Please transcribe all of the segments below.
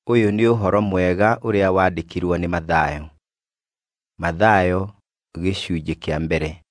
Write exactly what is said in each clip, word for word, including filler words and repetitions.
Uyu ni uhoro mwega uria wandikirwo ni Mathayo. Mathayo gicunjĩ kĩa mbere.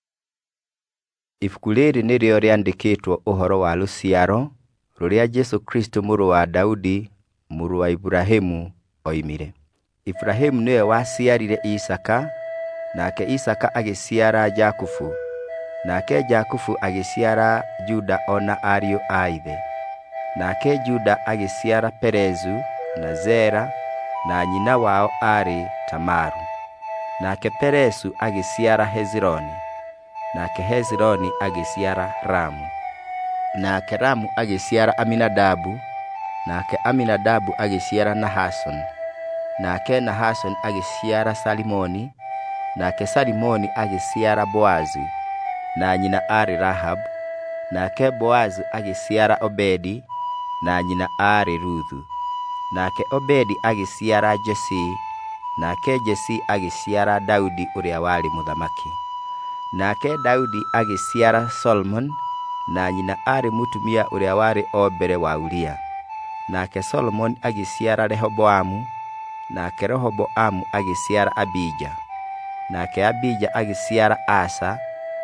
Ibuku rĩrĩ nĩrĩo rĩandĩkĩtwo ũhoro wa Luciaro rũrĩa Jesu Kristo mũrũ wa Daudi mũrũ wa Ibrahimu oimire. Ibrahimu niwe waciarire Isaka, nake Isaka agĩciara Jakubu, nake Jakubu agĩciara Juda ona ariũ a ithe. Nake Juda agĩciara Perezu na Zera, na nyina wao arĩ Tamaru. Nake Perezu agĩciara Hezironi, nake Hezironi agĩciara Ramu. Nake Ramu agĩciara Aminadabu, nake Aminadabu agĩciara Nahason. Nake Nahason agĩciara Salimoni, nake Salimoni agĩciara Boazu, na nyina arĩ Rahab. Nake Boazu agĩciara Obedi, na nyina arĩ Ruthu. Nake Obedi agĩciara Jesi, nake Jesi agĩciara Daudi ũrĩa warĩ mũthamaki. Nake Daudi agĩciara Solomon, na nyina arĩ mutumia ũrĩa warĩ o mbere wa Uria. Nake Solomon agĩciara Rehoboamu, nake Rehoboamu agĩciara Abija. Nake Abija agĩciara Asa,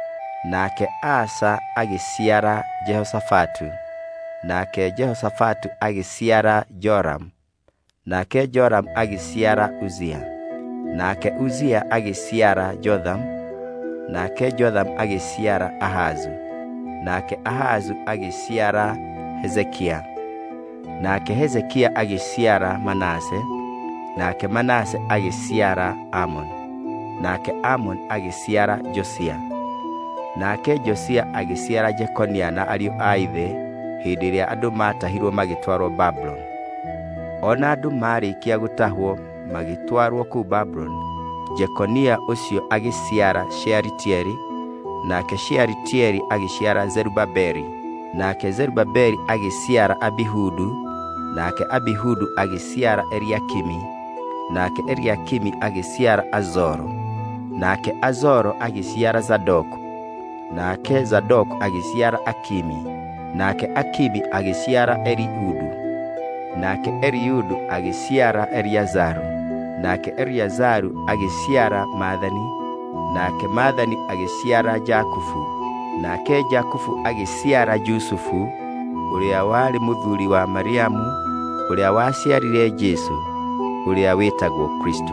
nake Asa agĩciara Jehoshafatu. Nake Jehoshafatu agĩciara Joram, nake Joram agĩciara Uzia. Nake Uzia agĩciara Jotham, nake Jotham agĩciara Ahazu. Nake Ahazu agĩciara Hezekia. Nake Hezekia agĩciara Manase, nake Manase agĩciara Amon. Nake Amon agĩciara Josia. Nake Josia agĩciara Jekonia na ariũ a ithe hĩndĩ ĩrĩa andũ matahirwo magĩtwarwo Babylon. Ona andũ marĩkia gũtahwo magĩtwarwo kũu Babylon, Jekonia ũcio agĩciara Shealitieli, nake Shealitieli agĩciara Zerubabeli. Nake Zerubabeli agĩciara Abihudu, nake Abihudu agĩciara Eliakimi. Nake Eliakimi agĩciara Azoro. Nake Azoro agĩciara Zadoku. Nake Zadoku agĩciara Akimi. Nake Akimi agĩciara Eliudu. Nake Eliudu agĩciara Eliazaru. Nake Eliazaru agĩciara Mathani. Nake Mathani agĩciara Jakufu. Nake Jakufu agĩciara Jusufu, ũrĩa warĩ mũthuri wa Mariamu, ũrĩa waciarire Jesu, ũrĩa wĩtagwo Kristo.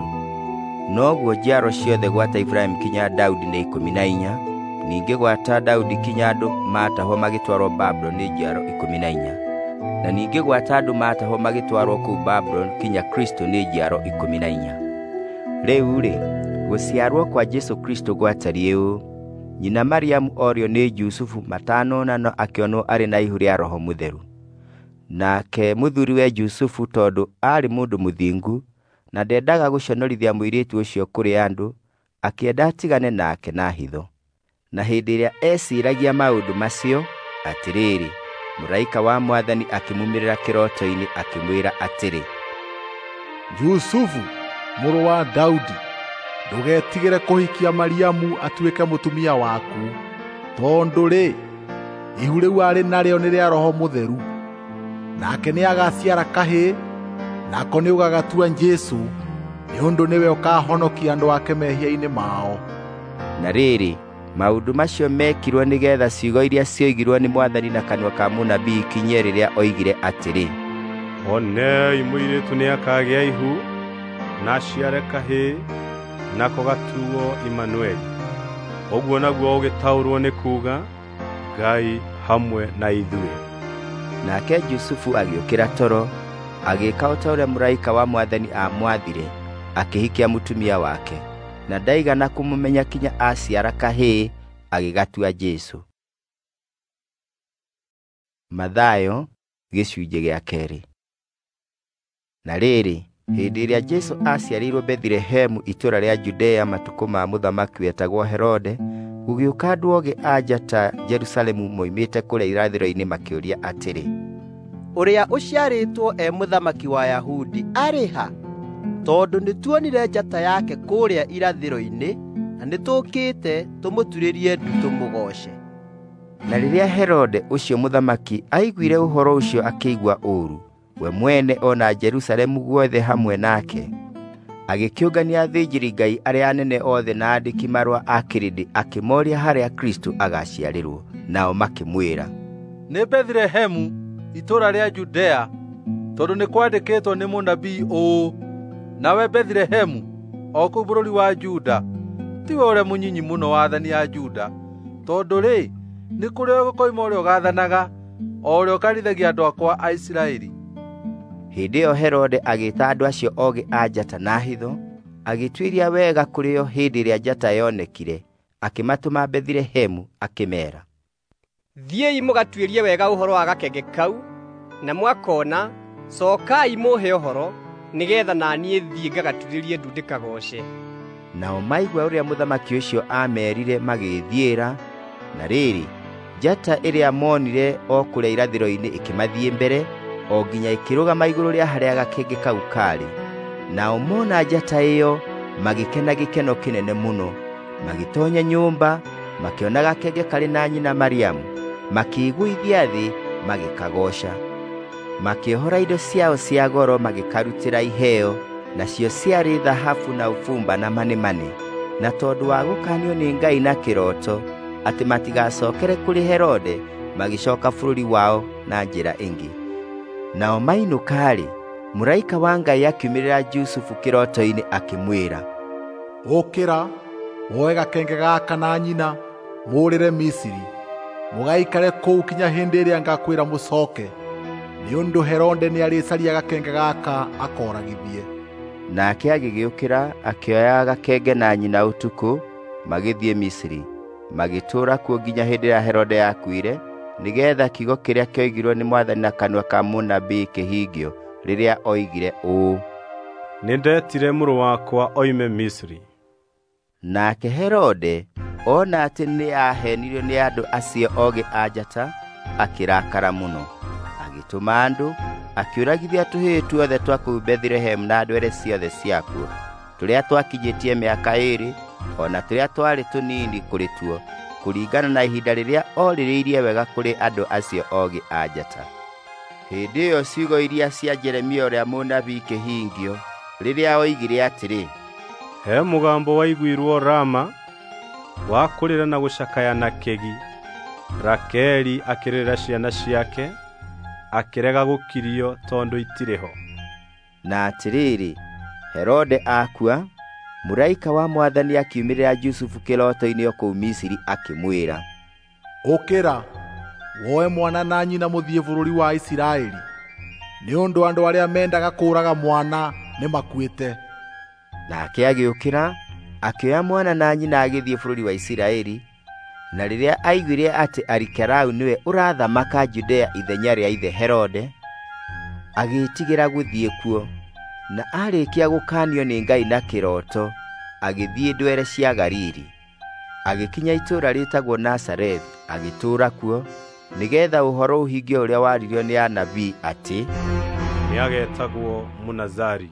Noguo njiaro ciothe gwata Ibrahimu kinya Daudi nĩ ikũmi na inya, ningĩ gwata Daudi kinya andũ matahwo magĩtwarwo Babylon nĩ njiaro ikũmi na inya, na ningĩ gwata andũ matahwo magĩtwarwo kũu Babylon kinya Kristo nĩ njiaro ikũmi na inya. Rĩu-rĩ, gũciarwo kwa Jesu Kristo gwatariĩ ũũ: nyina Mariamu orio nĩ Jusufu matanonano akĩonwo arĩ na ihu rĩa Roho Mũtheru. Nake mũthuriwe Jusufu tondũ arĩ mũndũ mũthingu na ndendaga gũconorithia mũirĩtu ũcio kũrĩ andũ, akĩenda atigane nake na hitho. Na hĩndĩ ĩrĩa eciragia maũndũ macio, atĩrĩrĩ, mũraika wa Mwathani akĩmumĩrĩra kĩroto-inĩ akĩmwĩra atĩrĩ: Jusufu, mũrũ wa Daudi, ndũgetigĩre kũhikia Mariamu atuĩke mũtumia waku, tondũ-rĩ, ihu rĩu arĩ narĩo nĩ rĩa Roho Mũtheru. Nake nĩagaciara kahĩĩ, nako nĩũgagatua Jesu, nĩ ũndũ nĩwe ũkahonokia andũ ake mehia-inĩ mao. Na rĩrĩ, maũndũ macio mekirwo nĩgetha ciugo iria cioigirwo nĩ Mwathani na kanua ka mũnabii ikinye rĩrĩa oigire atĩrĩ: Onei mũirĩtu nĩakagĩa ihu, na aciare kahĩĩ, nako gatuo Imanueli. Ũguo naguo ũgĩtaũrwo nĩ kuuga Ngai hamwe na ithuĩ. Nake Jusufu agĩũkĩra toro, agĩĩka o ta ũrĩa mũraika wa Mwathani aamwathire, akĩhikia mũtumia wake, na ndaigana kũmũmenya kinya aciara kahĩĩ, agĩgatua Jesu. Mathayo gĩcunjĩ gĩa kerĩ. Na rĩrĩ, hĩndĩ ĩrĩa Jesu aciarĩirwo Bethlehemu itũũra rĩa Judea matukũ ma mũthamaki wetagwo Herode, gũgĩũka andũ ogĩ a njata Jerusalemu moimĩte kũrĩa irathĩro-inĩ makĩũria atĩrĩ: Ũrĩa ũciarĩtwo e mũthamaki wa Ayahudi arĩ ha? Tondũ nĩtuonire njata yake kũrĩa irathĩro-inĩ, na nĩtũũkĩte tũmũturĩrie ndu tũmũgooce. Na rĩrĩa Herode ũcio mũthamaki aiguire ũhoro ũcio akĩigua ũũru, we mwene ona Jerusalemu guothe hamwe nake. Agĩkĩũngania athĩnjĩri-Ngai arĩa anene othe na andĩki marũa a kĩrĩndĩ, akĩmoria harĩa Kristo agaciarĩrwo. Nao makĩmwĩra, nĩ Bethlehemu, itũũra rĩa Judea, tondũ nĩ kwandĩkĩtwo nĩ mũnabii ũũ: nawe Bethlehemu, o kũu bũrũri wa Juda, tiwe ũrĩa mũnyinyi mũno wa athani a Juda, tondũ rĩ, nĩ kũrĩ ũgũkoima ũrĩa ũgathanaga, o ũrĩa ũkarithagia andũ akwa a Isiraeli. Hĩndĩ ĩyo Herode agĩĩta andũ acio ogĩ a njata na hitho, agĩtuĩria wega kũrĩ o hĩndĩ ĩrĩa njata yonekire, akĩmatũma Bethlehemu, akĩmeera, thiĩi mũgatuĩrie wega ũhoro wa gakenge kau, na mwakona, cokai mũhe ũhoro, nĩgeetha na niĩ thiĩ ngagaturĩrie ndu ndĩkagooce. Nao maigua ũrĩa mũthamaki ũcio aamerire, magĩthiĩra, na rĩrĩ, njata ĩrĩa monire o kũrĩa irathĩro-inĩ ĩkĩmathiĩ mbere, o nginya ĩkĩrũgama igũrũ rĩa harĩa gakenge kau karĩ. Nao mona njata ĩyo, magĩkena gĩkeno kĩnene mũno, magĩtoonya nyũmba, makĩona gakenge karĩ na nyina Mariamu, makĩigũithia thĩ, magĩkagooca. Makĩohora indo ciao cia goro, magĩkarutĩra iheo, nacio ciarĩ thahabu na ũbumba na manemane. Na tondũ wa gũkanio nĩ Ngai na kĩroto, atĩ matigacokere kũrĩ Herode, magĩcoka bũrũri wao na njĩra ĩngĩ. Nao mainũka-rĩ, mũraika wa Ngai akiumĩrĩra Jusufu kĩroto-inĩ, akĩmwĩra, ũkĩra, woe gakenge gaka na nyina, mũũrĩre Misiri, mũgaikare kũu kinya hĩndĩ ĩrĩa ngakwĩra mũcoke, nĩ ũndũ Herode nĩ arĩcaria gakenge gaka akoragithie. Nake agĩgĩũkĩra, akĩoya gakenge na nyina ũtukũ, magĩthiĩ Misiri. Magĩtũũra kuo nginya hĩndĩ ĩrĩa Herode yakuire, nĩgeetha kiugo kĩrĩa kĩoigirwo nĩ Mwathani na kanua ka mũnabii kĩhingio, rĩrĩa oigire ũũ, nĩndetire mũrũ wakwa oime Misiri. Nake Herode, ona atĩ nĩ ahenirio nĩ andũ acio ogĩ a njata, akĩrakara mũno. Agĩtũma andũ, akĩũragithia tũhĩĩ tuothe twa kũu Bethlehemu na ndwere ciothe ciakuo, tũrĩa twakinyĩtie mĩaka ĩĩrĩ, ona tũrĩa twarĩ tũnini kũrĩ tuo, kũringana na ihinda rĩrĩa orĩrĩirie wega kũrĩ andũ acio ogĩ a njata. Hĩndĩ ĩyo ciugo iria cia Jeremia ũrĩa mũnabii kĩhingio, rĩrĩa oigire atĩrĩ, he mũgambo waiguirwo Rama, wa kũrĩra na gũcakaya na kĩgi, Rakeli akĩrĩra ciana ciake, akĩrega gũkirio tondũ itirĩ ho. Na atĩrĩrĩ, Herode akua, mũraika wa Mwathani akiumĩrĩra Jusufu kĩroto-inĩ o kũu Misiri, akĩmwĩra, ũkĩra, woe mwana na nyina mũthiĩ bũrũri wa Isiraeli, nĩ ũndũ andũ arĩa mendaga kũũraga mwana nĩ makuĩte. Nake agĩũkĩra, akĩoya mwana na nyina agĩthiĩ bũrũri wa Isiraeli. Na rĩrĩa aiguire atĩ Arikerau nĩwe ũrathamaka Judea ithenya rĩa ithe Herode, agĩĩtigĩra gũthiĩ kuo, na arĩkia gũkanio nĩ Ngai na kĩroto, agĩthiĩ ndwere cia Galili. Agĩkinya itũũra rĩtagwo Nazarethi, agĩtũũra kuo, nĩgeetha ũhoro ũhingio ũrĩa waririo nĩ anabii atĩ, nĩagetagwo Mũnazari.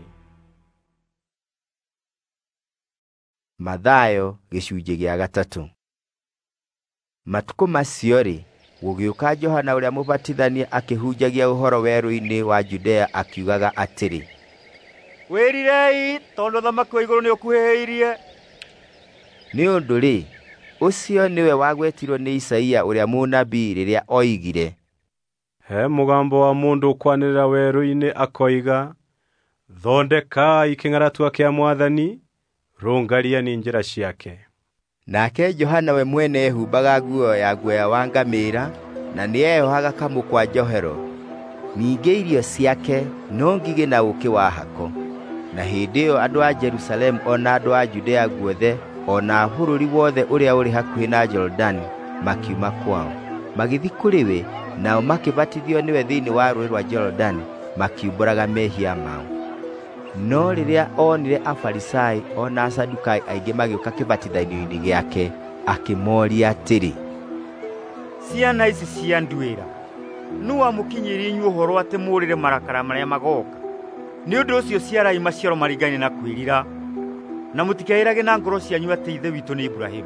Mathayo gĩcunjĩ gĩa gatatũ. Matukũ macio-rĩ, gũgĩũka Johana ũrĩa mũbatithania akĩhunjagia ũhoro werũ-inĩ wa Judea, akiugaga atĩrĩ, wĩrirei, tondũ ũthamaki wa igũrũ nĩ ũkuhĩhĩirie. Nĩ ũndũ-rĩ, ũcio nĩwe wagwetirwo nĩ Isaia ũrĩa mũnabii rĩrĩa oigire, he mũgambo wa mũndũ ũkwanĩrĩra werũ-inĩ akoiga, thondekai kĩng'aratua kĩa Mwathani, rũngariani njĩra ciake. Nake Johana we mwene ehumbaga nguo ya guoya wa ngamĩĩra, na nĩeyohaga kamũkwa njohero. Ningĩ irio ciake no ngigĩ na ũũkĩ wa hako. Na hĩndĩ ĩyo andũ a Jerusalemu ona andũ a Judea guothe, ona bũrũri wothe ũrĩa ũrĩ hakuhĩ na Jorodani, makiuma kwao, magĩthiĩ kũrĩ we, nao makĩbatithio nĩwe thĩinĩ wa rũũĩ rwa Jorodani, makiumbũraga mehia mao. No rĩrĩa onire Afarisai ona Asadukai aingĩ magĩũka kĩbatithanio-inĩ gĩake, akĩmoria atĩrĩ, ciana ici cia nduĩra, nũ wamũkinyĩria inyuĩ ũhoro atĩ mũũrĩre marakara marĩa magoka? Nĩ ũndũ ũcio ciarai maciaro maringaine na kwĩrira, na mũtikeĩrage na ngoro cianyu atĩ ithe witũ nĩ Iburahĩmu.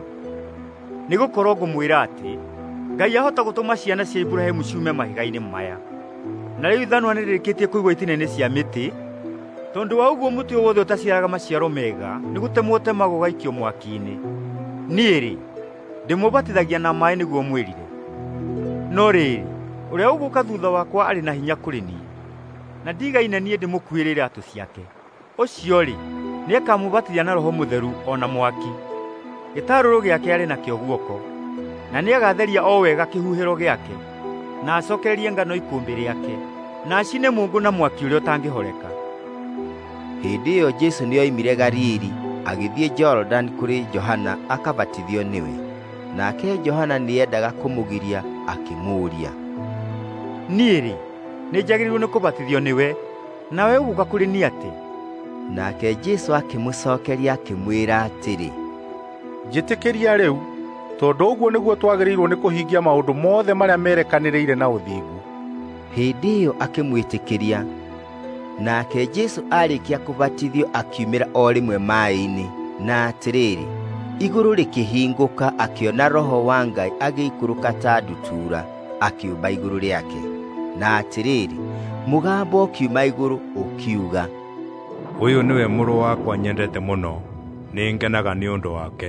Nĩgũkorwo ngũmwĩra atĩ Ngai ahota gũtũma ciana cia Iburahĩmu ciume mahiga-inĩ maya. na rĩu ithanwa nĩrĩrĩkĩtie kũigwo itina-inĩ cia mĩtĩ, tondũ wa ũguo mũtĩ o wothe ũtaciaraga maciaro mega nĩ gũtemwo ũtemagwo ũgaikio mwaki-inĩ. Niĩ-rĩ, ndĩmũbatithagia na maaĩ nĩguo mwĩrire. No rĩrĩ, ũrĩa ũgũka thuutha wakwa arĩ na hinya kũrĩ niĩ, na ndigaine niĩ ndĩmũkuĩre iratũ ciake. Ũcio-rĩ, nĩakamũbatithia na Roho Mũtheru o na mwaki. Gĩtarũrũ gĩake arĩ nakĩo guoko, na nĩagatheria o wega kĩhuhĩro gĩake, na acokererie ngano ikũmbĩ rĩake, na acine Mũũngũ na mwaki ũrĩa ũtangĩhoreka. Hĩndĩ ĩyo Jesũ nĩoimire Galili agĩthiĩ Jorodani kũrĩ Johana akabatithio nĩwe. Nake Johana nĩendaga kũmũgiria akĩmũũria, niĩ-rĩ, nĩnjagĩrĩirwo nĩ kũbatithio nĩwe, nawe ũgũka kũrĩ niĩ atĩ? Nake Jesũ akĩmũcokeria akĩmwĩra atĩrĩ, njĩtĩkĩria rĩu, tondũ ũguo nĩguo twagĩrĩirwo nĩ kũhingia maũndũ mothe marĩa merekanĩrĩire na ũthingu. Hĩndĩ ĩyo akĩmwĩtĩkĩria. Nake Jesũ arĩkia kũbatithio akiumĩra o rĩmwe maaĩ-inĩ, na atĩrĩrĩ, igũrũ rĩkĩhingũka, akĩona Roho wa Ngai agĩikũrũka ta ndutura, akĩũmba igũrũ rĩake. Na atĩrĩrĩ, mũgambo ũkiuma igũrũ ũkiuga, ũyũ nĩwe mũrũ wakwa nyendete mũno, nĩngenaga nĩ ũndũ wake.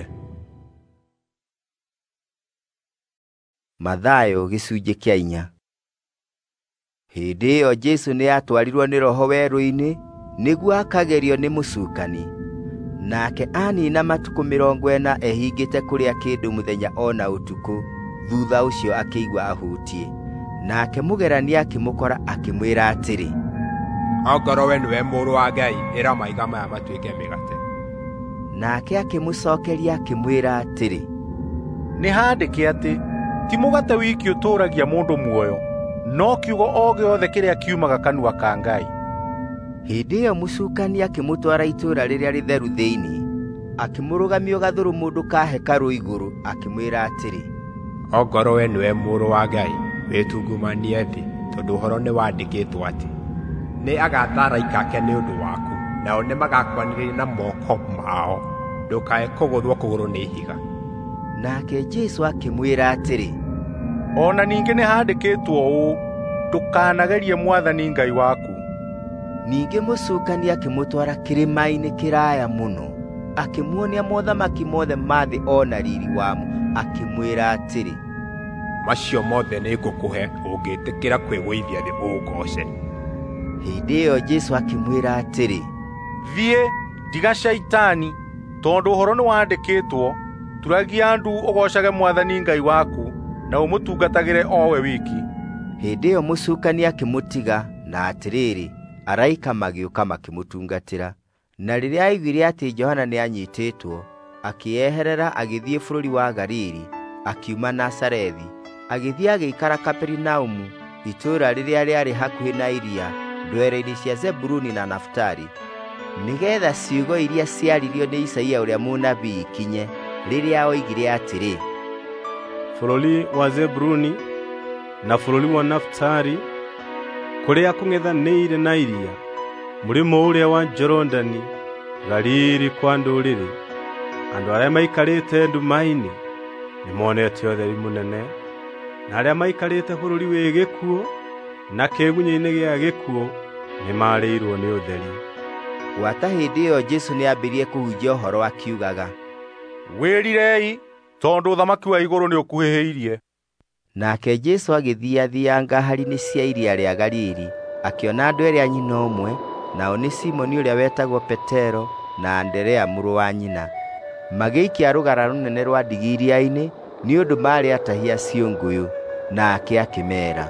Mathayo gĩcunjĩ kĩa inya. Hĩndĩ ĩyo Jesũ nĩatwarirwo nĩ Roho werũ-inĩ nĩguo akagerio nĩ mũcukani. Nake anina matukũ mĩrongo ĩna ehingĩte kũrĩa kĩndũ mũthenya ona ũtukũ. Thutha ũcio akĩigua ahutie. Nake mũgerania akĩmũkora akĩmwĩra atĩrĩ, ongorwo we nĩwe mũrũ wa Ngai, ĩra maiga maya matuĩke mĩgate. Nake akĩmũcokeria akĩmwĩra atĩrĩ, nĩ handĩke atĩ ti mũgate wiki ũtũũragia mũndũ muoyo, no kiugo o gĩothe kĩrĩa kiumaga kanua ka Ngai. Hĩndĩ ĩyo mũcukani akĩmũtwara itũũra rĩrĩa rĩtheru thĩinĩ, akĩmũrũgamia gathũrũ mũndũ ka hekarũ igũrũ, akĩmwĩra atĩrĩ, ongorwo we nĩwe mũrũ wa Ngai, wĩtungumanie thĩ, tondũ ũhoro nĩ wandĩkĩtwo atĩ, nĩ agaatha araika ake nĩ ũndũ waku, nao nĩ magakwanĩrĩria na moko mao, ndũkae kũgũthwo kũgũrũ nĩ ihiga. Nake Jesũ akĩmwĩra atĩrĩ, ona ningĩ nĩ handĩkĩtwo ũũ, ndũkanagerie Mwathani Ngai waku. Ningĩ mũcukani akĩmũtwara kĩrĩma-inĩ kĩraya mũno, akĩmuonia mothamaki mothe ma thĩ ona riri wamo, akĩmwĩra atĩrĩ, macio mothe nĩ ngũkũhe ũngĩtĩkĩra kwĩgũithia thĩ ũũgooce. Hĩndĩ ĩyo Jesũ akĩmwĩra atĩrĩ, thiĩ, tiga Shaitani, tondũ ũhoro nĩ wandĩkĩtwo, turagia ndu ũgoocage Mwathani Ngai waku, na ũmũtungatagĩre o we wiki. Hĩndĩ ĩyo mũcukani akĩmũtiga, na atĩrĩrĩ, araika magĩũka makĩmũtungatĩra. Na rĩrĩa aiguire atĩ Johana nĩanyitĩtwo, akĩeherera agĩthiĩ bũrũri wa Galili, akiuma Nazarethi, agĩthiĩ agĩikara Kaperinaumu, itũũra rĩrĩa rĩarĩ hakuhĩ na iria, ndwere-inĩ cia Zebuluni na Nafutali, nĩgeetha ciugo iria ciaririo nĩ Isaia ũrĩa mũnabii ikinye, rĩrĩa oigire atĩrĩ, bũrũri wa Zebuluni na bũrũri wa Nafutali, kũrĩa kũng'ethanĩire na iria, mũrĩmo ũrĩa wa Jorodani, Galili kwa ndũrĩrĩ, andũ arĩa maikarĩte nduma-inĩ nĩmonete ũtheri mũnene, na arĩa maikarĩte bũrũri wĩ gĩkuũ na kĩgunyĩ-inĩ gĩa gĩkuũ nĩmarĩirwo nĩ ũtheri. Gwata hĩndĩ ĩyo Jesũ nĩambĩrĩirie kũhunjia ũhoro akiugaga, wĩrirei, tondũ ũthamaki wa igũrũ nĩ ũkuhĩhĩirie. Nake Jesũ agĩthiathianga hari-inĩ cia iria rĩa Galili, akĩona andũ erĩ a nyina ũmwe, nao nĩ Simoni ũrĩa wetagwo Petero na Anderea mũrũ wa nyina, magĩikia rũgara rũnene rwa ndigi iria-inĩ, nĩ ũndũ maarĩ atahia ciũngũyũ. Nake akĩmeera,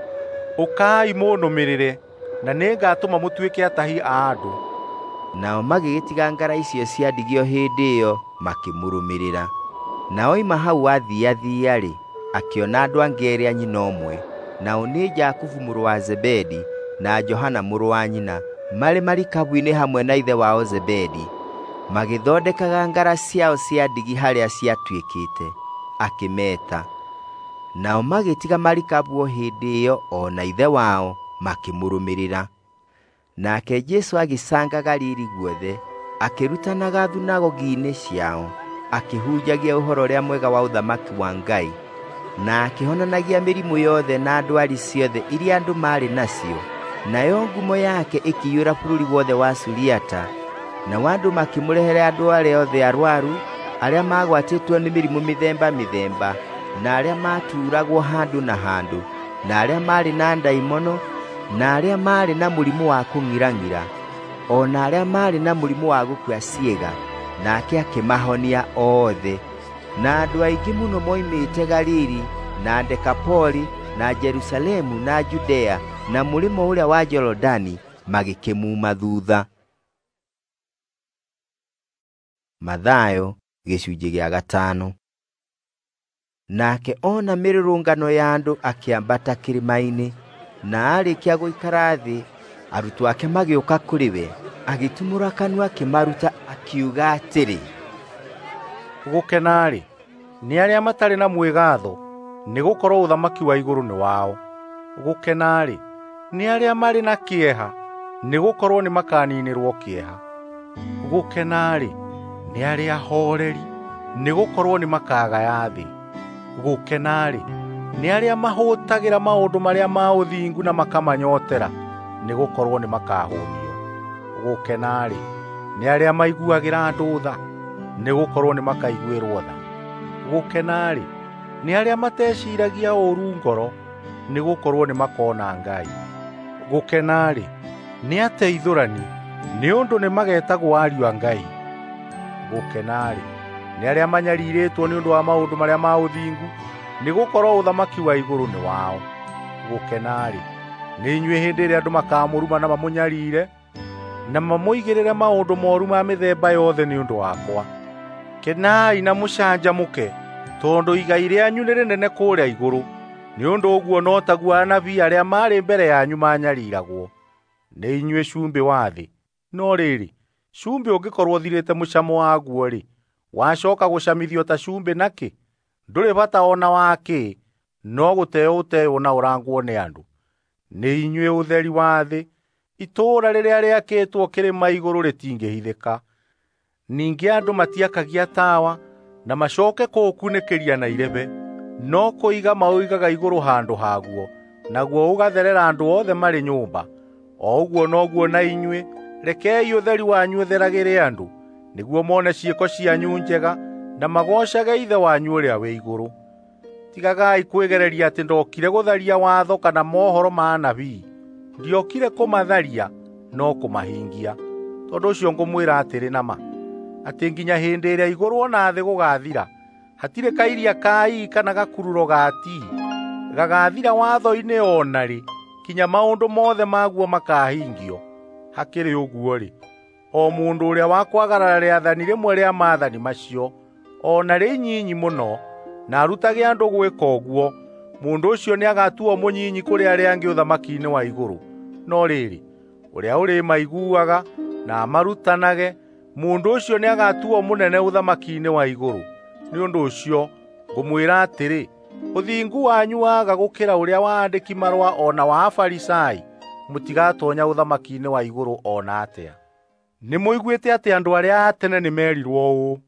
ũkai mũnũmĩrĩre, na nĩngatũma mũtuĩke atahi a andũ. Nao magĩgĩtiga ngara icio cia ndigi o hĩndĩ ĩyo, makĩmũrũmĩrĩra. Na oima hau athiathia-rĩ, akĩona andũ angĩ erĩ a nyina ũmwe, nao nĩ Jakubu mũrũ wa Zebedi na Johana mũrũ wa nyina, marĩ marikabu-inĩ hamwe na ithe wao Zebedi, magĩthondekaga ngara ciao cia ndigi harĩa ciatuĩkĩte. Akĩmeta. Nao magĩtiga marikabu o hĩndĩ ĩyo o na ithe wao, makĩmũrũmĩrĩra. Nake Jesũ agĩcanga Galili guothe, akĩrutanaga thunagogi-inĩ ciao, akĩhunjagia ũhoro ũrĩa mwega wa ũthamaki wa Ngai, na akĩhonanagia mĩrimũ yothe na ndwari ciothe iria andũ marĩ nacio. Nayo ngumo yake ĩkĩiyũra bũrũri wothe wa Suriata, na andũ makĩmũrehere andũ arĩa othe arwaru, arĩa magwatĩtwo nĩ mĩrimũ mĩthemba mĩthemba, na arĩa maturagwo handũ na handũ, na arĩa marĩ na ndaimono, na arĩa marĩ na mũrimũ wa kũng'irang'ira, o na arĩa marĩ na mũrimũ wa gũkua ciĩga, nake akĩmahonia othe. Na andũ aingĩ mũno moimĩte Galili na Dekapoli na Jerusalemu na Judea na mũrĩmo ũrĩa wa Jorodani magĩkĩmuma thutha. Mathayo gĩcunjĩ gĩa gatano. Nake ona mĩrũrũngano ya andũ akĩambata kĩrĩma-inĩ, na arĩkia gũikara thĩ, arutwo ake magĩũka kũrĩ we, agĩtumũra kanua akĩmaruta akiuga atĩrĩ, gũkena-rĩ, nĩ arĩa matarĩ na mwĩgaatho, nĩ gũkorwo ũthamaki wa igũrũ nĩ wao. Gũkena-rĩ, nĩ arĩa marĩ na kĩeha, nĩ gũkorwo nĩ makaninĩrwo kĩeha. Gũkena-rĩ, nĩ arĩa ahoreri, nĩ gũkorwo nĩ makagaya thĩ. Gũkena-rĩ, nĩ arĩa mahũtagĩra maũndũ marĩa ma ũthingu na makamanyotera, nĩ gũkorwo nĩ makahũnio. Gũkena-rĩ, nĩ arĩa maiguagĩra andũ tha, nĩ gũkorwo nĩ makaiguĩrwo tha. Gũkena-rĩ, nĩ arĩa mateciragia ũũru ngoro, nĩ gũkorwo nĩ makona Ngai. Gũkena-rĩ, nĩ ateithũrani, nĩ ũndũ nĩ magetagwo ariũ a Ngai. Gũkena-rĩ, nĩ arĩa manyarirĩtwo nĩ ũndũ wa maũndũ marĩa ma ũthingu, nĩ gũkorwo ũthamaki wa igũrũ nĩ wao. Gũkena-rĩ, nĩ inyuĩ hĩndĩ ĩrĩa andũ makamũruma na mamũnyarire, na mamũigĩrĩre maũndũ moru ma mĩthemba yothe nĩ ũndũ wakwa. Kenai na mũcanjamũke, tondũ igai rĩanyu nĩ rĩnene kũrĩa igũrũ, nĩ ũndũ ũguo no taguo anabii arĩa marĩ mbere yanyu manyariragwo. Nĩ inyuĩ cumbĩ wa thĩ, no rĩrĩ, cumbĩ ũngĩkorwo ũthirĩte mũcamo waguo-rĩ, wacooka gũcamithio ta cumbĩ nakĩ? Ndũrĩ bata ona wakĩ, no gũteo ũteo na ũrangwo nĩ andũ. Nĩ inyuĩ ũtheri wa thĩ, itũũra rĩrĩa rĩakĩtwo kĩrĩma igũrũ rĩtingĩhithĩka. Ningĩ andũ matiakagia tawa, na macooke kũũkunĩkĩria na irebe, no kũiga maũigaga igũrũ handũ haguo, naguo ũgatherera andũ othe marĩ nyũmba. O ũguo noguo na inyuĩ, rekei ũtheri wanyu ũtheragĩre andũ, nĩguo mone ciĩko cianyu njega, na magocage Ithe wanyu ũrĩa wĩ igũrũ. Tigagai kwĩgereria atĩ ndokire gũtharia watho kana mohoro ma anabii. Ndiokire kũmatharia, no kũmahingia. Tondũ ũcio ngũmwĩra atĩrĩ na ma, atĩ nginya hĩndĩ ĩrĩa igũrũ ona thĩ gũgathira, hatirĩ kairia ka ii kana gakururo ga tii gagathira watho-inĩ ona rĩ, kinya maũndũ mothe maguo makahingio. Hakĩrĩ ũguo-rĩ, o mũndũ ũrĩa wa kwagarara rĩathani rĩmwe rĩa maathani macio, ona rĩ inyinyi mũno, na arutage andũ gwĩka ũguo, mũndũ ũcio nĩ agatuo mũnyinyi kũrĩ arĩa angĩ ũthamaki-inĩ wa igũrũ. No rĩrĩ, ũrĩa ũrĩ maiguaga na amarutanage, mũndũ ũcio nĩ agatuo mũnene ũthamaki-inĩ wa igũrũ. Nĩ ũndũ ũcio ngũmwĩra atĩrĩ, ũthingu wanyu waga gũkĩra ũrĩa wa andĩki marũa ona wa Afarisai, mũtigatonya ũthamaki-inĩ wa igũrũ ona atĩa. Nĩ mũiguĩte atĩ andũ arĩa a tene nĩ merirwo ũũ: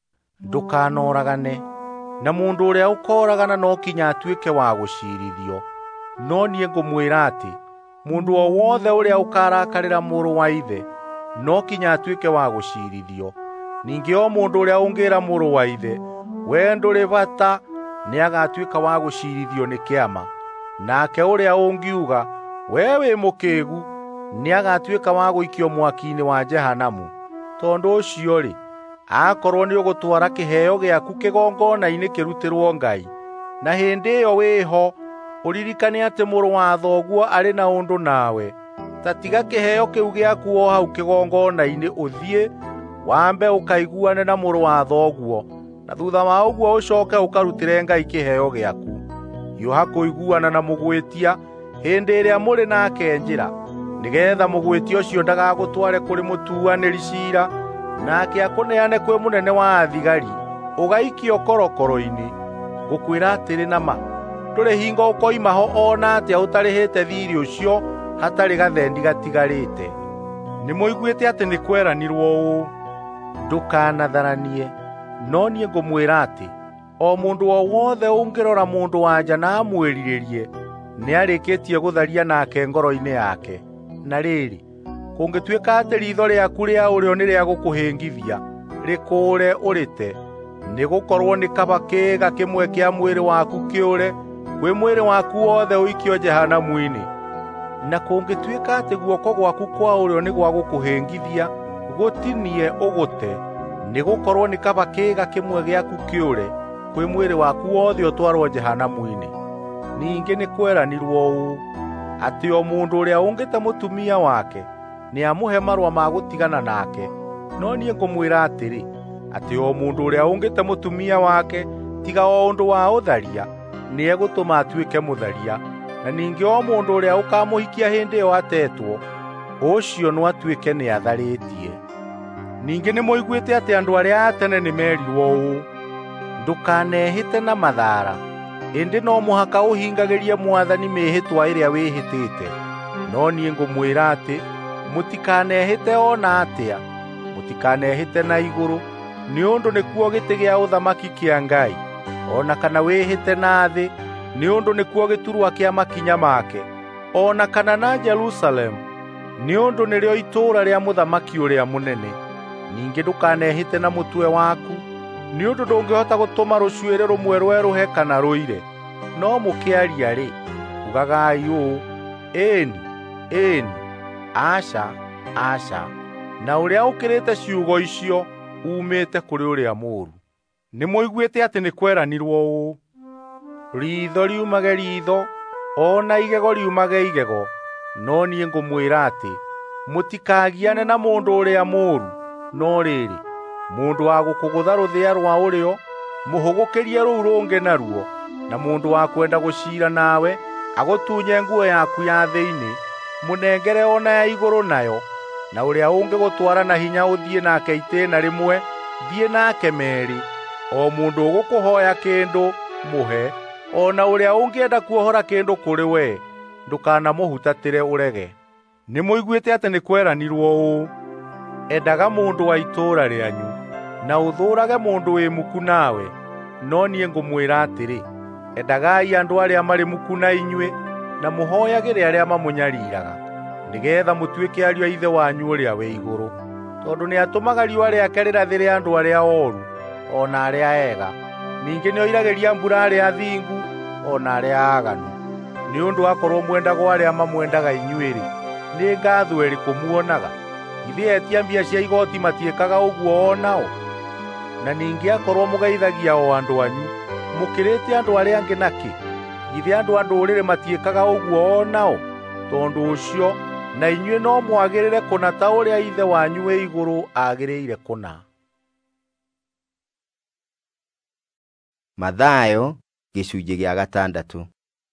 ndũkanoragane, na mũndũ ũrĩa ũkoragana no kinya atuĩke wa gũciirithio. No niĩ ngũmwĩra atĩ, mũndũ o wothe ũrĩa ũkarakarĩra mũrũ wa ithe, no kinya atuĩke wa gũciirithio. Ningĩ o mũndũ ũrĩa ũngĩra mũrũ wa ithe, we ndũrĩ bata, nĩ agatuĩka wa gũciirithio nĩ kĩama. Nake ũrĩa ũngiuga, we wĩ mũkĩĩgu, nĩ agatuĩka wa gũikio mwaki-inĩ wa Jehanamu. Tondũ ũcio-rĩ, akorwo nĩ ũgũtwara kĩheo gĩaku kĩgongona-inĩ kĩrutĩrwo Ngai, na hĩndĩ ĩyo wĩho, ũririkane atĩ mũrũ wa thoguo arĩ na ũndũ nawe, ta tiga kĩheo kĩu gĩaku o hau kĩgongona-inĩ ũthiĩ, wambe ũkaiguane na mũrũ wa thoguo, na thutha wa ũguo ũcooke ũkarutĩre Ngai kĩheo gĩaku. Hiũha kũiguana na mũgwĩtia hĩndĩ ĩrĩa mũrĩ nake njĩra, nĩgeetha mũgwĩtia ũcio ndagagũtware kũrĩ mũtuanĩri ciira, nake akũneane kwĩ mũnene wa athigari, ũgaikio korokoro-inĩ. Ngũkwĩra atĩrĩ na ma, ndũrĩ hingo ũkoima ho ona atĩa ũtarĩhĩte thiirĩ ũcio, hatarĩ gathendi gatigarĩte. Nĩ mũiguĩte atĩ nĩ kweranirwo ũũ: ndũkanatharanie. No niĩ ngũmwĩra atĩ, o mundu o wothe ungirora mundu wanja na amwĩrirĩrie nĩ arĩkĩtie gũtharia nake ngoro-inĩ yake. Na rĩrĩ, kũngĩtuĩka atĩ ritho rĩaku rĩa ũrĩo nĩ rĩa gũkũhĩngithia, rĩkũũre ũrĩte, nĩ gũkorwo nĩ kaba kĩĩga kĩmwe kĩa mwĩrĩ waku kĩũre kwĩ mwĩrĩ waku wothe ũikio jehanamu-inĩ. Na kũngĩtuĩka atĩ guoko gwaku kwa ũrĩo nĩ gwa gũkũhĩngithia, gũtinie ũgũte, nĩ gũkorwo nĩ kaba kĩĩga kĩmwe gĩaku kĩũre kwĩ mwĩrĩ waku wothe ũtwarwo jehanamu-inĩ. Ningĩ nĩ kweranirwo ũũ, atĩ o mũndũ ũrĩa ũngĩte mũtumia wake nĩ amũhe marũa ma gũtigana nake. No niĩ ngũmwĩra atĩrĩ, atĩ o mũndũ ũrĩa ũngĩte mũtumia wake tiga o ũndũ wa ũtharia, nĩ egũtũma atuĩke mũtharia. Na ningĩ o mũndũ ũrĩa ũkamũhikia hĩndĩ ĩyo atetwo, ũcio no atuĩke nĩ atharĩtie. Ningĩ nĩ mũiguĩte atĩ andũ arĩa a tene nĩ merirwo ũũ, ndũkanehĩte na mathaara, ĩndĩ no mũhaka ũhingagĩrie Mwathani mĩĩhĩtwa ĩrĩa wĩhĩtĩte. No niĩ ngũmwĩra atĩ mũtikanehĩte ona atĩa, mũtikanehĩte na igũrũ, nĩ ũndũ nĩkuo gĩtĩ gĩa ũthamaki kĩa Ngai, ona kana wĩhĩte na thĩ, nĩ ũndũ nĩkuo gĩturwa kĩa makinya make, ona kana na Jerusalemu, nĩ ũndũ nĩrĩo itũũra rĩa mũthamaki ũrĩa mũnene. Ningĩ ndũkanehĩte na mũtwe waku, nĩ ũndũ ndũngĩhota gũtũma rũcuĩrĩ rũmwe rwerũhe kana rũire. No mũkĩaria-rĩ, ugagai ũũ: ĩĩni, ĩĩni, aca, aca. Na ũrĩa ũkĩrĩte ciugo icio umĩte kũrĩ ũrĩa mũũru. Nĩ mũiguĩte atĩ nĩ kweranirwo ũũ: ritho riumage ritho, ona igego riumage igego. No niĩ ngũmwĩra atĩ mũtikagiane na mũndũ ũrĩa mũũru. No rĩrĩ, mũndũ wa gũkũgũtha rũthĩa rwa ũrĩo, mũhũgũkĩrie rũu rũngĩ naruo. Na mũndũ wa kwenda gũciira nawe agũtunye nguo yaku ya thĩinĩ, mũnengere ona ya igũrũ nayo. Na ũrĩa ũngĩgũtwara na hinya ũthiĩ nake itĩĩna rĩmwe, thiĩ nake meerĩ. O mũndũ ũgũkũhoya kĩndũ mũhe, ona ũrĩa ũngĩenda kuohora kĩndũ kũrĩ we, ndũkanamũhutatĩre ũrege. Nĩ mũiguĩte atĩ nĩ kweranirwo ũũ: endaga mũndũ wa itũũra rĩanyu, na ũthũũrage mũndũ wĩ muku nawe. No niĩ ngũmwĩra atĩrĩ, endagai andũ arĩa marĩ muku na inyuĩ, na mũhooyagĩre arĩa mamũnyariiraga, nĩgeetha mũtuĩke ariũ a Ithe wanyu ũrĩa wĩ igũrũ. Tondũ nĩ atũmaga riũa rĩake rĩrathĩre andũ arĩa ooru ona arĩa ega, ningĩ nĩ oiragĩria mbura arĩa athingu ona arĩa aaganu. Nĩ ũndũ akorwo mwendagwo arĩa mamwendaga inyuĩ-rĩ, nĩ ngaatho ĩrĩkũ muonaga? Githĩ etia mbia cia igoti matiĩkaga ũguo o nao? Na ningĩ akorwo mũgeithagia o andũ anyu, mũkĩrĩte andũ arĩa angĩ nakĩ? Githĩ andũ a ndũrĩrĩ matiĩkaga ũguo o nao? Tondũ ũcio, na inyuĩ no mwagĩrĩre kũna ta ũrĩa Ithe wanyu wĩ igũrũ agĩrĩire kũna. Mathayo gĩcunjĩ gĩa gatandatũ.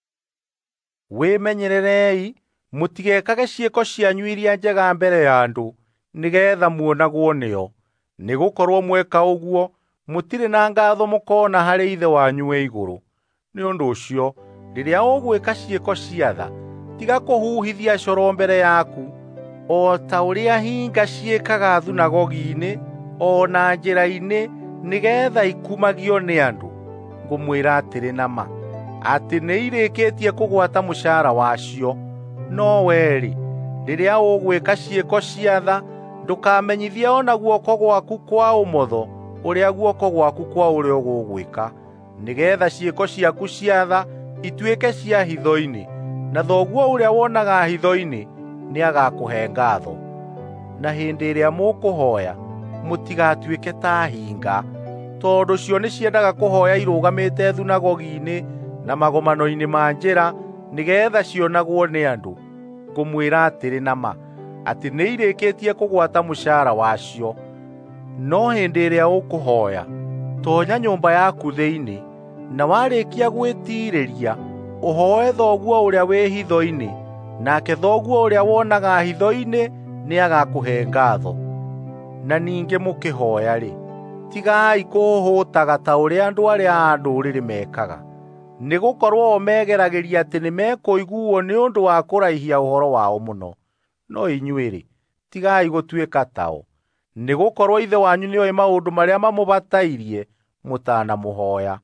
Wĩmenyererei mũtigekage ciĩko cianyu iria njega mbere ya andũ, nĩgeetha muonagwo nĩo. Nĩ gũkorwo mweka ũguo, mũtirĩ na ngaatho mũkona harĩ Ithe wanyu wĩ igũrũ. Nĩ ũndũ ũcio, rĩrĩa ũgwĩka ciĩko cia tha, tiga kũhuhithia coro mbere yaku, o ta ũrĩa hinga ciĩkaga thunagogi-inĩ o na njĩra-inĩ, nĩgeetha ikumagio nĩ andũ. Ngũmwĩra atĩrĩ na ma, atĩ nĩ irĩkĩtie kũgwata mũcaara wacio. No wee-rĩ, rĩrĩa ũgwĩka ciĩko cia tha, ndũkamenyithie ona guoko gwaku kwa ũmotho ũrĩa guoko gwaku kwa ũrĩo gũgwĩka, nĩgeetha ciĩko ciaku cia tha ituĩke cia hitho-inĩ, na thoguo ũrĩa wonaga hitho-inĩ nĩ agakũhe ngaatho. Na hĩndĩ ĩrĩa mũkũhooya, mũtigatuĩke ta hinga, tondũ cio nĩ ciendaga kũhooya irũgamĩte thunagogi-inĩ na magomano-inĩ ma njĩra, nĩgeetha cionagwo nĩ andũ. Ngũmwĩra atĩrĩ na ma, atĩ nĩ irĩkĩtie kũgwata mũcaara wacio. No hĩndĩ ĩrĩa ũkũhooya, tonya nyũmba yaku thĩinĩ, na warĩkia gwĩtiirĩria, ũhooe thoguo ũrĩa wĩ hitho-inĩ, nake thoguo ũrĩa wonaga hitho-inĩ nĩ agakũhe ngaatho. Na ningĩ mũkĩhooya-rĩ, tigai kũhũhũtaga ta ũrĩa andũ arĩa a ndũrĩrĩ mekaga, nĩ gũkorwo o megeragĩria atĩ nĩ mekũiguo nĩ ũndũ wa kũraihia ũhoro wao mũno. No inyuĩ-rĩ, tigai gũtuĩka tao, nĩ gũkorwo Ithe wanyu nĩoĩ maũndũ marĩa mamũbatairie mũtanamũhooya.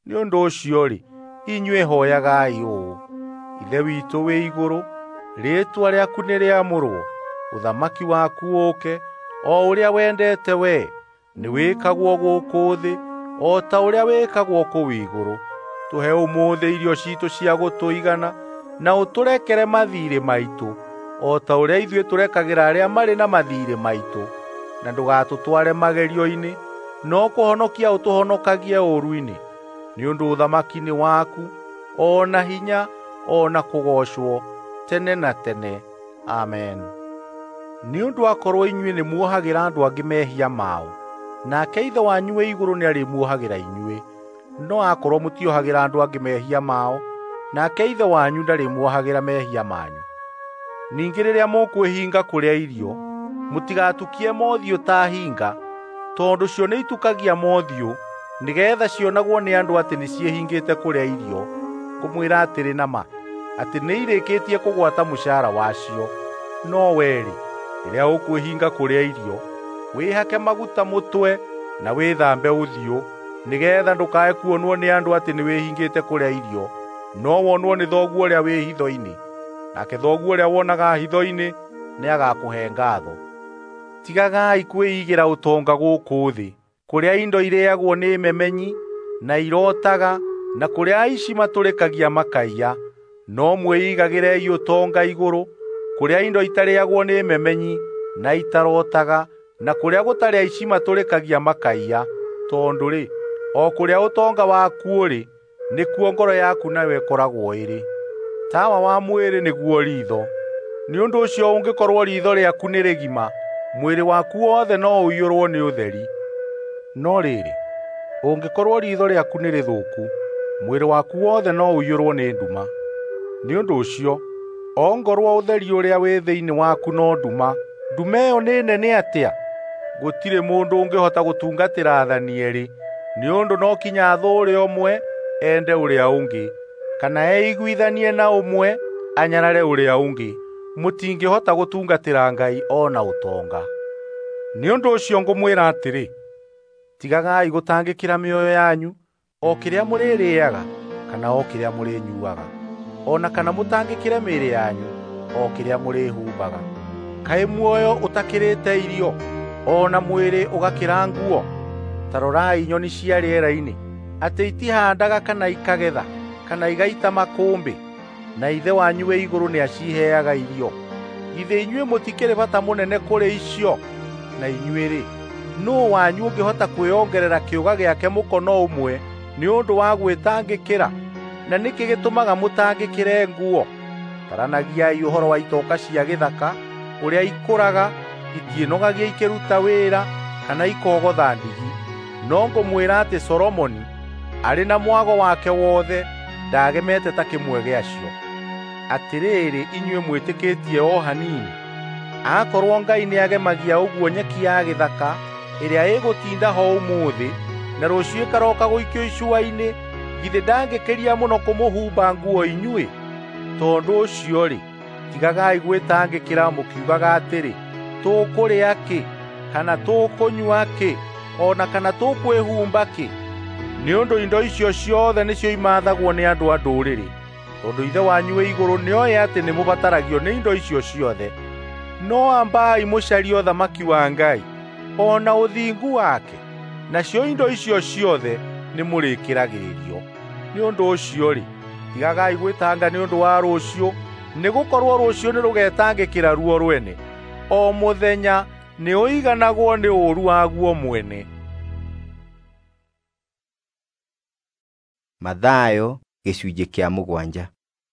Nĩ ũndũ ũcio-rĩ, inyuĩ hoyagai ũũ: Ithe witũ wĩ igũrũ, rĩĩtwa rĩaku nĩ rĩamũrwo, ũthamaki waku ũũke, o ũrĩa wendete wee nĩ wĩkagwo gũkũ thĩ o ta ũrĩa wĩkagwo kũu igũrũ. Tũhe ũmũthĩ irio ciitũ cia gũtũigana, na ũtũrekere mathiirĩ maitũ o ta ũrĩa ithuĩ tũrekagĩra arĩa marĩ na mathiirĩ maitũ, na ndũgatũtware magerio-inĩ, no kũhonokia ũtũhonokagie ũũru-inĩ, nĩ ũndũ ũthamaki nĩ waku, o na hinya, o na kũgoocwo tene na tene. Amen. Nĩ ũndũ akorwo inyuĩ nĩ muohagĩra andũ angĩ mehia mao, nake Ithe wanyu wĩ igũrũ nĩ arĩmuohagĩra inyuĩ. No akorwo mũtiohagĩra andũ angĩ mehia mao, nake Ithe wanyu ndarĩmuohagĩra mehia manyu. Ningĩ rĩrĩa mũkwĩhinga kũrĩa irio, mũtigatukie mothiũ ta hinga, tondũ cio nĩ itukagia mothiũ, nĩgeetha cionagwo nĩ andũ atĩ nĩ ciĩhingĩte kũrĩa irio. Ngũmwĩra atĩrĩ na ma, atĩ nĩ irĩkĩtie kũgwata mũcaara wacio. No wee-rĩ, rĩrĩa ũkwĩhinga kũrĩa irio, wĩhake maguta mũtwe na wĩthambe ũthiũ, nĩgeetha ndũkae kuonwo nĩ andũ atĩ nĩ wĩhingĩte kũrĩa irio, no wonwo nĩ thoguo ũrĩa wĩ hitho-inĩ. Nake thoguo ũrĩa wonaga hitho-inĩ nĩagakũhe ngaatho. Tigagai kwĩigĩra ũtonga gũkũ thĩ, kũrĩa indo irĩagwo nĩ memenyi na irotaga, na kũrĩa aici matũrĩkagia makaiya, no mwĩigagĩrei ũtonga igũrũ, kũrĩa indo itarĩagwo nĩ memenyi na itarotaga, na kũrĩa gũtarĩ aici matũrĩkagia makaiya, tondũ-rĩ, o kũrĩa ũtonga waku ũrĩ, nĩkuo ngoro yaku nayo ĩkoragwo ĩrĩ. Tawa wa mwĩrĩ nĩguo riitho. Nĩ ũndũ ũcio ũngĩkorwo riitho rĩaku nĩ rĩgima, mwĩrĩ waku wothe no ũiyũrwo nĩ ũtheri. No rĩrĩ, ũngĩkorwo riitho rĩaku nĩ rĩthũku, mwĩrĩ waku wothe no ũiyũrwo nĩ nduma. Nĩ ũndũ ũcio, ongorwo ũtheri ũrĩa wĩ thĩinĩ waku no nduma, nduma ĩyo nĩ nene atĩa! Gũtirĩ mũndũ ũngĩhota gũtungatĩra athani eerĩ, nĩ ũndũ no kinya athũũre ũmwe ende ũrĩa ũngĩ, kana eiguithanie na ũmwe anyarare ũrĩa ũngĩ. Mũtingĩhota gũtungatĩra Ngai o na ũtonga. Nĩ ũndũ ũcio ngũmwĩra atĩrĩ, tigagai gũtangĩkĩra mĩoyo yanyu o kĩrĩa mũrĩrĩaga kana o kĩrĩa mũrĩnyuaga, o na kana mũtangĩkĩre mĩĩrĩ yanyu o kĩrĩa mũrĩhumbaga. Kaĩ muoyo ũtakĩrĩte irio, o na mwĩrĩ ũgakĩra nguo? Ta rorai nyoni cia rĩera-inĩ, atĩ itihandaga kana ikagetha kana igaita makũmbĩ, na Ithe wanyu wĩ igũrũ nĩ aciheaga irio. Githĩ inyuĩ mũtikĩrĩ bata mũnene kũrĩ icio? Na inyuĩ-rĩ, nũũ wanyu ũngĩhota kwĩongerera kĩũga gĩake mũkono ũmwe nĩ ũndũ wa gwĩtangĩkĩra? Na nĩkĩ gĩtũmaga mũtangĩkĩre nguo? Taranagiai ũhoro wa itoka cia gĩthaka, ũrĩa ikũraga, itiĩnogagia ikĩruta wĩra, kana ikogotha ndigi. No ngũmwĩra atĩ Solomoni, arĩ na mwago wake wothe, ndagemete ta kĩmwe gĩacio. Atĩrĩrĩ, inyuĩ mwĩtĩkĩtie o hanini, akorwo Ngai nĩagemagia ũguo nyeki ya gĩthaka ĩrĩa ĩgũtinda ho ũmũthĩ, na rũciũ ĩkaroka gũikio icua-inĩ, githĩ ndangĩkĩria mũno kũmũhumba nguo inyuĩ? Tondũ ũcio-rĩ, tigagai gwĩtangĩkĩra mũkiugaga atĩrĩ, tũkũrĩa kĩ, kana tũkũnyua kĩ, o na kana tũkwĩhumba kĩ? Nĩ ũndũ indo icio ciothe nĩcio imathagwo nĩ andũ a ndũrĩrĩ, tondũ Ithe wanyu wĩ igũrũ nĩoĩ atĩ nĩ mũbataragio nĩ indo icio ciothe. No ambai mũcarie ũthamaki wa Ngai, o na ũthingu wake, nacio indo icio ciothe nĩ mũrĩkĩragĩrĩrio. Nĩ ũndũ ũcio-rĩ, tigagai gwĩtanga nĩ ũndũ wa rũciũ, nĩgũkorwo rũciũ nĩ rũgetangĩkĩra ruo rwene. O mũthenya nĩ ũiganagwo nĩ ũũru waguo mwene. Mathayo gĩcunjĩ kĩa mũgwanja.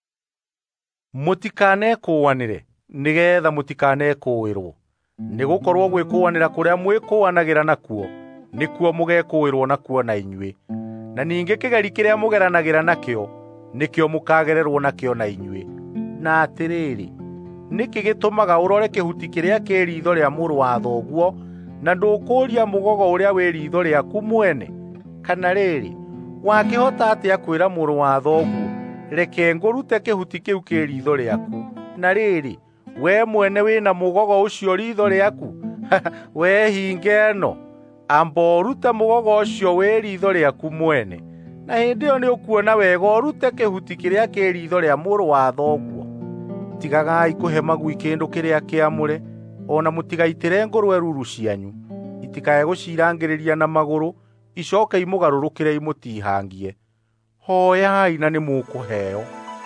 Mũtikanekũũanĩre, nĩgeetha mũtikanekũũĩrwo. Nĩgũkorwo gwĩkũũanĩra kũrĩa mwĩkũũanagĩra nakuo, nĩkuo mũgekũũĩrwo nakuo na inyuĩ. Na ningĩ kĩgeri kĩrĩa mũgeranagĩra nakĩo, nĩkĩo mũkagererwo nakĩo na inyuĩ. Na atĩrĩrĩ, nĩkĩ gĩtũmaga ũrore kĩhuti kĩrĩa kĩ riitho rĩa mũrũ wa thoguo, na ndũkũũria mũgogo ũrĩa wĩ riitho rĩaku mwene? Kana rĩrĩ, wakĩhota atĩa kwĩra mũrũ wa thoguo, reke ngũrute kĩhuti kĩu kĩ riitho rĩaku? Na rĩrĩ, we mwene wĩna mũgogo ũcio riitho rĩaku? We hinga ĩno, amba ũrute mũgogo ũcio wĩ riitho rĩaku mwene, Na hĩndĩ ĩyo nĩũkuona wega ũrute kĩhuti kĩrĩa kĩ riitho rĩa mũrũ wa thoguo. Tigagai kũhe magui kĩndũ kĩrĩa kĩamũre, ona mũtigaitĩre ngũrwe ruru cianyu, itikae gũcirangĩrĩria na magũrũ, icoke imũgarũrũkĩre imũtihangie. Hoyai na nĩmũkũheo,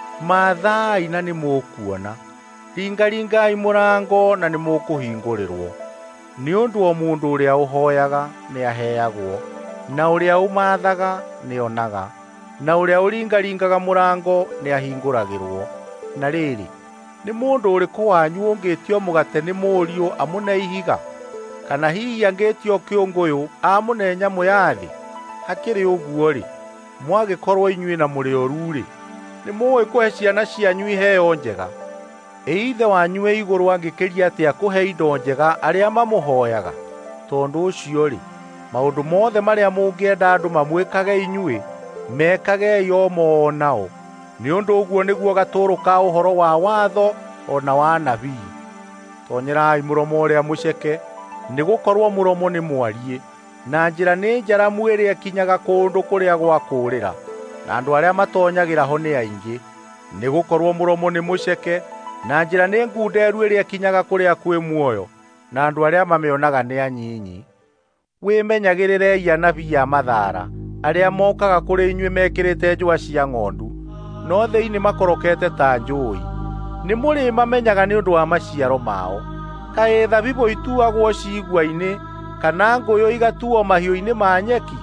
mathai na nĩmũkuona, ringaringai mũrango na nĩmũkũhingũrĩrwo. Nĩ ũndũ o mũndũ ũrĩa ũhoyaga nĩaheagwo, na ũrĩa ũmathaga nĩonaga, na ũrĩa ũringaringaga mũrango nĩahingũragĩrwo. Na rĩrĩ, nĩ mũndũ ũrĩkũ wanyu ũngĩtio mũgate nĩ mũriũ amũne ihiga, kana hihi angĩtio kĩũngũyũ amũne nyamũ ya thĩ? Hakĩrĩ ũguo-rĩ, mwagĩkorwo inyuĩ na mũrĩ oru-rĩ, nĩ mũũĩ kũhe ciana cianyu iheo njega. Ĩ ithe wanyu wĩ igũrũ angĩkĩria atĩa kũhe indo njega arĩa mamũhoyaga? Tondũ ũcio-rĩ, maũndũ mothe marĩa mũngĩenda andũ mamwĩkage inyuĩ, mekagei o mo nao. Nĩ ũndũ ũguo nĩguo gatũrũ ka ũhoro wa watho o na wa nabii. Tonyerai mũromo ũrĩa mũceke, nĩgũkorwo mũromo nĩ mwariĩ, na njĩra nĩ njaramu ĩrĩa ĩkinyaga kũndũ kũrĩa gwa kũũrĩra, na andũ arĩa matonyagĩra ho nĩ aingĩ. Nĩgũkorwo mũromo nĩ mũceke, na njĩra nĩ ngunderu ĩrĩa ĩkinyaga kũrĩa kwĩ muoyo, na andũ arĩa mamĩonaga nĩ anyinyi. Wĩmenyagĩrĩrei anabii a mathaara, arĩa mokaga kũrĩ inyuĩ mekĩrĩte njũa cia ng'ondu, no thĩinĩ makorokete ta njũũi. Nĩ mũrĩmamenyaga nĩ ũndũ wa maciaro mao. Kaĩ thabibũ ituagwo ciigua-inĩ, kana ngũyũ igatuo mahiũ-inĩ ma nyeki?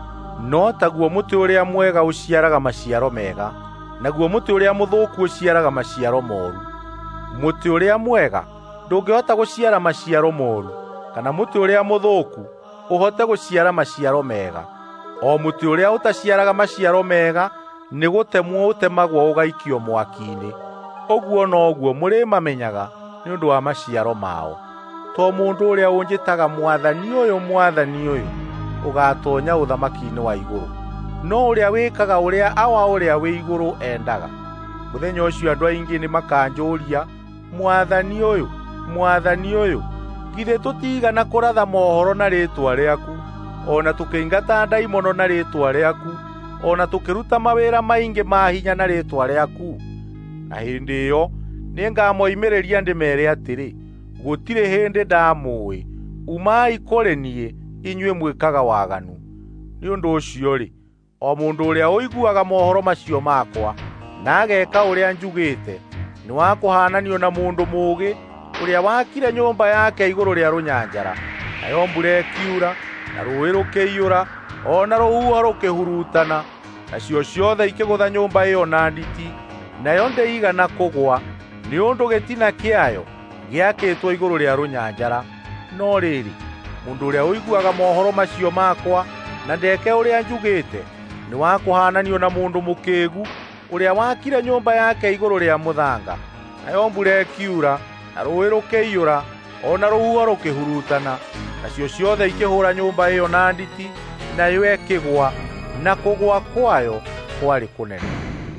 No taguo mũtĩ ũrĩa mwega ũciaraga maciaro mega, naguo mũtĩ ũrĩa mũthũku ũciaraga maciaro mooru. Mũtĩ ũrĩa mwega ndũngĩhota gũciara maciaro mooru, kana mũtĩ ũrĩa mũthũku ũhote gũciara maciaro mega. O mũtĩ ũrĩa ũtaciaraga maciaro mega nĩ gũtemwo ũtemagwo ũgaikio mwaki-inĩ. Ũguo noguo mũrĩmamenyaga nĩ ũndũ wa maciaro mao. To mũndũ ũrĩa ũnjĩtaga Mwathani ũyũ, Mwathani ũyũ, ũgatonya ũthamaki-inĩ wa igũrũ, no ũrĩa wĩkaga ũrĩa awa ũrĩa wĩ igũrũ endaga. Mũthenya ũcio andũ aingĩ nĩmakanjũũria, Mwathani ũyũ, Mwathani ũyũ, githĩ tũtiigana kũratha mohoro na rĩĩtwa rĩaku, ona tũkĩingata ndaimono na rĩĩtwa rĩaku, ona tũkĩruta mawĩra maingĩ ma hinya na rĩĩtwa rĩaku? Na hĩndĩ ĩyo nĩngamoimĩrĩria ndĩmere atĩrĩ, gũtirĩ hĩndĩ ndamũĩ, umai kũrĩ niĩ inyuĩ mwĩkaga waganu. Nĩ ũndũ ũcio-rĩ, o mũndũ ũrĩa ũiguaga mohoro macio makwa na ageka ũrĩa njugĩte nĩ wa kũhaananio na mũndũ mũũgĩ ũrĩa wakire nyũmba yake igũrũ rĩa rũnyanjara, nayo mbura ĩkiura, na rũũĩ rũkĩiyũra, o na rũhuho rũkĩhurutana, nacio ciothe ikĩgũtha nyũmba ĩyo na nditi, nayo ndĩigana kũgwa, nĩ ũndũ gĩtina kĩayo gĩakĩtwo igũrũ rĩa rũnyanjara. No rĩrĩ, mũndũ ũrĩa ũiguaga mohoro macio makwa na ndeke ũrĩa njugĩte nĩ wa kũhaananio na mũndũ mũkĩĩgu ũrĩa wakire nyũmba yake igũrũ rĩa mũthanga, nayo mbura ĩkiura, na rũũĩ rũkĩiyũra, o na rũhuho rũkĩhurutana, nacio ciothe ikĩhũũra nyũmba ĩyo na nditi, nayo ĩkĩgwa, na kũgwa kwayo kwarĩ kũnene.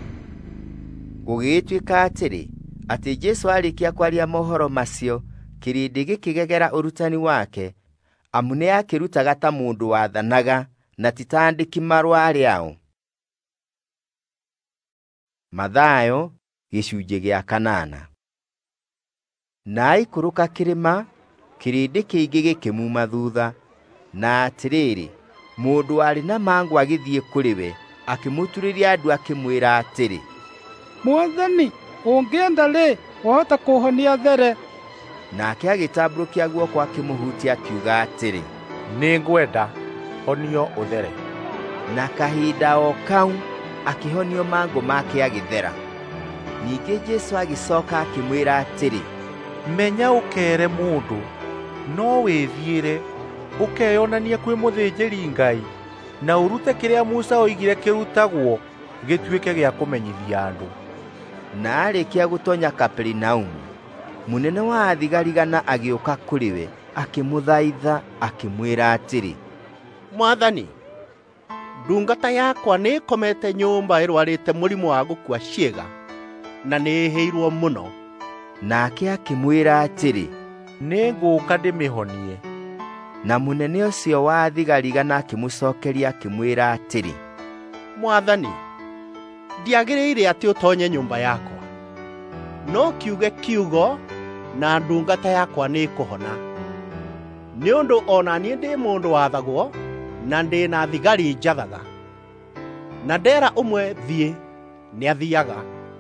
Gũgĩtuĩka atĩrĩ, atĩ Jesũ arĩkia kwaria mohoro macio, kĩrĩndĩ gĩkĩgegera ũrutani wake, amu nĩ akĩrutaga ta mũndũ wathanaga, na ti ta andĩki-marũa arĩa ao. Mathayo gĩcunjĩ gĩa kanana. Na aikũrũka kĩrĩma, kĩrĩndĩ kĩingĩ gĩkĩmuma thuutha, na atĩrĩrĩ, mũndũ warĩ na mangũ agĩthiĩ kũrĩ we, akĩmũturĩria andu akĩmwĩra atĩrĩ, Mwathani, ũngĩenda-rĩ, wahota kũhonia there. Nake agĩtambũrũkia guoko akĩmũhutia akiuga atĩrĩ, nĩngwenda, honio ũthere. Na kahinda o kau akĩhonio mangũ make agĩthera. Ningĩ Jesũ agĩcoka akĩmwĩra atĩrĩ, menya ũkere mũndũ, no wĩthiĩre ũkeyonanie kwĩ mũthĩnjĩri Ngai, na ũrute kĩrĩa Musa oigire kĩrutagwo gĩtuĩke gĩa kũmenyithia andũ. Na arĩkia gũtonya Kaperinaumu, mũnene wa athigarigana agĩũka kũrĩ we, akĩmũthaitha, akĩmwĩra atĩrĩ, Mwathani, ndungata yakwa nĩ ĩkomete nyũmba ĩrwarĩte mũrimũ wa gũkua ciĩga, na nĩ ĩhĩirwo mũno. Nake akĩmwĩra atĩrĩ, nĩngũũka ndĩmĩhonie. Na mũnene ũcio wa athigarigana akĩmũcokeria akĩmwĩra atĩrĩ, Mwathani, ndiagĩrĩire atĩ ũtonye nyũmba yakwa, no kiuge kiugo na ndungata yakwa nĩĩkũhona. Nĩ ũndũ ona niĩ ndĩ mũndũ wathagwo na ndĩ na thigari njathaga. Na ndera ũmwe thiĩ, nĩ athiaga,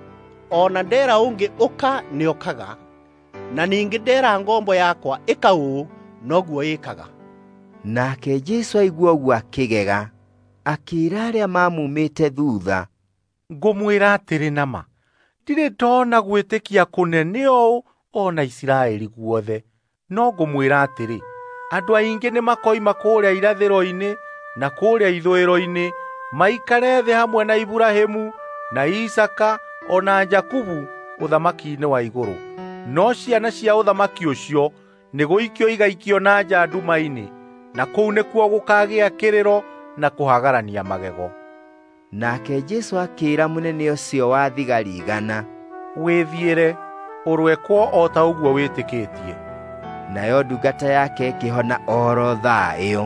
ona ndera ũngĩ ũka nĩ okaga, na ningĩ ndera ngombo yakwa ĩka ũũ, noguo ĩkaga. Nake Jesũ aigua ũguo akĩgega, akĩĩra arĩa mamumĩte thutha, ngũmwĩra atĩrĩ nama, ndirĩ ndona gwĩtĩkia kũnene ũũ ona Isiraeli guothe. No ngũmwĩra atĩrĩ, andũ aingĩ nĩ makoima kũrĩa irathĩro-inĩ na kũrĩa ithũĩro-inĩ, maikare thĩ hamwe na Iburahĩmu na Isaka ona Jakubu ũthamaki-inĩ wa igũrũ. No ciana cia ũthamaki ũcio nĩ gũikio igaikio na nja nduma-inĩ, na kũu nĩkuo gũkagĩa kĩrĩro na kũhagarania magego. Nake Jesũ akĩĩra mũnene ũcio wa thigari igana, wĩthiĩre, ũrwekwo o ta ũguo wĩtĩkĩtie. Nayo ndungata yake ĩkĩhona oro thaa ĩyo.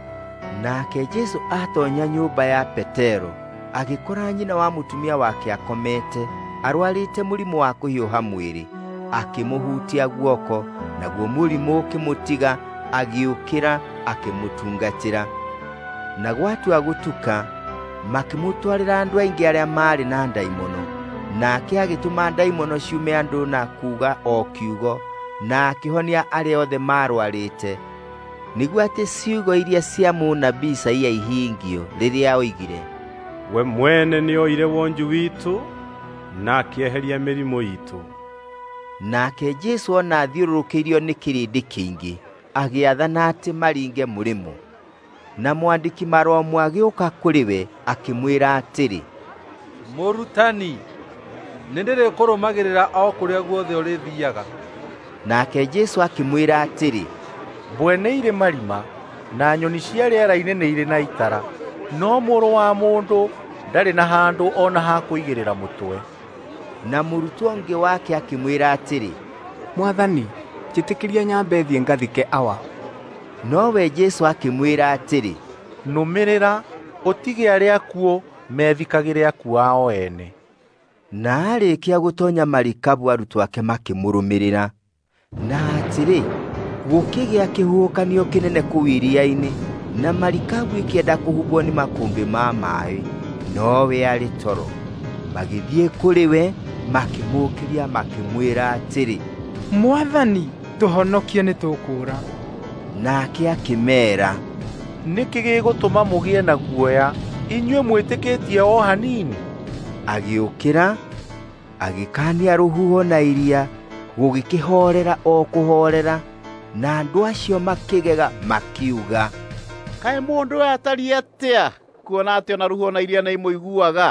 Nake Jesũ atonya nyũmba ya Petero, agĩkora nyina wa mũtumia wake akomete, arwarĩte mũrimũ wa kũhiũha mwĩrĩ. Akĩmũhutia guoko, naguo mũrimũ ũkĩmũtiga, agĩũkĩra akĩmũtungatĩra. Na gwatua gũtuka, makĩmũtwarĩra andũ aingĩ arĩa maarĩ na ndaimono. Nake agĩtũma ndaimono ciume andũ na kuuga o kiugo, na akĩhonia arĩa othe marwarĩte, nĩguo atĩ ciugo iria cia mũnabii Isaia ihingio rĩrĩa oigire, we mwene nĩoire wonju witũ na akĩeheria mĩrimũ itũ. Nake Jesũ ona athiũrũrũkĩirio nĩ kĩrĩndĩ kĩingĩ, agĩathana atĩ maringe mũrĩmo. Na mwandĩki marũa ũmwe agĩũka kũrĩ we, akĩmwĩra atĩrĩ, Mũrutani, nĩndĩrĩkũrũmagĩrĩra o kũrĩa guothe ũrĩthiaga. Nake Jesũ akĩmwĩra atĩrĩ, mbwe nĩ irĩ marima na nyoni cia rĩera-inĩ nĩ irĩ na itara, no mũrũ wa mũndũ ndarĩ na handũ ona ha kũigĩrĩra mũtwe. Na mũrutwo ũngĩ wake akĩmwĩra atĩrĩ, Mwathani, njĩtĩkĩria nyambe thiĩ ngathike awa. Nowe Jesũ akĩmwĩra atĩrĩ, nũmĩrĩra, ũtige arĩa akuo methikagĩre akuo ao ene. Na arĩkia gũtonya marikabu, arutwo ake makĩmũrũmĩrĩra. Na atĩrĩ, gũkĩgĩa kĩhuhũkanio kĩnene kũu iria-inĩ, na marikabu ikĩenda kũhumbwo nĩ makũmbĩ ma maaĩ, nowe arĩ toro. Magĩthiĩ kũrĩ we, makĩmũũkĩria makĩmwĩra atĩrĩ, Mwathani, tũhonokie nĩtũkũũra. Nake akĩmeera, nĩkĩ gĩgũtũma mũgĩe na guoya, inyuĩ mwĩtĩkĩtie o hanini? Agĩũkĩra, agĩkaania rũhuho na iria, gũgĩkĩhorera o kũhorera, na andũ acio makĩgega makiuga, kaĩ mũndũ ũyũ atariĩ atĩa, kuona atĩ ona rũhuho na iria nĩ imũiguaga?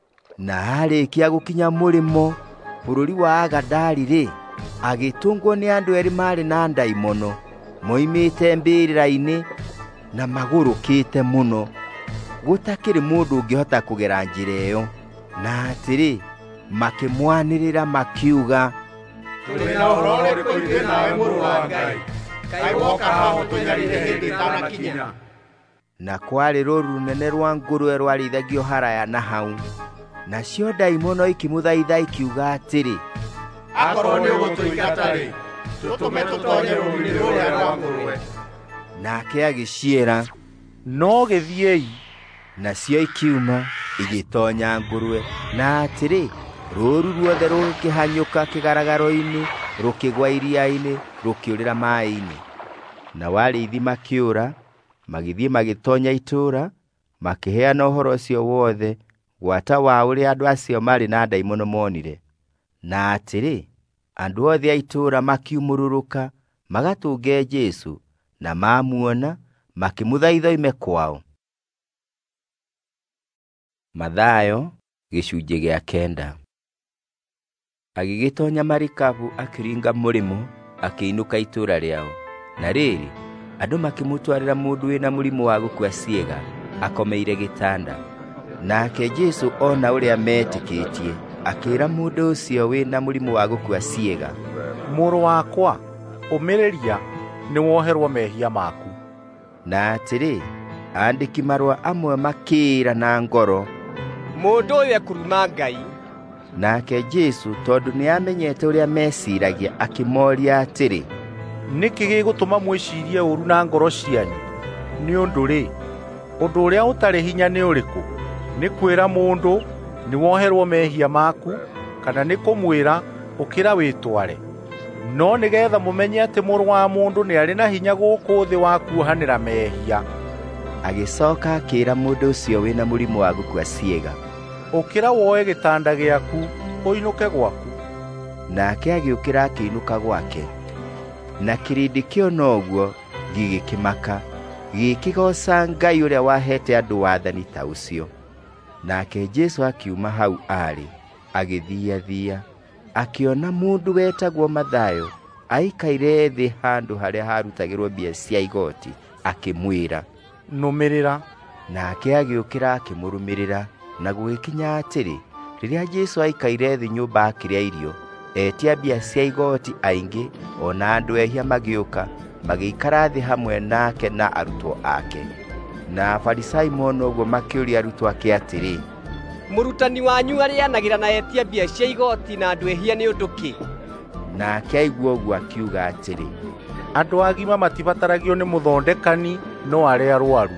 Na arĩkia gũkinya mũrĩmo, bũrũri wa Agadari-rĩ, agĩtũngwo nĩ andũ erĩ maarĩ na ndaimono, moimĩte mbĩrĩra-inĩ na magũrũkĩte mũno, gũtakĩrĩ mũndũ ũngĩhota kũgera njĩra ĩyo. Na atĩrĩ, makĩmwanĩrĩra makiuga, tũrĩ na ũhoro ũrĩkũ ithuĩ nawe mũrũ wa Ngai? Kaĩ woka haha ũtũnyarire hĩndĩ ĩtanakinya? Na kwarĩ rũũru rũnene rwa ngũrwe rwarĩithagio haraya na hau. Nacio ndaimono ikĩmũthaitha ikiuga atĩrĩ, akorwo nĩ ũgũtũingata-rĩ, tũtũme tũtonye rũũru-inĩ rũrĩa rwa ngũrwe. Nake agĩciĩra, no gĩthiei. Nacio ikiuma, igĩtonya ngũrwe. Na atĩrĩ, rũũru ruothe rũgĩkĩhanyũka kĩgaragaro-inĩ, rũkĩgwa iria-inĩ, rũkĩũrĩra maaĩ-inĩ. Na arĩithi makĩũra, magĩthiĩ magĩtonya itũũra, makĩheana ũhoro ũcio wothe, gwata wa ũrĩa andũ acio marĩ na ndaimono monire. Na atĩrĩ, andũ othe a itũũra makiumũrũrũka, magatũnge Jesũ, na mamuona, makĩmũthaitha oime kwao. Mathayo gĩcunjĩ gĩa kenda. Agĩgĩtonya marikabu, akĩringa mũrĩmo, akĩinũka itũũra rĩao. Na rĩrĩ, andũ makĩmũtwarĩra mũndũ wĩna mũrimũ wa gũkua ciĩga, akomeire gĩtanda. Nake Jesũ ona ũrĩa metĩkĩtie, akĩĩra mũndũ ũcio wĩna mũrimũ wa gũkua ciĩga, mũrũ wakwa, ũmĩrĩria, nĩ woherwo mehia maku. Na atĩrĩ, andĩki marũa amwe makĩĩra na ngoro, mũndũ ũyũ ekuruma Ngai. Nake Jesu tondu nĩamenyete ũrĩa meciragia akĩmoria atĩrĩ, nĩkĩ gĩgũtũma mwĩcirie ũru na ngoro cianyu? Nĩ ũndũ rĩ, ũndũ ũrĩa ũtarĩ hinya nĩ ũrĩkũ? Nĩ kwĩra mũndũ nĩ woherwo mehia maku, kana nĩ kũmwĩra ũkĩra wĩtware? No nĩgetha mũmenye atĩ Mũrũ wa Mũndũ nĩ arĩ na hinya gũkũ thĩ wa kuohanĩra mehia. Agĩcoka akĩĩra mũndũ ũcio wĩna mũrimũ wa gũkua ciĩga, ũkĩra woe gĩtanda gĩaku ũinũke gwaku. Nake agĩũkĩra akĩinũka gwake. Na kĩrĩndĩ kĩona ũguo gĩgĩkĩmaka, gĩkĩgooca Ngai ũrĩa wahete andũ wathani ta ũcio. Nake Jesu akiuma hau arĩ, agĩthiathia, akĩona mũndũ wetagwo Mathayo aikaire thĩ handũ harĩa harutagĩrwo mbia cia igoti, akĩmwĩra, nũmĩrĩra. Nake agĩũkĩra akĩmũrũmĩrĩra, na gũgĩkinya atĩrĩ, rĩrĩa Jesu aikaire thĩ nyũmba akĩrĩa irio, etia mbia cia igoti aingĩ ona andũ ehia magĩũka, magĩikara thĩ hamwe nake na arutwo ake. Na Afarisai mona ũguo makĩũria arutwo ake atĩrĩ, mũrutani wanyu arĩanagĩra na etia mbia cia igoti na andũ ehia nĩ ũndũ kĩ? Nake aigua ũguo akiuga atĩrĩ, andũ agima matibataragio nĩ mũthondekani, no arĩa arũaru.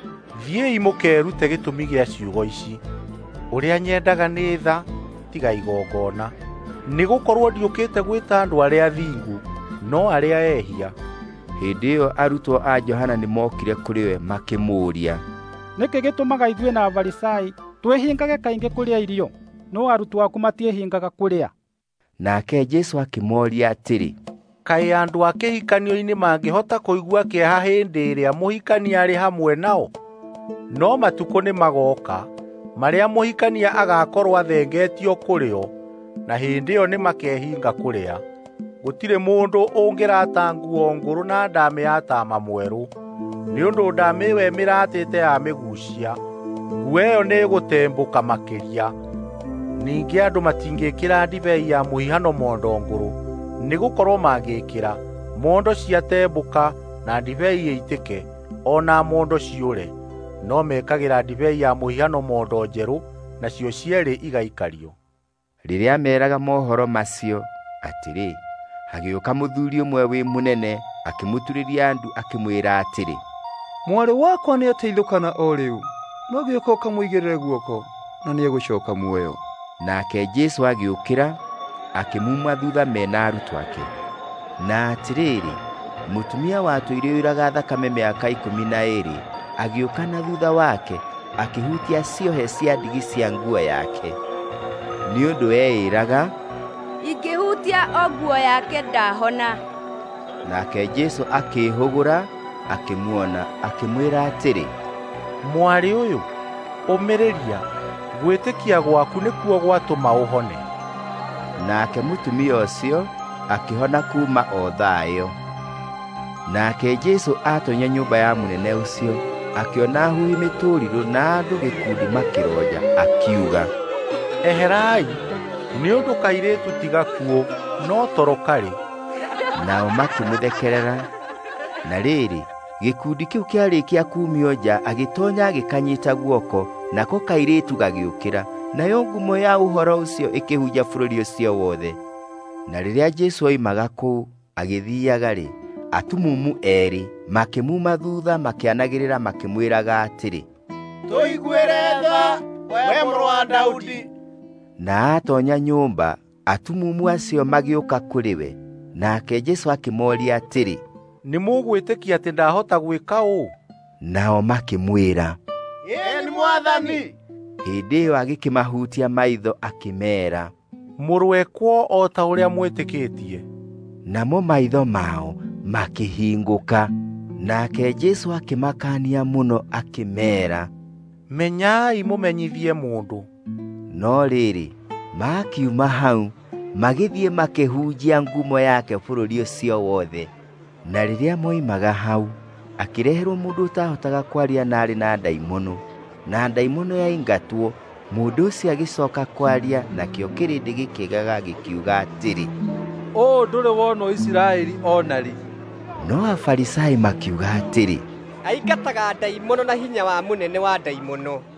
Thiĩi mũkerute gĩtũmi gĩa ciugo ici. Ũrĩa nyendaga nĩ tha, tiga igongona. Nĩ gũkorwo ndiũkĩte gwĩta andũ arĩa athingu, no arĩa ehia. Hĩndĩ ĩyo arutwo a Johana nĩmokire kũrĩ we makĩmũũria, nĩkĩ gĩtũmaga ithuĩ na Afarisai twĩhingage kaingĩ kũrĩa irio, no arutwo aku matiĩhingaga kũrĩa? Nake Jesu akĩmoria atĩrĩ, kaĩ andũ a kĩhikanio-inĩ mangĩhota kũigua kĩeha hĩndĩ ĩrĩa mũhikania arĩ hamwe nao? No matukũ nĩ magoka marĩa mũhikania agakorwo athengetio kũrĩo, na hĩndĩ ĩyo nĩ makehinga kũrĩa. Gũtirĩ mũndũ ũngĩrata nguo ngũrũ na ndamĩ taama mwerũ, nĩ ũndũ ndamĩ ĩyo ĩmĩratĩte yamĩgucia, nguo ĩyo nĩ ĩgũtembũka makĩria. Ningĩ andũ matingĩkĩra ndibei ya mũhihano mondo ngũrũ, nĩ gũkorwo mangĩkĩra, mondo ciatembũka na ndibei ĩitĩke, ona mondo ciũre. No mekagĩra ndibei ya mũhihano mondo njerũ, nacio cierĩ igaikario. Rĩrĩa meraga mohoro macio atĩrĩ, hagĩũka mũthuri ũmwe wĩ mũnene, akĩmũturĩria andu akĩmwĩra atĩrĩ, mwarĩ wakwa nĩ ateithũkana o rĩu, no gĩũka ũkamũigĩrĩre guoko, na nĩ egũcoka muoyo. Nake Jesu agĩũkĩra akĩmuma thutha mena arutwo ake. Na atĩrĩrĩ, mũtumia watũire ũiraga thakame mĩaka ikũmi na ĩĩrĩ agĩũka na thutha wake, akĩhutia ciohe cia ndigi cia nguo yake. Nĩ ũndũ eĩraga, ingĩhutia o nguo yake ndahona. Nake Jesu akĩhũgũra, akĩmuona, akĩmwĩra atĩrĩ, mwarĩ ũyũ, ũmĩrĩria, gwĩtĩkia gwaku nĩkuo gwatũma ũhone. Nake mũtumia ũcio akĩhona kuma o thayũ. Nake Jesu atonya nyũmba ya mũnene ũcio, akĩona huhi mĩtũrirũ na andũ gĩkundi makĩronja, akiuga, eherai, nĩ ũndũ kairĩtu tiga kuo, no toro karĩ. Nao makĩmũthekerera. Na rĩrĩ, gĩkundi kĩu kĩarĩkia kumio nja, agĩtonya agĩkanyita guoko, nako kairĩtu gagĩũkĩra, nayo ngumo ya ũhoro ũcio ĩkĩhunja bũrũri ũcio wothe. Na rĩrĩa Jesu oimaga kũu agĩthiaga-rĩ, atumumu erĩ makĩmuma thutha makĩanagĩrĩra makĩmwĩraga atĩrĩ, tũiguĩre tha, we Mũrũ wa Daudi. Na atonya nyũmba, atumumu acio magĩũka kũrĩ we. Nake Jesu akĩmoria atĩrĩ, nĩ mũgwĩtĩkia atĩ ndahota gwĩka ũũ? Nao makĩmwĩra, ĩĩ nĩ Mwathani. Hĩndĩ ĩyo agĩkĩmahutia maitho akĩmeera, mũrwekwo o ta ũrĩa mwĩtĩkĩtie. Namo maitho mao makĩhingũka. Nake Jesu akĩmakania mũno akĩmeera, menyai mũmenyithie mũndũ. No rĩrĩ, makiuma hau, magĩthiĩ makĩhunjia ngumo yake bũrũri ũcio wothe. Na rĩrĩa moimaga hau, akĩreherwo mũndũ ũtahotaga kwaria na arĩ na ndaimono. Na ndaimono yaingatwo, mũndũ ũcio agĩcoka kwaria, nakĩo kĩrĩndĩ gĩkĩgaga gĩkiuga atĩrĩ, ũũ ndũrĩ wonwo Isiraeli ona rĩ. No Afarisai makiuga atĩrĩ, aingataga ndaimono na hinya wa mũnene wa ndaimono.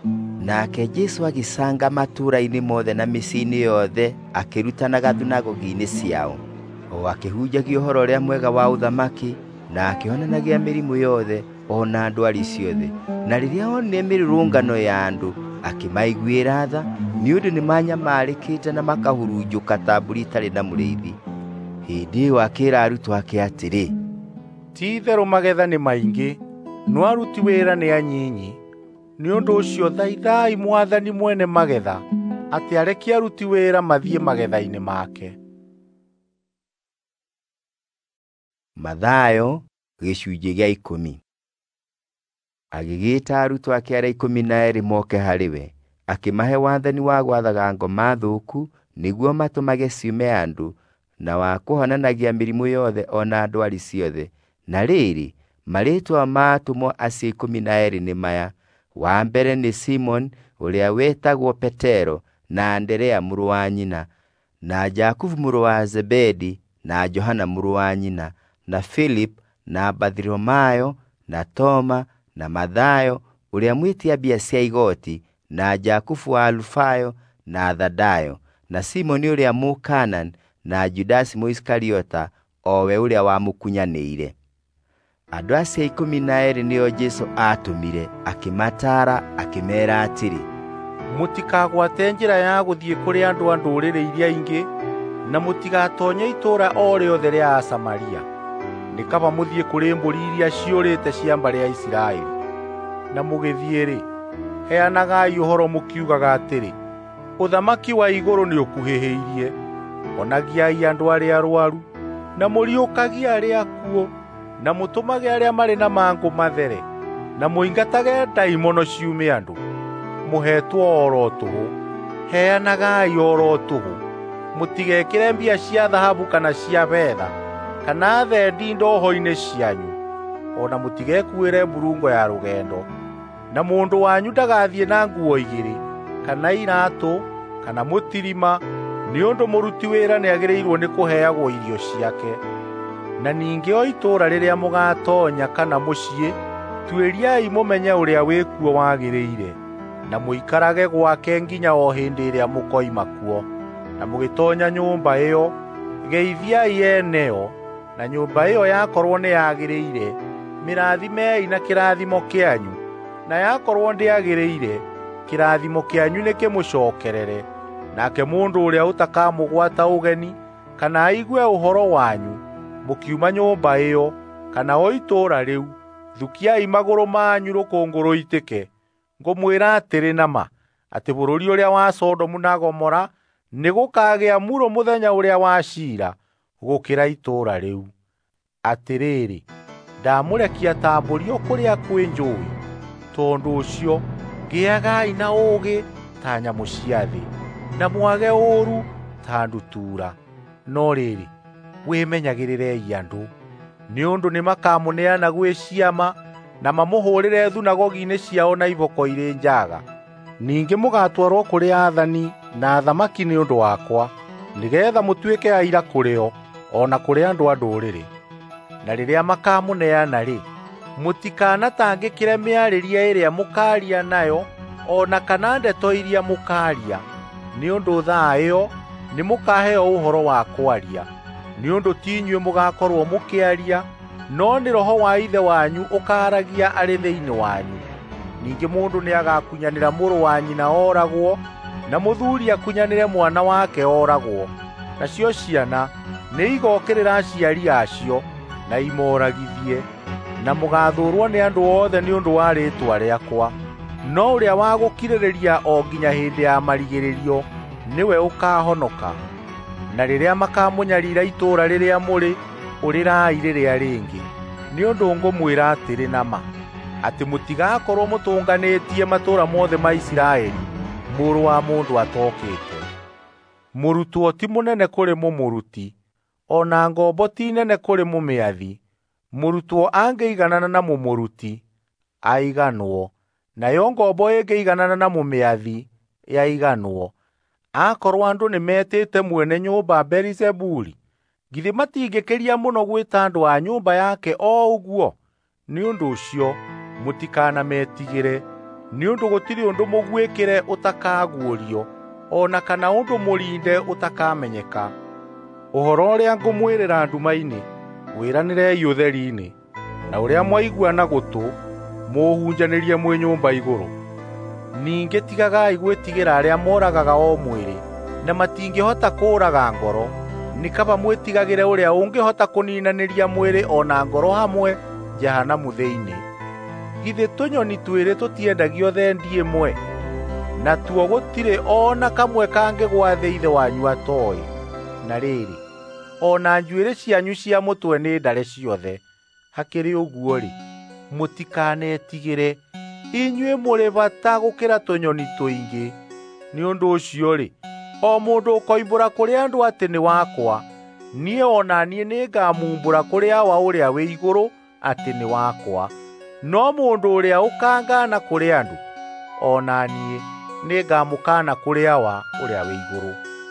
Nake Jesu agĩcanga matũũra-inĩ mothe na mĩciĩ-inĩ yothe, akĩrutanaga thunagogi-inĩ ciao, o akĩhunjagia ũhoro ũrĩa mwega wa ũthamaki, na akĩhonanagia mĩrimũ yothe ona ndwari ciothe. Na rĩrĩa onire mĩrũrũngano ya andũ, akĩmaiguĩra tha, nĩ ũndũ nĩmanyamarĩkĩte na makahurunjũka ta mbũri itarĩ na mũrĩithi. Hĩndĩ ĩyo akĩĩra arutwo ake atĩrĩ, ti-itherũ magetha nĩ maingĩ, no aruti wĩra nĩ anyinyi. Nĩ ũndũ ũcio thaithai Mwathani mwene magetha atĩ areke aruti wĩra mathiĩ magetha-inĩ make. Mathayo gĩcunjĩ gĩa ikũmi. Agĩgĩĩta arutwo ake arĩa ikũmi na eerĩ moke harĩ we, akĩmahe wathani wa gwathaga ngoma thũku nĩguo matũmage ciume andũ, na wa kũhonanagia mĩrimũ yothe ona ndwari ciothe. Na rĩrĩ, marĩĩtwa ma atũmwo acio ikũmi na eerĩ nĩ maya: wa mbere nĩ Simoni ũrĩa wetagwo Petero, na Anderea mũrũ wa nyina, na Jakubu mũrũ wa Zebedi, na Johana mũrũ wa nyina, na Philip, na Bartholomayo, na Toma, na Mathayo ũrĩa mwĩtia mbia cia igoti, na Jakubu wa Alufayo, na Thadayo, na Simoni ũrĩa Mũkanani, na Judasi Mũisikariota, o we ũrĩa wamũkunyanĩire. Andũ acio ikũmi na eerĩ nĩo Jesu aatũmire, akĩmataara, akĩmeera atĩrĩ, mũtikagwate njĩra ya gũthiĩ kũrĩ andũ a ndũrĩrĩ iria ingĩ, na mũtigatonye itũũra o rĩothe rĩa Asamaria. Nĩ kaba mũthiĩ kũrĩ mbũri iria ciũrĩte cia mbarĩ ya Isiraeli. Na mũgĩthiĩ-rĩ, heanagai ũhoro mũkiugaga atĩrĩ, ũthamaki wa igũrũ nĩ ũkuhĩhĩirie. Onagiai andũ arĩa arũaru, na mũriũkagie arĩa akuũ, na mũtũmage arĩa marĩ na mangũ mathere, na mũingatage ndaimono ciume andũ. Mũheetwo oro tũhũ, heanagai oro tũhũ. Mũtigekĩre mbia cia thahabu kana cia betha, kana thendi ndoho-inĩ cianyu, ona mũtigekuĩre mburungo ya rũgendo. Na mũndũ wanyu ndagathiĩ na nguo igĩrĩ, kana iratũ, kana mũtirima, nĩ ũndũ mũruti wĩra nĩagĩrĩirwo nĩ kũheagwo irio ciake. Na ningĩ o itũũra rĩrĩa mũgatonya kana mũciĩ, tuĩriai mũmenye ũrĩa wĩkuo wagĩrĩire, na mũikarage gwake nginya o hĩndĩ ĩrĩa mũkoima kuo. Na mũgĩtonya nyũmba ĩyo, geithiai eneyo, na nyũmba ĩyo yakorwo nĩ yagĩrĩire, mĩrathimei na kĩrathimo kĩanyu, na yakorwo ndĩagĩrĩire, kĩrathimo kĩanyu nĩ kĩmũcokerere. Nake mũndũ ũrĩa ũtakamũgwata ũgeni, kana aigue ũhoro wanyu, mũkiuma nyũmba ĩyo, kana o itũũra rĩu, thukiai magũrũ manyu rũkũngũ rũitĩke. Ngũmwĩra atĩrĩ na ma, atĩ bũrũri ũrĩa wa Sodomu na Gomora nĩ gũkagĩa muro mũthenya ũrĩa wa ciira gũkĩra itũũra rĩu. Atĩrĩrĩ, ndamũrekia ta mbũri o kũrĩa kwĩ njũĩ. Tondũ ũcio, gĩagai na ũũgĩ ta nyamũ cia thĩ, na mwage ũũru ta ndutura. No rĩrĩ, wĩmenyagĩrĩrei andũ, nĩ ũndũ nĩmakamũneana gwĩ ciama, na mamũhũrĩre thunagogi-inĩ ciao na iboko irĩ njaga. Ningĩ mũgatwarwo kũrĩ aathani na athamaki nĩ ũndũ wakwa, nĩgeetha mũtuĩke aira kũrĩ o, ona kũrĩ andũ a ndũrĩrĩ. Na rĩrĩa makamũneana-rĩ, mũtikanatangĩkĩre mĩarĩrie ĩrĩa mũkaaria nayo, ona kana ndeto iria mũkaaria, nĩ ũndũ thaa ĩyo nĩ mũkaheo ũhoro wa kwaria. Nĩ ũndũ ti inyuĩ mũgakorwo mũkĩaria, no nĩ Roho wa Ithe wanyu ũkaaragia arĩ thĩinĩ wanyu. Ningĩ mũndũ nĩagakunyanĩra mũrũ wa nyina oragwo, na mũthuuri akunyanĩre mwana wake oragwo. Nacio ciana nĩ igokĩrĩra aciari acio, na imoragithie. Na mũgathũũrwo nĩ andũ othe nĩ ũndũ wa rĩĩtwa rĩakwa. No ũrĩa wa gũkirĩrĩria o nginya hĩndĩ ya marigĩrĩrio, nĩwe ũkaahonoka. Na rĩrĩa makamũnyarira itũũra rĩrĩa mũrĩ, ũrĩrai rĩrĩa rĩngĩ. Nĩ ũndũ ngũmwĩra atĩrĩ na ma, atĩ mũtigakorwo mũtũnganĩtie matũũra mothe ma Isiraeli, Mũrũ wa Mũndũ atokĩte. Mũrutwo ti mũnene kũrĩ mũmũruti, ona ngombo ti nene kũrĩ mũmĩathi. Mũrutwo angĩiganana na mũmũruti, aiganwo, nayo ngombo ĩngĩiganana na mũmĩathi, yaiganwo. Akorwo andũ nĩmetĩte mwene nyũmba Beelizebuli, githĩ matingĩkĩria mũno gwĩta andũ a nyũmba yake o ũguo? Nĩ ũndũ ũcio, mũtikanametigĩre, nĩ ũndũ gũtirĩ ũndũ mũgwĩkĩre ũtakaguũrio, ona kana ũndũ mũrinde ũtakamenyeka. Ũhoro ũrĩa ngũmwĩrĩra nduma-inĩ, wĩranĩrei ũtheri-inĩ, na ũrĩa mwaigua na gũtũ, mũũhunjanĩrie mwĩ nyũmba igũrũ. Ningĩ tigagai gwĩtigĩra arĩa moragaga o mwĩrĩ, na matingĩhota kũũraga ngoro, nĩ kaba mwĩtigagĩre ũrĩa ũngĩhota kũninanĩria mwĩrĩ ona ngoro hamwe jehanamu thĩinĩ. Githĩ tũnyoni twĩrĩ tũtiendagio thendi ĩmwe, na tuo gũtirĩ ona kamwe kangĩgwa thĩ Ithe wanyu atoĩ? Na rĩrĩ, ona njuĩrĩ cianyu cia mũtwe nĩ ndare ciothe. Hakĩrĩ ũguo-rĩ, mũtikanetigĩre, inyuĩ mũrĩ bata gũkĩra tũnyoni tũingĩ. Nĩ ũndũ ũcio-rĩ, o mũndũ ũkoimbũra kũrĩ andũ atĩ nĩ wakwa, niĩ ona niĩ nĩngamumbũra kũrĩ Awa ũrĩa wĩ igũrũ atĩ nĩ wakwa. No mũndũ ũrĩa ũkangana kũrĩ andũ, ona niĩ nĩngamũkana kũrĩ Awa ũrĩa wĩ igũrũ.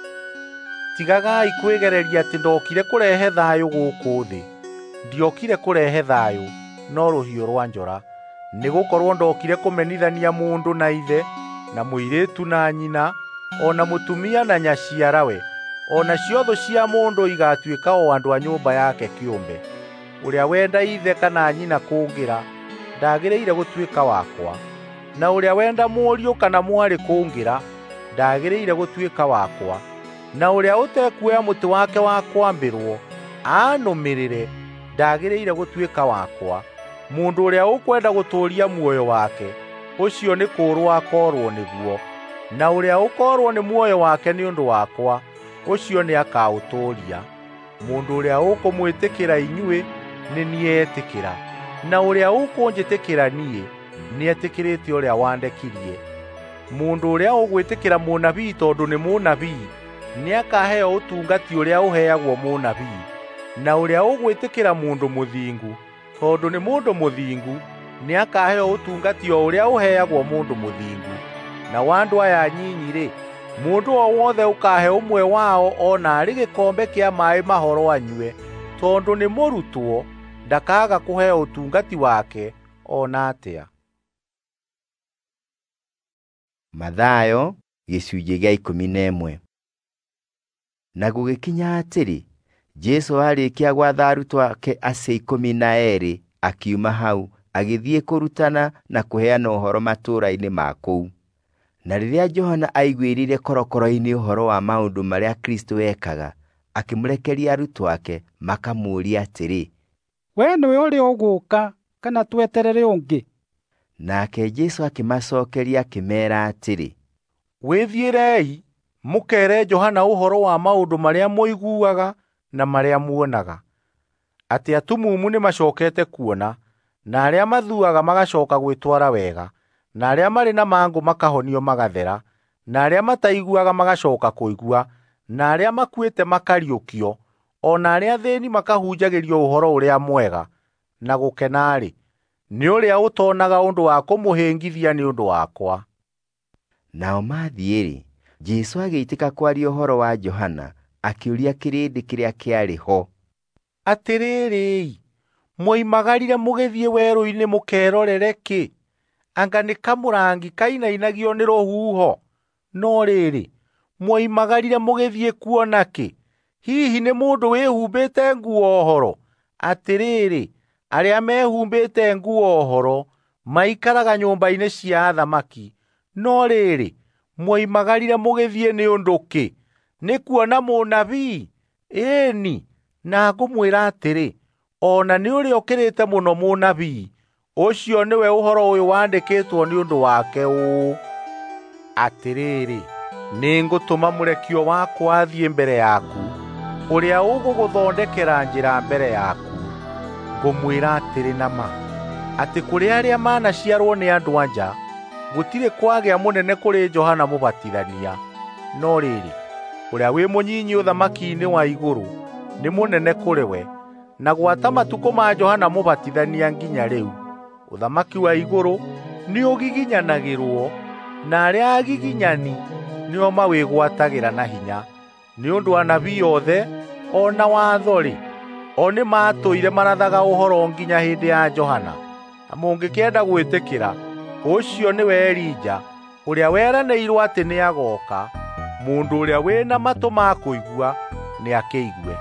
Tigagai kwĩgereria atĩ ndokire kũrehe thayũ gũkũ thĩ. Ndiokire kũrehe thayũ, no rũhiũ rwa njora. Nĩgũkorwo ndokire kũmenithania mũndũ na ithe, na mũirĩtu na nyina, ona mũtumia na nyaciarawe, ona ciothe cia mũndũ igatuĩka o andũ a nyũmba yake kĩũmbe. Ũrĩa wenda ithe kana nyina kũngĩra, ndagĩrĩire gũtuĩka wakwa, na ũrĩa wenda mũriũ kana mwarĩ kũngĩra, ndagĩrĩire gũtuĩka wakwa, na ũrĩa ũtekuoya mũtĩ wake wa kwambĩrwo aanũmĩrĩre, ndagĩrĩire gũtuĩka wakwa. Mũndũ ũrĩa ũkwenda gũtũũria muoyo wake, ũcio nĩ kũũrwo akoorwo nĩguo, na ũrĩa ũkoorwo nĩ muoyo wake nĩ ũndũ wakwa, ũcio nĩ akaũtũũria. Mũndũ ũrĩa ũkũmwĩtĩkĩra inyuĩ, nĩ niĩ etĩkĩra, na ũrĩa ũkũnjĩtĩkĩra niĩ, nĩ etĩkĩrĩte ũrĩa wandekirie. Mũndũ ũrĩa ũgwĩtĩkĩra mũnabii tondũ nĩ mũnabii, nĩ akaheo ũtungati ũrĩa ũheagwo mũnabii, na ũrĩa ũgwĩtĩkĩra mũndũ mũthingu tondũ nĩ mũndũ mũthingu, nĩ akaheo ũtungati o ũrĩa ũheagwo mũndũ mũthingu. Na wa andũ aya nyinyi-rĩ, mũndũ o wothe ũkahe ũmwe wao ona arĩ gĩkombe kĩa maaĩ mahoro anyue, tondũ nĩ mũrutwo, ndakaga kũheo ũtungati wake ona atĩa. Mathayo gĩcunjĩ gĩa ikũmi na ĩmwe. Na gũgĩkinya atĩrĩ, Jesũ arĩkia gwatha arutwo ake acio ikũmi na eerĩ, akiuma hau, agĩthiĩ kũrutana na kũheana ũhoro matũũra-inĩ ma kũu. Na rĩrĩa Johana aiguĩrire korokoro-inĩ ũhoro wa maũndũ marĩa Kristo ekaga, akĩmũrekeria arutwo ake, makamũũria atĩrĩ, we nĩwe ũrĩa ũgũũka, kana tweterere ũngĩ? Nake Jesũ akĩmacokeria akĩmeera atĩrĩ, wĩthiĩrei, mũkeere Johana ũhoro wa maũndũ marĩa mũiguaga na marĩa muonaga, atĩ atumumu nĩ macokete kuona, na arĩa mathuaga magacoka gwĩtwara wega, na arĩa marĩ na mangũ makahonio magathera, na arĩa mataiguaga magacoka kũigua, na arĩa makuĩte makariũkio, o na arĩa athĩĩni makahunjagĩrio ũhoro ũrĩa mwega. Na gũkena-rĩ, nĩ ũrĩa ũtonaga ũndũ wa kũmũhĩngithia nĩ ũndũ wakwa. Nao mathiĩ-rĩ, Jesũ agĩitĩka kwaria ũhoro wa Johana, akĩũria kĩrĩndĩ kĩrĩa kĩarĩ ho, atĩrĩrĩ, moimagarire mũgĩthiĩ werũ-inĩ mũkerorere kĩ? Anga nĩ kamũrangi kainainagio nĩ rũhuho? No rĩrĩ, moimagarire mũgĩthiĩ kuona kĩ? Hihi nĩ mũndũ wĩhumbĩte nguo horo? Atĩrĩrĩ, arĩa mehumbĩte nguo horo maikaraga nyũmba-inĩ cia athamaki. No rĩrĩ, moimagarire mũgĩthiĩ nĩ ũndũ kĩ? Nĩ kuona mũnabii? Ĩĩni, na ngũmwĩra atĩrĩ, ona nĩ ũrĩa ũkĩrĩte mũno mũnabii, ũcio nĩwe ũhoro ũyũ wandĩkĩtwo nĩ ũndũ wake ũũ: atĩrĩrĩ, nĩngũtũma mũrekio wakwa athiĩ mbere yaku, ũrĩa ũgũgũthondekera njĩra mbere yaku. Ngũmwĩra atĩrĩ na ma, atĩ kũrĩ arĩa manaciarwo nĩ andũ-a-nja, gũtirĩ kwagĩa mũnene kũrĩ Johana Mũbatithania. No rĩrĩ, ũrĩa wĩ mũnyinyi ũthamaki-inĩ wa igũrũ nĩ mũnene kũrĩ we. Na gwata matukũ ma Johana Mũbatithania nginya rĩu, ũthamaki wa igũrũ nĩ ũgiginyanagĩrwo, na arĩa agiginyani nĩo mawĩgwatagĩra na hinya. Nĩ ũndũ anabii othe, o na watho-rĩ, o nĩ matũire marathaga ũhoro nginya hĩndĩ ya Johana. Na mũngĩkĩenda gwĩtĩkĩra, Ũcio nĩwe Elija, ũrĩa weranĩirwo atĩ nĩagoka. Mũndũ ũrĩa wĩna matũ ma kũigua nĩ akĩigue.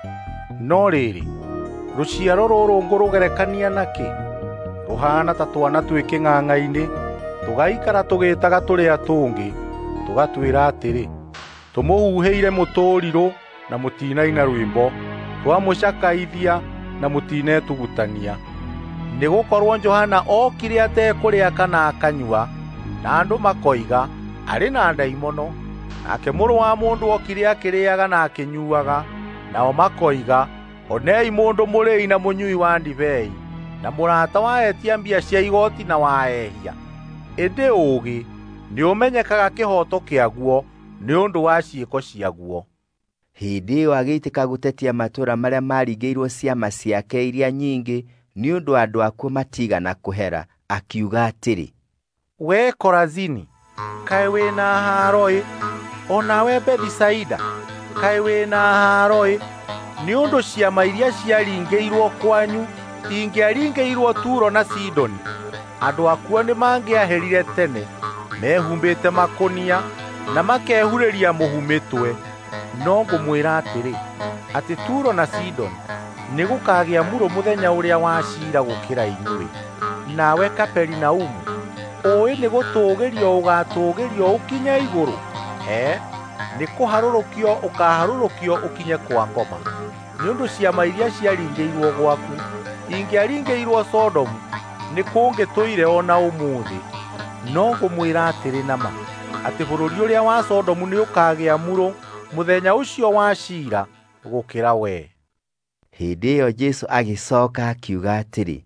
No rĩrĩ, rũciaro rũrũ ngũrũgerekania nakĩ? Rũhana ta twana twĩ kĩng'ang'a-inĩ, tũgaikara tũgĩtaga tũrĩa tũngĩ, tũgatwĩra atĩrĩ, tũmũhuhĩire mũtũrirũ na mũtinaina rwĩmbo, twamũcakaithia na mũtinetugutania. Nĩgũkorwo Johana okire atekũrĩa kana akanyua, na andũ makoiga arĩ na ndaimono. Nake Mũrũ wa Mũndũ okire akĩrĩaga na akĩnyuaga, nao makoiga, onei mũndũ mũrĩi na mũnyui wa ndibei, na mũrata wa etia mbia cia igoti na wa ehia. Ĩndĩ ũũgĩ nĩũmenyekaga kĩhoto kĩaguo nĩ ũndũ wa ciĩko ciaguo. Hĩndĩ ĩyo agĩitĩka gũtetia matũũra marĩa maringĩirwo ciama ciake iria nyingĩ, nĩ ũndũ andũ akuo matigana kũhera, akiuga atĩrĩ, Wee Korazini, kaĩ wĩna haro-ĩ! O nawe Bethisaida, kaĩ wĩna haro-ĩ! Nĩ ũndũ ciama iria ciaringĩirwo kwanyu ingĩaringĩirwo Turo na Sidoni, andũ akuo nĩmangĩaherire tene, mehumbĩte makũnia na makehurĩria mũhu mĩtwe. No ngũmwĩra atĩrĩ, atĩ Turo na Sidoni nĩgũkagĩa muro mũthenya ũrĩa wa ciira gũkĩra inyuĩ. Nawe Kaperinaumu, ũĩ nĩ gũtũũgĩrio ũgatũũgĩrio ũkinye igũrũ? He, nĩ kũharũrũkio ũkaharũrũkio ũkinye kwa ngoma. Nĩ ũndũ ciama iria ciaringĩirwo gwaku ingĩaringĩirwo Sodomu, nĩ kũngĩtũire ona ũmũthĩ. No ngũmwĩra atĩrĩ nama, atĩ bũrũri ũrĩa wa Sodomu nĩ ũkagĩa muro mũthenya ũcio wa ciira gũkĩra we. Hĩndĩ ĩyo Jesũ agĩcooka akiuga atĩrĩ,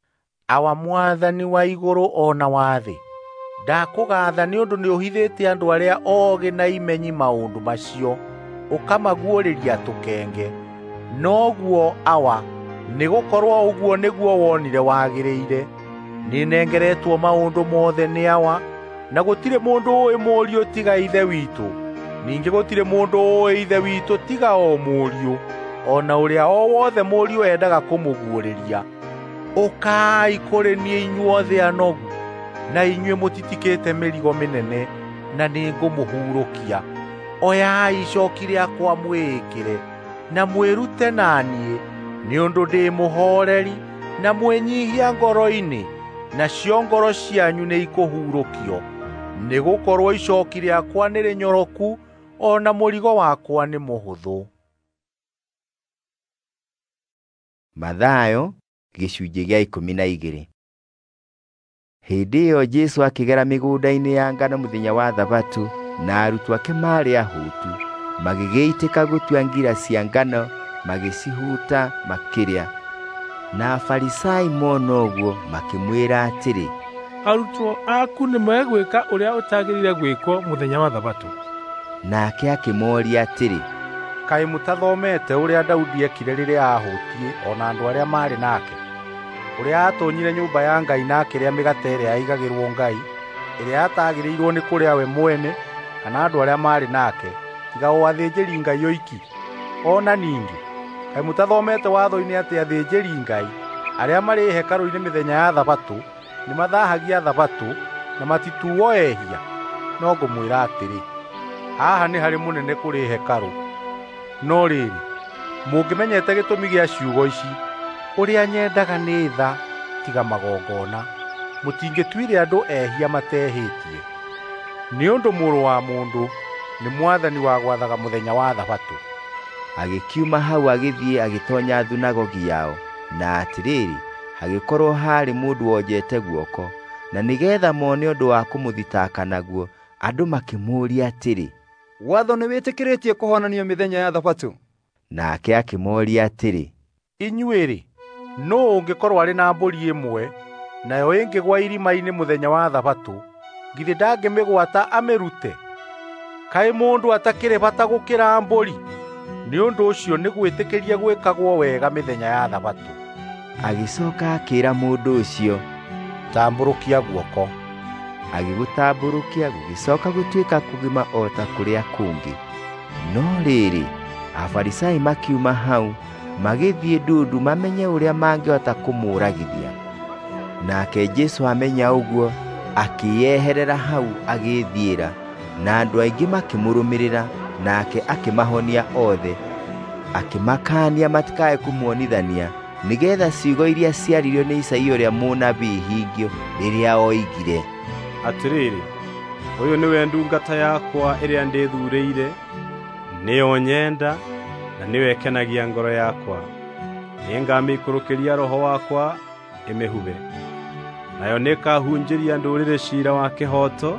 Awa Mwathani wa igũrũ ona wa thĩ, ndakũgaatha nĩ ũndũ nĩũhithĩte andũ arĩa oogĩ na imenyi maũndũ macio, ũkamaguũrĩria tũkenge. Noguo awa, nĩgũkorwo ũguo nĩguo wonire wagĩrĩire. Nĩnengeretwo maũndũ mothe nĩ awa, na gũtirĩ mũndũ ũĩ mũriũ tiga ithe witũ. Ningĩ gũtirĩ mũndũ ũĩ ithe witũ tiga o mũriũ, ona ũrĩa o wothe mũriũ endaga kũmũguũrĩria. Ũkai kũrĩ niĩ inyuothe anogu, na inyuĩ mũtitikĩte mĩrigo mĩnene, na nĩngũmũhurũkia. Oyai icooki rĩakwa mwĩĩkĩre, na mwĩrute na niĩ, nĩ ũndũ ndĩ mũhooreri na mwĩnyiihia ngoro-inĩ, nacio ngoro cianyu nĩikũhurũkio. Nĩgũkorwo icooki rĩakwa nĩ rĩnyoroku, ona mũrigo wakwa nĩ mũhũthũ. Mathayo gĩcunjĩ gĩa ikũmi na igĩrĩ. Hĩndĩ ĩyo Jesũ akĩgera mĩgũnda-inĩ ya ngano mũthenya wa Thabatũ, na arutwo ake maarĩ ahũtu, magĩgĩitĩka gũtua ngira cia ngano, magĩcihuta makĩrĩa. Na Afarisai mona ũguo makĩmwĩra atĩrĩ, arutwo aku nĩmegwĩka ũrĩa ũtagĩrĩire gwĩkwo mũthenya wa Thabatũ. Nake akĩmooria atĩrĩ, kaĩ mũtathomete ũrĩa Daudi ekire rĩrĩa ahũtiĩ ona andũ arĩa maarĩ nake, ũrĩa atonyire nyũmba ya Ngai na akĩrĩa mĩgate ĩrĩa yaigagĩrwo Ngai, ĩrĩa atagĩrĩirwo nĩ kũrĩa we mwene kana andũ arĩa maarĩ nake, tiga o athĩnjĩri Ngai oiki? Ona ningĩ, kaĩ mũtathomete watho-inĩ atĩ athĩnjĩri Ngai arĩa marĩ hekarũ-inĩ mĩthenya ya Thabatũ nĩmathahagia Thabatũ na matituo ehia? No ngũmwĩra atĩrĩ, haha nĩ harĩ mũnene kũrĩ hekarũ. No rĩrĩ, mũngĩmenyete gĩtũmi gĩa ciugo ici, ũrĩa nyendaga nĩ tha tiga magongona, mũtingĩtuire andũ ehia matehĩtie. Nĩ ũndũ Mũrũ wa Mũndũ nĩ mwathani wa gwathaga mũthenya wa Thabatũ. Agĩkiuma hau agĩthiĩ agĩtonya thunagogi yao, na atĩrĩrĩ, hagĩkorwo harĩ mũndũ wonjete guoko, na nĩgetha mone ũndũ wa kũmũthitaka naguo, andũ makĩmũũria atĩrĩ, watho nĩwĩtĩkĩrĩtie kũhonanio mĩthenya ya Thabatũ? Nake akĩmooria atĩrĩ, inyuĩ-rĩ, nũũ ũngĩkorwo arĩ na mbũri ĩmwe, nayo ĩngĩgwa irima-inĩ mũthenya wa Thabatũ, githĩ ndangĩmĩgwata amĩrute? Kaĩ mũndũ atakĩrĩ bata gũkĩra mbũri? Nĩ ũndũ ũcio nĩ gwĩtĩkĩria gwĩkagwo wega mĩthenya ya Thabatũ. Agĩcooka akĩĩra mũndũ ũcio, tambũrũkia guoko. Agĩgũtambũrũkia, gũgĩcoka gũtuĩka kũgima o ta kũrĩa kũngĩ. No rĩrĩ, Afarisai makiuma hau, magĩthiĩ ndundu mamenye ũrĩa mangĩhota kũmũũragithia. Nake Jesũ amenya ũguo, akiyeherera hau agĩthiĩra, na andũ aingĩ makĩmũrũmĩrĩra, nake akĩmahonia othe, akĩmakania matikae kũmuonithania, nĩgetha ciugo iria ciaririo nĩ Isaia ũrĩa mũnabii hingio rĩrĩa oigire, atĩrĩrĩ, ũyũ nĩwe ndungata yakwa ĩrĩa ndĩthuurĩire, nĩyo nyenda, na nĩwe kenagia ngoro yakwa. Nĩngamĩikũrũkĩria roho wakwa ĩmĩhube, nayo nĩkahunjĩria ndũrĩrĩ ciira wa kĩhooto,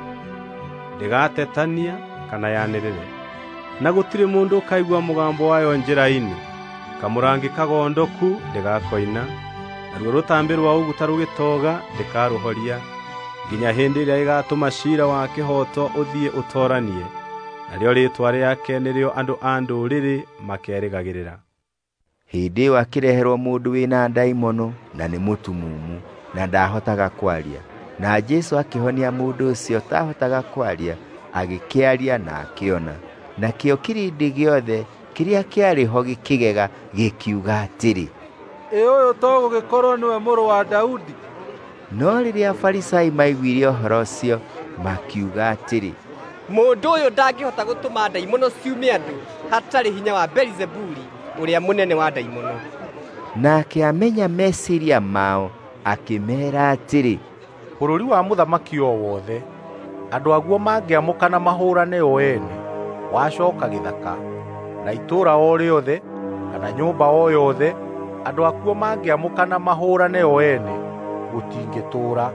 ndĩgatetania kana yanĩrĩre. Na gũtirĩ mũndũ ũkaigua mũgambo wayo njĩra-inĩ, kamũrangi kagondoku ndĩgakoina, naruo rũtambĩ rwa ũguta rũgĩtoga ndĩkarũhoria, nginya hĩndĩ ĩrĩa ĩgatũma ciira wa kĩhooto ũthiĩ ũtooranie, narĩo rĩĩtwa rĩake nĩrĩo andũ a ndũrĩrĩ makerĩgagĩrĩra. Hĩndĩ ĩyo akĩreherwo mũndũ wĩna ndaimono na nĩ mũtumumu, na ndahotaga kwaria. Na Jesũ akĩhonia mũndũ ũcio tahotaga kwaria, agĩkĩaria na akĩona. Na kĩo kĩrĩndĩ gĩothe kĩrĩa kĩarĩ ho gĩkĩgega gĩkiuga atĩrĩ, ĩ ũyũ to gũgĩkorwo nĩwe mũrũ wa Daudi? No rĩrĩa Afarisai maiguire ũhoro ũcio, makiuga atĩrĩ, mũndũ ũyũ ndangĩhota gũtũma ndaimono ciume andũ hatarĩ hinya wa Beelzebuli, ũrĩa mũnene wa ndaimono. Nake amenya meciria mao, akĩmeera atĩrĩ, bũrũri wa mũthamaki o wothe, andũ aguo mangĩamũkana mahũrane o ene, wacoka gĩthaka, na itũũra o rĩothe, kana nyũmba o yothe, andũ akuo mangĩamũkana mahũrane o ene, gũtingĩtũũra.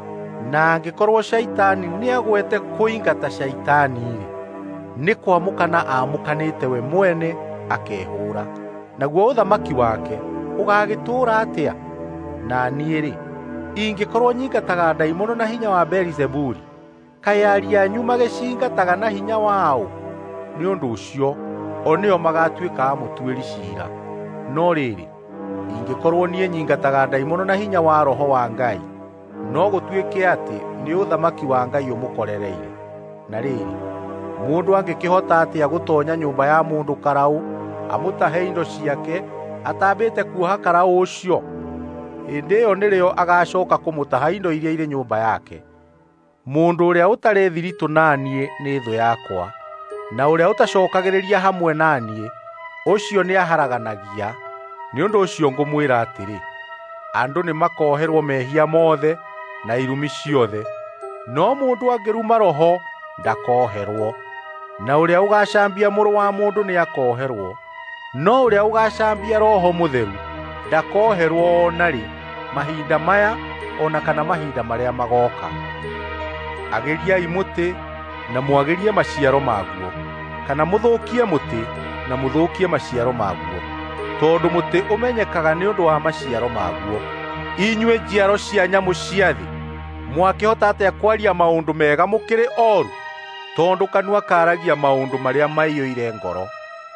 Na angĩkorwo Shaitani nĩagwete kũingata Shaitani-rĩ, nĩ kwamũkana amũkanĩte we mwene akehũũra. Naguo ũthamaki wake ũgagĩtũũra atĩa? Na niĩ-rĩ, ingĩkorwo nyingataga ndaimono na hinya wa Beelzebuli, kaĩ ariũ anyu magĩcingataga na hinya wao? Nĩ ũndũ ũcio, o nĩo magatuĩka amũtuĩri ciira. No rĩrĩ, ingĩkorwo niĩ nyingataga ndaimono na hinya wa Roho wa Ngai, no gũtuĩke atĩ nĩ ũthamaki wa Ngai ũmũkorereire. Na rĩrĩ, mũndũ angĩkĩhota atĩa gũtoonya nyũmba ya mũndũ karaũ, amũtahe indo ciake, atambĩte kuoha karaũ ũcio? Hĩndĩ ĩyo nĩrĩo agacooka kũmũtaha indo iria irĩ nyũmba yake. Mũndũ ũrĩa ũtarĩ thiritũ naniĩ nĩ thũ yakwa, na ũrĩa ũtacokagĩrĩria hamwe naniĩ, ũcio nĩ aharaganagia. Nĩ ũndũ ũcio ngũmwĩra atĩrĩ, andũ nĩ makoherwo mehia mothe na irumi ciothe, no mũndũ angĩruma roho ndakoherwo. Na ũrĩa ũgacambia mũrũ wa mũndũ nĩ akoherwo, no ũrĩa ũgacambia Roho Mũtheru ndakoherwo ona rĩ, mahinda maya ona kana mahinda marĩa magoka. Agĩriai mũtĩ na mwagĩrie maciaro maguo, kana mũthũkie mũtĩ na mũthũkie maciaro maguo, tondũ mũtĩ ũmenyekaga nĩ ũndũ wa maciaro maguo. Inyuĩ njiaro cia nyamũ cia thĩ, mwakĩhota atĩa kwaria maũndũ mega mũkĩrĩ oru? Tondũ kanua karagia maũndũ marĩa maiyũire ngoro.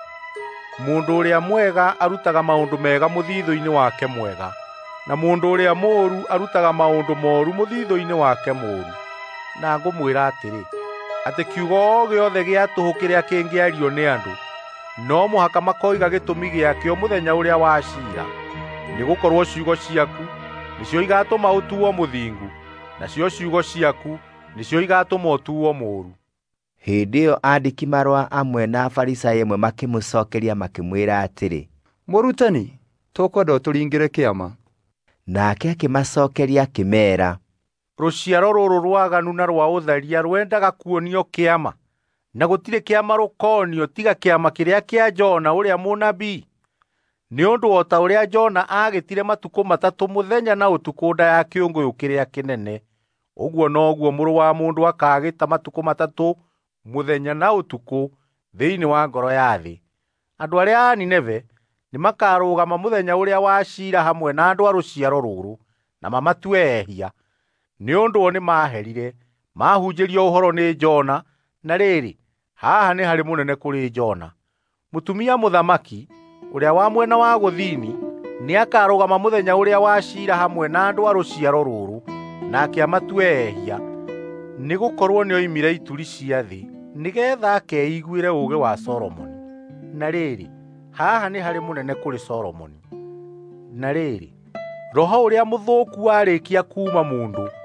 Mũndũ ũrĩa mwega arutaga maũndũ mega mũthithũ-inĩ wake mwega, na mũndũ ũrĩa mũũru arutaga maũndũ mooru mũthithũ-inĩ wake mũũru. Na ngũmwĩra atĩrĩ, atĩ kiugo o gĩothe gĩa tũhũ kĩrĩa kĩngĩario nĩ andũ, no mũhaka makoiga gĩtũmi gĩakĩo mũthenya ũrĩa wa ciira. Nĩgũkorwo ciugo ciaku nĩcio igatũma ũtuo mũthingu, nacio ciugo ciaku nĩcio igatũma ũtuo mũũru. Hĩndĩ ĩyo andĩki marũa amwe na Afarisai amwe makĩmũcokeria makĩmwĩra atĩrĩ, Mũrutani, tũkwenda ũtũringĩre kĩama. Nake akĩmacokeria akĩmeera, rũciaro rũrũ rwaganu na rwa ũtharia rwendaga kuonio kĩama, na gũtirĩ kĩama rũkonio tiga kĩama kĩrĩa kĩa Jona ũrĩa mũnabii. Nĩ ũndũ o ta ũrĩa Jona aagĩtire matukũ matatũ mũthenya na ũtukũ nda ya kĩũngũyũ kĩrĩa kĩnene, ũguo noguo mũrũ wa mũndũ akaagĩta matukũ matatũ mũthenya na ũtukũ thĩinĩ wa ngoro ya thĩ. Andũ arĩa a Nineve nĩmakarũgama mũthenya ũrĩa wa ciira hamwe na andũ a rũciaro rũrũ, na mamatue ehia. Nĩ ũndũ o nĩmaherire, mahunjĩrio ũhoro nĩ Jona, na rĩrĩ, haha nĩ harĩ mũnene kũrĩ Jona. Mũtumia mũthamaki, ũrĩa wa mwena wa gũthini, nĩakarũgama mũthenya ũrĩa wa ciira hamwe na andũ a rũciaro rũrũ, nake amatue ehia. Nĩgũkorwo nĩoimire ituri cia thĩ, nĩgeetha akeiguĩre ũũgĩ wa Solomoni. Na rĩrĩ, haha nĩ harĩ mũnene kũrĩ Solomoni. Na rĩrĩ, roho ũrĩa mũthũku warĩkia kuuma mũndũ,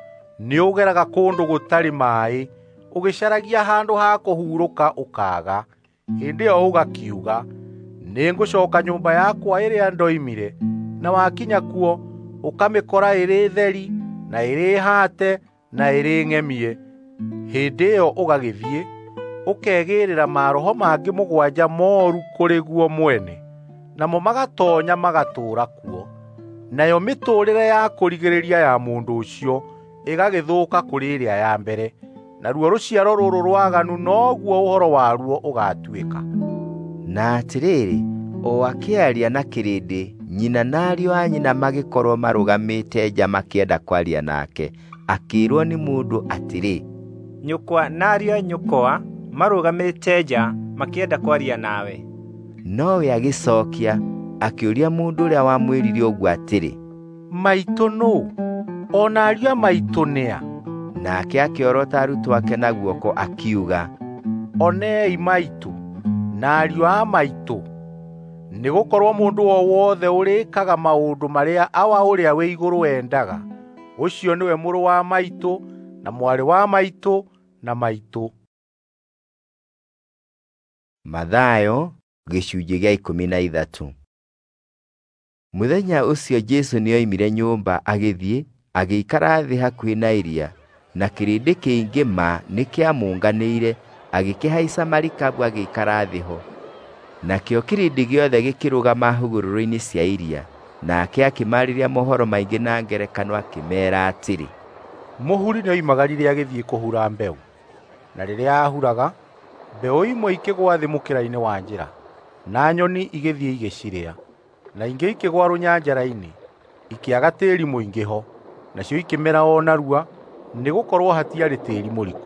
nĩ ũgeraga kũndũ gũtarĩ maaĩ, ũgĩcaragia handũ ha kũhurũka ũkaaga. Hĩndĩ ĩyo ũgakiuga, nĩngũcoka nyũmba yakwa ĩrĩa ndoimire, na wakinya kuo ũkamĩkora ĩrĩ theri na ĩrĩ haate na ĩrĩ ng'emie. Hĩndĩ ĩyo ũgagĩthiĩ ũkegĩrĩra maroho mangĩ mũgwanja moru kũrĩ guo mwene, namo magatonya magatũũra kuo. Nayo mĩtũũrĩre ya kũrigĩrĩria ya mũndũ ũcio ĩgagĩthũka kũrĩ ĩrĩa ya mbere, naruo rũciaro rũrũ rwaganu noguo ũhoro waruo ũgatuĩka. Na atĩrĩrĩ, o akĩaria na kĩrĩndĩ, nyina na ariũ a nyina magĩkorwo marũgamĩte nja makĩenda kwaria nake. Akĩĩrwo nĩ mũndũ atĩrĩ, nyũkwa na ariũ a nyũkwa marũgamĩte nja makĩenda kwaria nawe. Nowe agĩcookia akĩũria mũndũ ũrĩa wamwĩrire ũguo atĩrĩ, maitũ nũ? Ona ariũ a maitũ nĩa? Nake akĩorota arutwo ake na guoko akiuga, onei maitũ na ariũ a maitũ, nĩgũkorwo mũndũ o wothe ũrĩkaga maũndũ marĩa awa ũrĩa wĩ igũrũ endaga, ũcio nĩwe mũrũ wa maitũ na mwarĩ wa maitũ na maitũ. Mathayo gĩcunjĩ gĩa ikũmi na ithatũ. Mũthenya ũcio Jesũ nĩoimire nyũmba agĩthiĩ agĩikara thĩ hakuhĩ na iria, na kĩrĩndĩ kĩingĩ ma nĩkĩamũnganĩire, agĩkĩhaica marikabu agĩikara thĩ ho. Nakĩo kĩrĩndĩ gĩothe gĩkĩrũgama hũgũrũrũ-inĩ cia iria, nake akĩmarĩria mohoro maingĩ na ngerekano akĩmeera atĩrĩ, mũhuri nĩoimagarire agĩthiĩ kũhura mbeũ, na rĩrĩa ahuraga, mbeũ imwe ikĩgwa thĩ mũkĩra-inĩ wa njĩra, na nyoni igĩthiĩ igĩcirĩa, na ingĩ ikĩgwa rũnyanjara-inĩ, ikĩaga tĩĩri mũingĩ ho, nacio ikĩmera o narua, nĩgũkorwo hatiarĩ tĩĩri mũriku.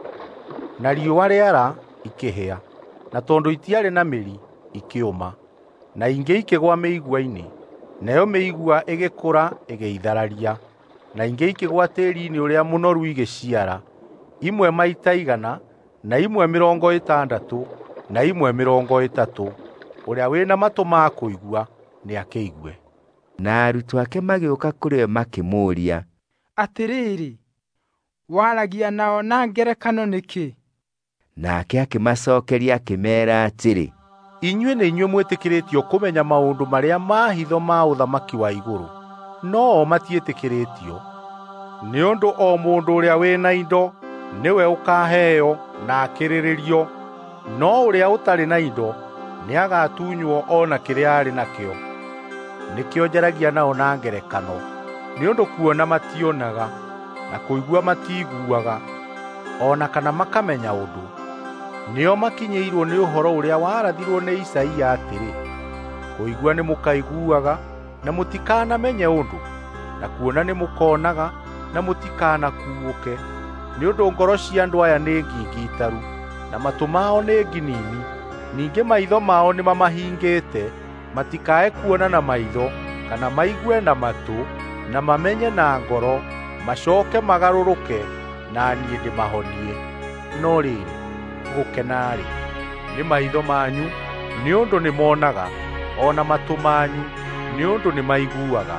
Na riũa rĩara ikĩhĩa, na tondũ itiarĩ na mĩri ikĩũma, na ingĩ ikĩgwa mĩigua-inĩ, nayo mĩigua ĩgĩkũra ĩgĩithararia, na ingĩ ikĩgwa tĩĩri-inĩ ũrĩa mũnoru igĩciara, imwe maita igana, na imwe mĩrongo ĩtandatũ, na imwe mĩrongo ĩtatũ. Ũrĩa wĩna matũ ma kũigua nĩakĩigue. Na arutwo ake magĩũka kũrĩ we makĩmũũria, atĩrĩrĩ, waragia nao na ngerekano nĩkĩ? Nake akĩmacookeria akĩmeera atĩrĩ, inyuĩ nĩ inyuĩ mwĩtĩkĩrĩtio kũmenya maũndũ marĩa ma hitho ma ũthamaki wa igũrũ, no o matiĩtĩkĩrĩtio. Nĩ ũndũ o mũndũ ũrĩa wĩna indo nĩwe ũkaheo na akĩrĩrĩrio, no ũrĩa ũtarĩ na indo nĩagatunywo o na kĩrĩa arĩ nakĩo. Nĩkĩo njaragia nao na ngerekano, nĩ ũndũ kuona mationaga, na kũigua matiiguaga, o na kana makamenya ũndũ. Nĩo makinyĩirwo nĩ ũhoro ũrĩa warathirwo nĩ Isaia atĩrĩ, kũigua nĩ mũkaiguaga na mũtikanamenye ũndũ, na kuona nĩ mũkonaga na mũtikanakuũke. Nĩ ũndũ ngoro cia andũ aya nĩ ngingitaru, na matũ mao nĩ nginini, ningĩ maitho mao nĩ mamahingĩte, matikae kuona na maitho, kana maigue na matũ, na mamenye na ngoro, macooke magarũrũke, na niĩ ndĩmahonie. No rĩrĩ, gũkenarĩ, nĩ maitho manyu, nĩ ũndũ nĩmonaga, o na matũ manyu, nĩ ũndũ nĩmaiguaga.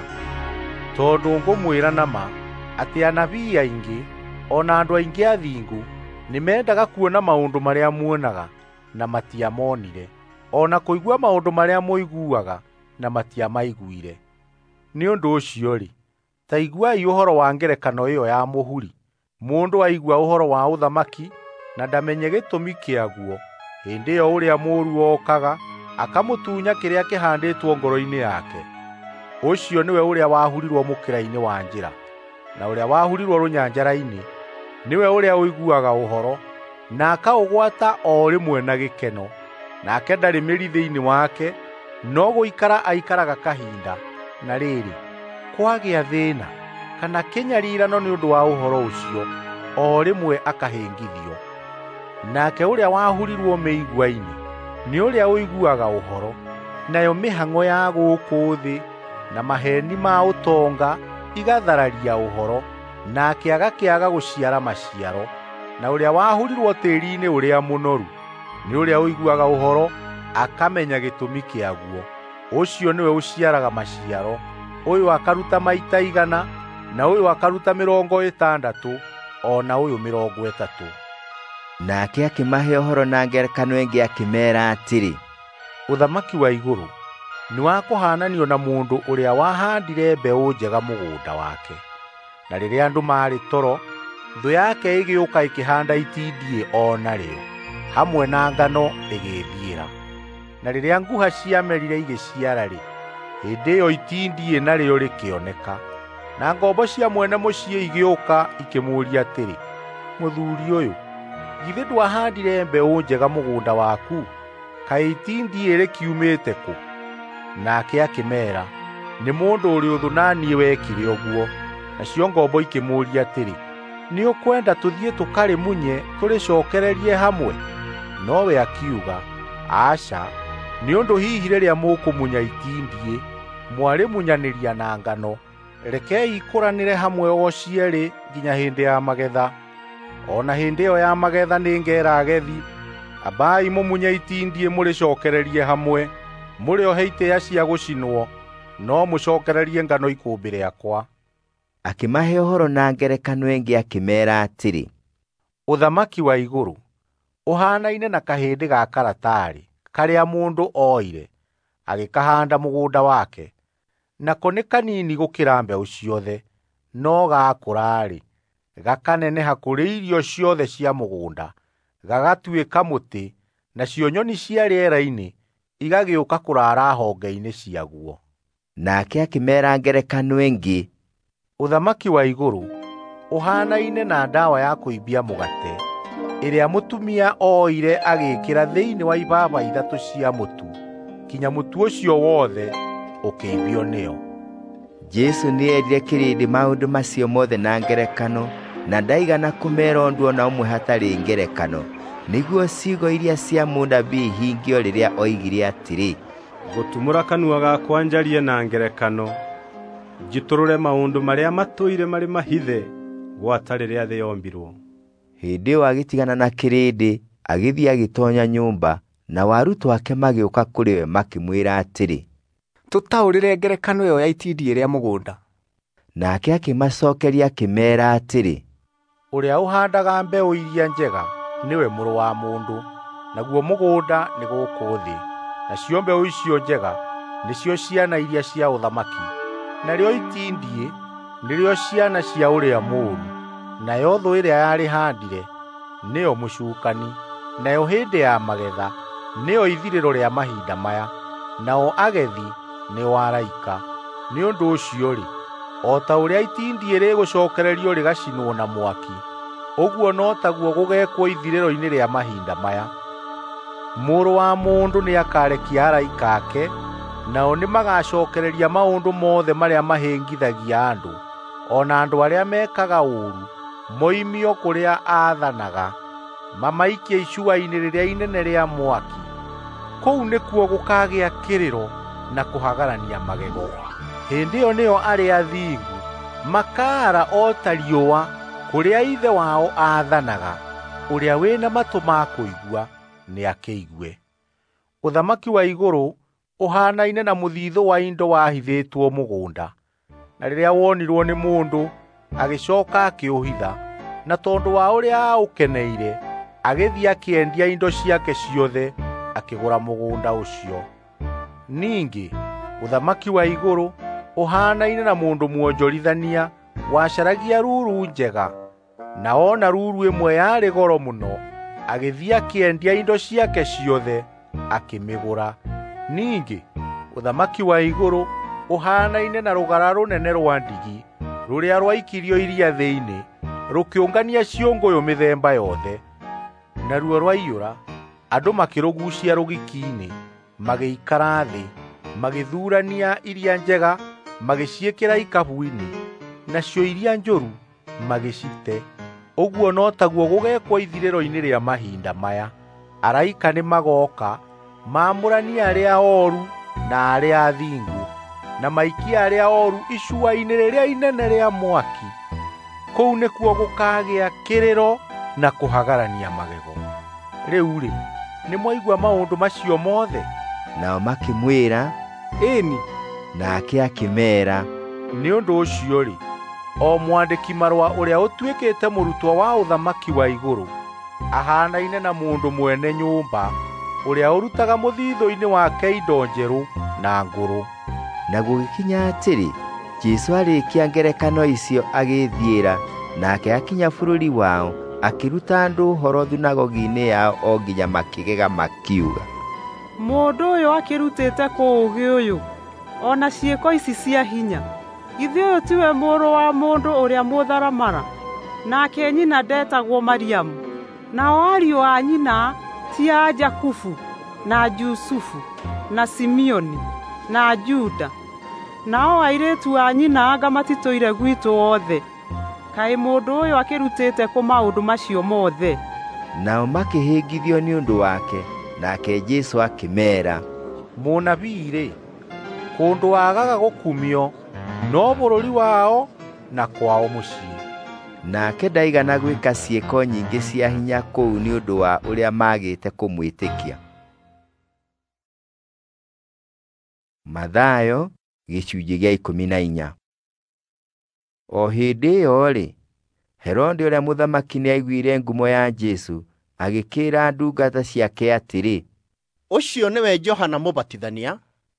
Tondũ ngũmwĩra na ma, atĩ anabii aingĩ, o na andũ aingĩ athingu, nĩmendaga kuona maũndũ marĩa muonaga, na matiamonire, o na kũigua maũndũ marĩa mũiguaga, na matiamaiguire. Nĩ ũndũ ũcio-rĩ, ta iguai ũhoro wa ngerekano ĩyo ya mũhuri. Mũndũ aigua ũhoro wa ũthamaki, na ndamenye gĩtũmi kĩaguo, hĩndĩ ĩyo ũrĩa mũũru okaga, akamũtunya kĩrĩa kĩhandĩtwo ngoro-inĩ yake. Ũcio nĩwe ũrĩa wahurirwo mũkĩra-inĩ wa njĩra, na ũrĩa wahurirwo rũnyanjara-inĩ, nĩwe ũrĩa ũiguaga ũhoro, na akaũgwata o rĩmwe na gĩkeno, nake ndarĩ mĩri thĩinĩ wake, no gũikara aikaraga kahinda. Na rĩrĩ, kwagĩa thĩĩna, kana kĩnyariirano nĩ ũndũ wa ũhoro ũcio, o rĩmwe akahĩngithio. Nake ũrĩa wahurirwo mĩigua-inĩ, nĩ ũrĩa ũiguaga ũhoro, nayo mĩhang'o ya gũkũ thĩ, na maheni ma ũtonga igathararia ũhoro, nake agakĩaga gũciara maciaro. Na ũrĩa wahurirwo tĩĩri-inĩ ũrĩa mũnoru, nĩ ũrĩa ũiguaga ũhoro, akamenya gĩtũmi kĩaguo. Ũcio nĩwe ũciaraga maciaro, ũyũ akaruta maita igana, na ũyũ akaruta mĩrongo ĩtandatũ, o na ũyũ mĩrongo ĩtatũ. Nake akĩmahe ũhoro na ngerekano ĩngĩ akĩmeera atĩrĩ, ũthamaki wa igũrũ nĩ wa kũhaananio na mũndũ ũrĩa wahandire mbeũ njega mũgũnda wake. Na rĩrĩa andũ maarĩ toro, thũ yake ĩgĩũka ĩkĩhanda itindiĩ o narĩo, hamwe na ngano ĩgĩthiĩra. Na rĩrĩa nguha ciamerire igĩciara-rĩ, hĩndĩ ĩyo itindiĩ narĩo rĩkĩoneka. Na ngombo cia mwene mũciĩ igĩũka ikĩmũũria atĩrĩ, mũthuuri ũyũ, githĩ ndwahandire mbeũ njega mũgũnda waku? Kaĩ itindiĩ rĩkiumĩte kũ? Nake akĩmeera, nĩ mũndũ ũrĩ ũthũ na niĩ wekire ũguo. Nacio ngombo ikĩmũũria atĩrĩ, nĩ ũkwenda tũthiĩ tũkarĩmunye tũrĩcokererie hamwe? Nowe akiuga, aca, nĩ ũndũ hihi rĩrĩa mũkũmunya itindiĩ mwarĩmunyanĩria na ngano, rekei ikũranĩre hamwe o cierĩ nginya hĩndĩ ya magetha. O na hĩndĩ ĩyo ya magetha nĩngeera agethi, ambai mũmunye itindiĩ mũrĩcokererie hamwe, mũrĩohe itĩa cia gũcinwo, no mũcokererie ngano ikũmbĩ rĩakwa. Akĩmahe ũhoro na ngerekano ĩngĩ akĩmeera atĩrĩ, ũthamaki wa igũrũ ũhaanaine na kahĩndĩ ga karatarĩ karĩa mũndũ oire agĩkahanda mũgũnda wake. Nako nĩ kanini gũkĩra mbeũ ciothe, no gakũra-rĩ, gakaneneha kũrĩ irio ciothe cia mũgũnda, gagatuĩka mũtĩ, nacio nyoni cia rĩera-inĩ igagĩũka kũrara honge-inĩ ciaguo. Nake akĩmeera ngerekano ĩngĩ, ũthamaki wa igũrũ ũhaanaine na ndawa ya kũimbia mũgate, ĩrĩa mũtumia oire agĩĩkĩra thĩinĩ wa ibaba ithatũ cia mũtu, kinya mũtu ũcio wothe ũkĩimbio nĩyo. Jesu nĩerire kĩrĩndĩ maũndũ macio mothe na ngerekano, na ndaigana kũmeera ũndũ o na ũmwe hatarĩ ngerekano, nĩguo ciugo iria cia mũnabii ihingio rĩrĩa oigire atĩrĩ, gũtumũra kanua gakwa njarie na ngerekano, njitũrũre maũndũ marĩa matũire marĩ mahithe gwata rĩrĩa thĩ yombirwo. Hĩndĩ ĩyo agĩtigana na kĩrĩndĩ, agĩthiĩ agĩtoonya nyũmba, na arutwo ake magĩũka kũrĩ we makĩmwĩra atĩrĩ, tũtaũrĩre ngerekano ĩyo ya itindiĩ rĩa mũgũnda. Nake akĩmacookeria akĩmeera atĩrĩ, ũrĩa ũhaandaga mbeũ iria njega nĩwe mũrũ wa mũndũ, naguo mũgũnda nĩ gũkũ thĩ. Nacio mbeũ icio njega nĩcio ciana iria cia ũthamaki, narĩo itindiĩ nĩrĩo ciana cia ũrĩa mũũru. Nayo thũ ĩrĩa yarĩhandire nĩyo mũcukani, nayo hĩndĩ ya magetha nĩyo ithirĩro rĩa mahinda maya, nao agethi nĩo araika. Nĩ ũndũ ũcio-rĩ, o ta ũrĩa itindiĩ rĩgũcokererio rĩgacinwo na mwaki, ũguo no taguo gũgekwo ithirĩro-inĩ rĩa mahinda maya. Mũrũ wa mũndũ nĩakarekia araika ake, nao nĩmagacokereria maũndũ mothe marĩa mahĩngithagia andũ, o na andũ arĩa mekaga ũũru, moimio kũrĩa aathanaga, mamaikie icua-inĩ rĩrĩa inene rĩa mwaki. Kũu nĩkuo gũkagĩa kĩrĩro na kũhagarania magego. Hĩndĩ ĩyo nĩyo arĩa athingu makaara o ta riũa kũrĩa ithe wao aathanaga. Ũrĩa wĩna matũ ma kũigua nĩ akĩigue. Ũthamaki wa igũrũ ũhaanaine na mũthithũ wa indo wahithĩtwo mũgũnda, na rĩrĩa wonirwo nĩ mũndũ agĩcooka akĩũhitha, na tondũ wa ũrĩa aũkeneire agĩthiĩ akĩendia indo ciake ciothe akĩgũra mũgũnda ũcio. Ningĩ ũthamaki wa igũrũ ũhaanaine na mũndũ mwonjorithania wacaragia ruru njega, na ona ruru ĩmwe yarĩ goro mũno, agĩthiĩ akĩendia indo ciake ciothe akĩmĩgũra. Ningĩ ũthamaki wa igũrũ ũhaanaine na rũgara rũnene rwa ndigi rũrĩa rwaikirio iria thĩinĩ, rũkĩũngania ciũngũyũ mĩthemba yothe. Naruo rwaiyũra, andũ makĩrũgucia rũgiki-inĩ, magĩikara thĩ, magĩthuurania iria njega, magĩciĩkĩra ikabu-inĩ, nacio iria njũru magĩcite. Ũguo no taguo gũgekwo ithirĩro-inĩ rĩa mahinda maya. Araika nĩ magoka, maamũranie arĩa ooru na arĩa athingu, na maikie arĩa ooru icua-inĩ rĩrĩa inene rĩa mwaki. Kũu nĩkuo gũkagĩa kĩrĩro na kũhagarania magego. Rĩu-rĩ, nĩ mwaigua maũndũ macio mothe? Nao makĩmwĩra, ĩni. Nake akĩmeera, nĩ ũndũ ũcio-rĩ, o mwandĩki marũa ũrĩa ũtuĩkĩte mũrutwo wa ũthamaki wa igũrũ ahanaine na mũndũ mwene nyũmba ũrĩa ũrutaga mũthithũ-inĩ wake indo njerũ na ngũrũ. Na gũgĩkinya atĩrĩ, Jesũ arĩkia ngerekano icio agĩthiĩra, nake akinya bũrũri wao, akĩruta andũ ũhoro thunagogi-inĩ yao o nginya makĩgega makiuga, mũndũ ũyũ akĩrutĩte kũ ũũgĩ ũyũ, ona ciĩko ici cia hinya? Githĩ ũyũ tiwe mũrũ wa mũndũ ũrĩa mũtharamara, nake nyina ndetagwo Mariamu, nao ariũ a nyina ti a Jakubu na Jusufu na Simioni na Juda, nao airĩtu a nyina anga matitũire gwitũ othe? Kaĩ mũndũ ũyũ akĩrutĩte kũ maũndũ macio mothe? Nao makĩhĩngithio nĩ ũndũ wake, nake Jesũ akĩmeera, mũnabii-rĩ, kũndũ wagaga gũkumio, no bũrũri wao na kwao mũciĩ. Nake ndaigana gwĩka ciĩko nyingĩ cia hinya kũu nĩ ũndũ wa ũrĩa magĩte kũmwĩtĩkia. Mathayo gĩcunjĩ gĩa ikũmi na inya. O hĩndĩ ĩyo-rĩ, Herode ũrĩa mũthamaki nĩaiguire ngumo ya Jesũ, agĩkĩra ndungata ciake atĩrĩ, ũcio nĩwe Johana Mũbatithania,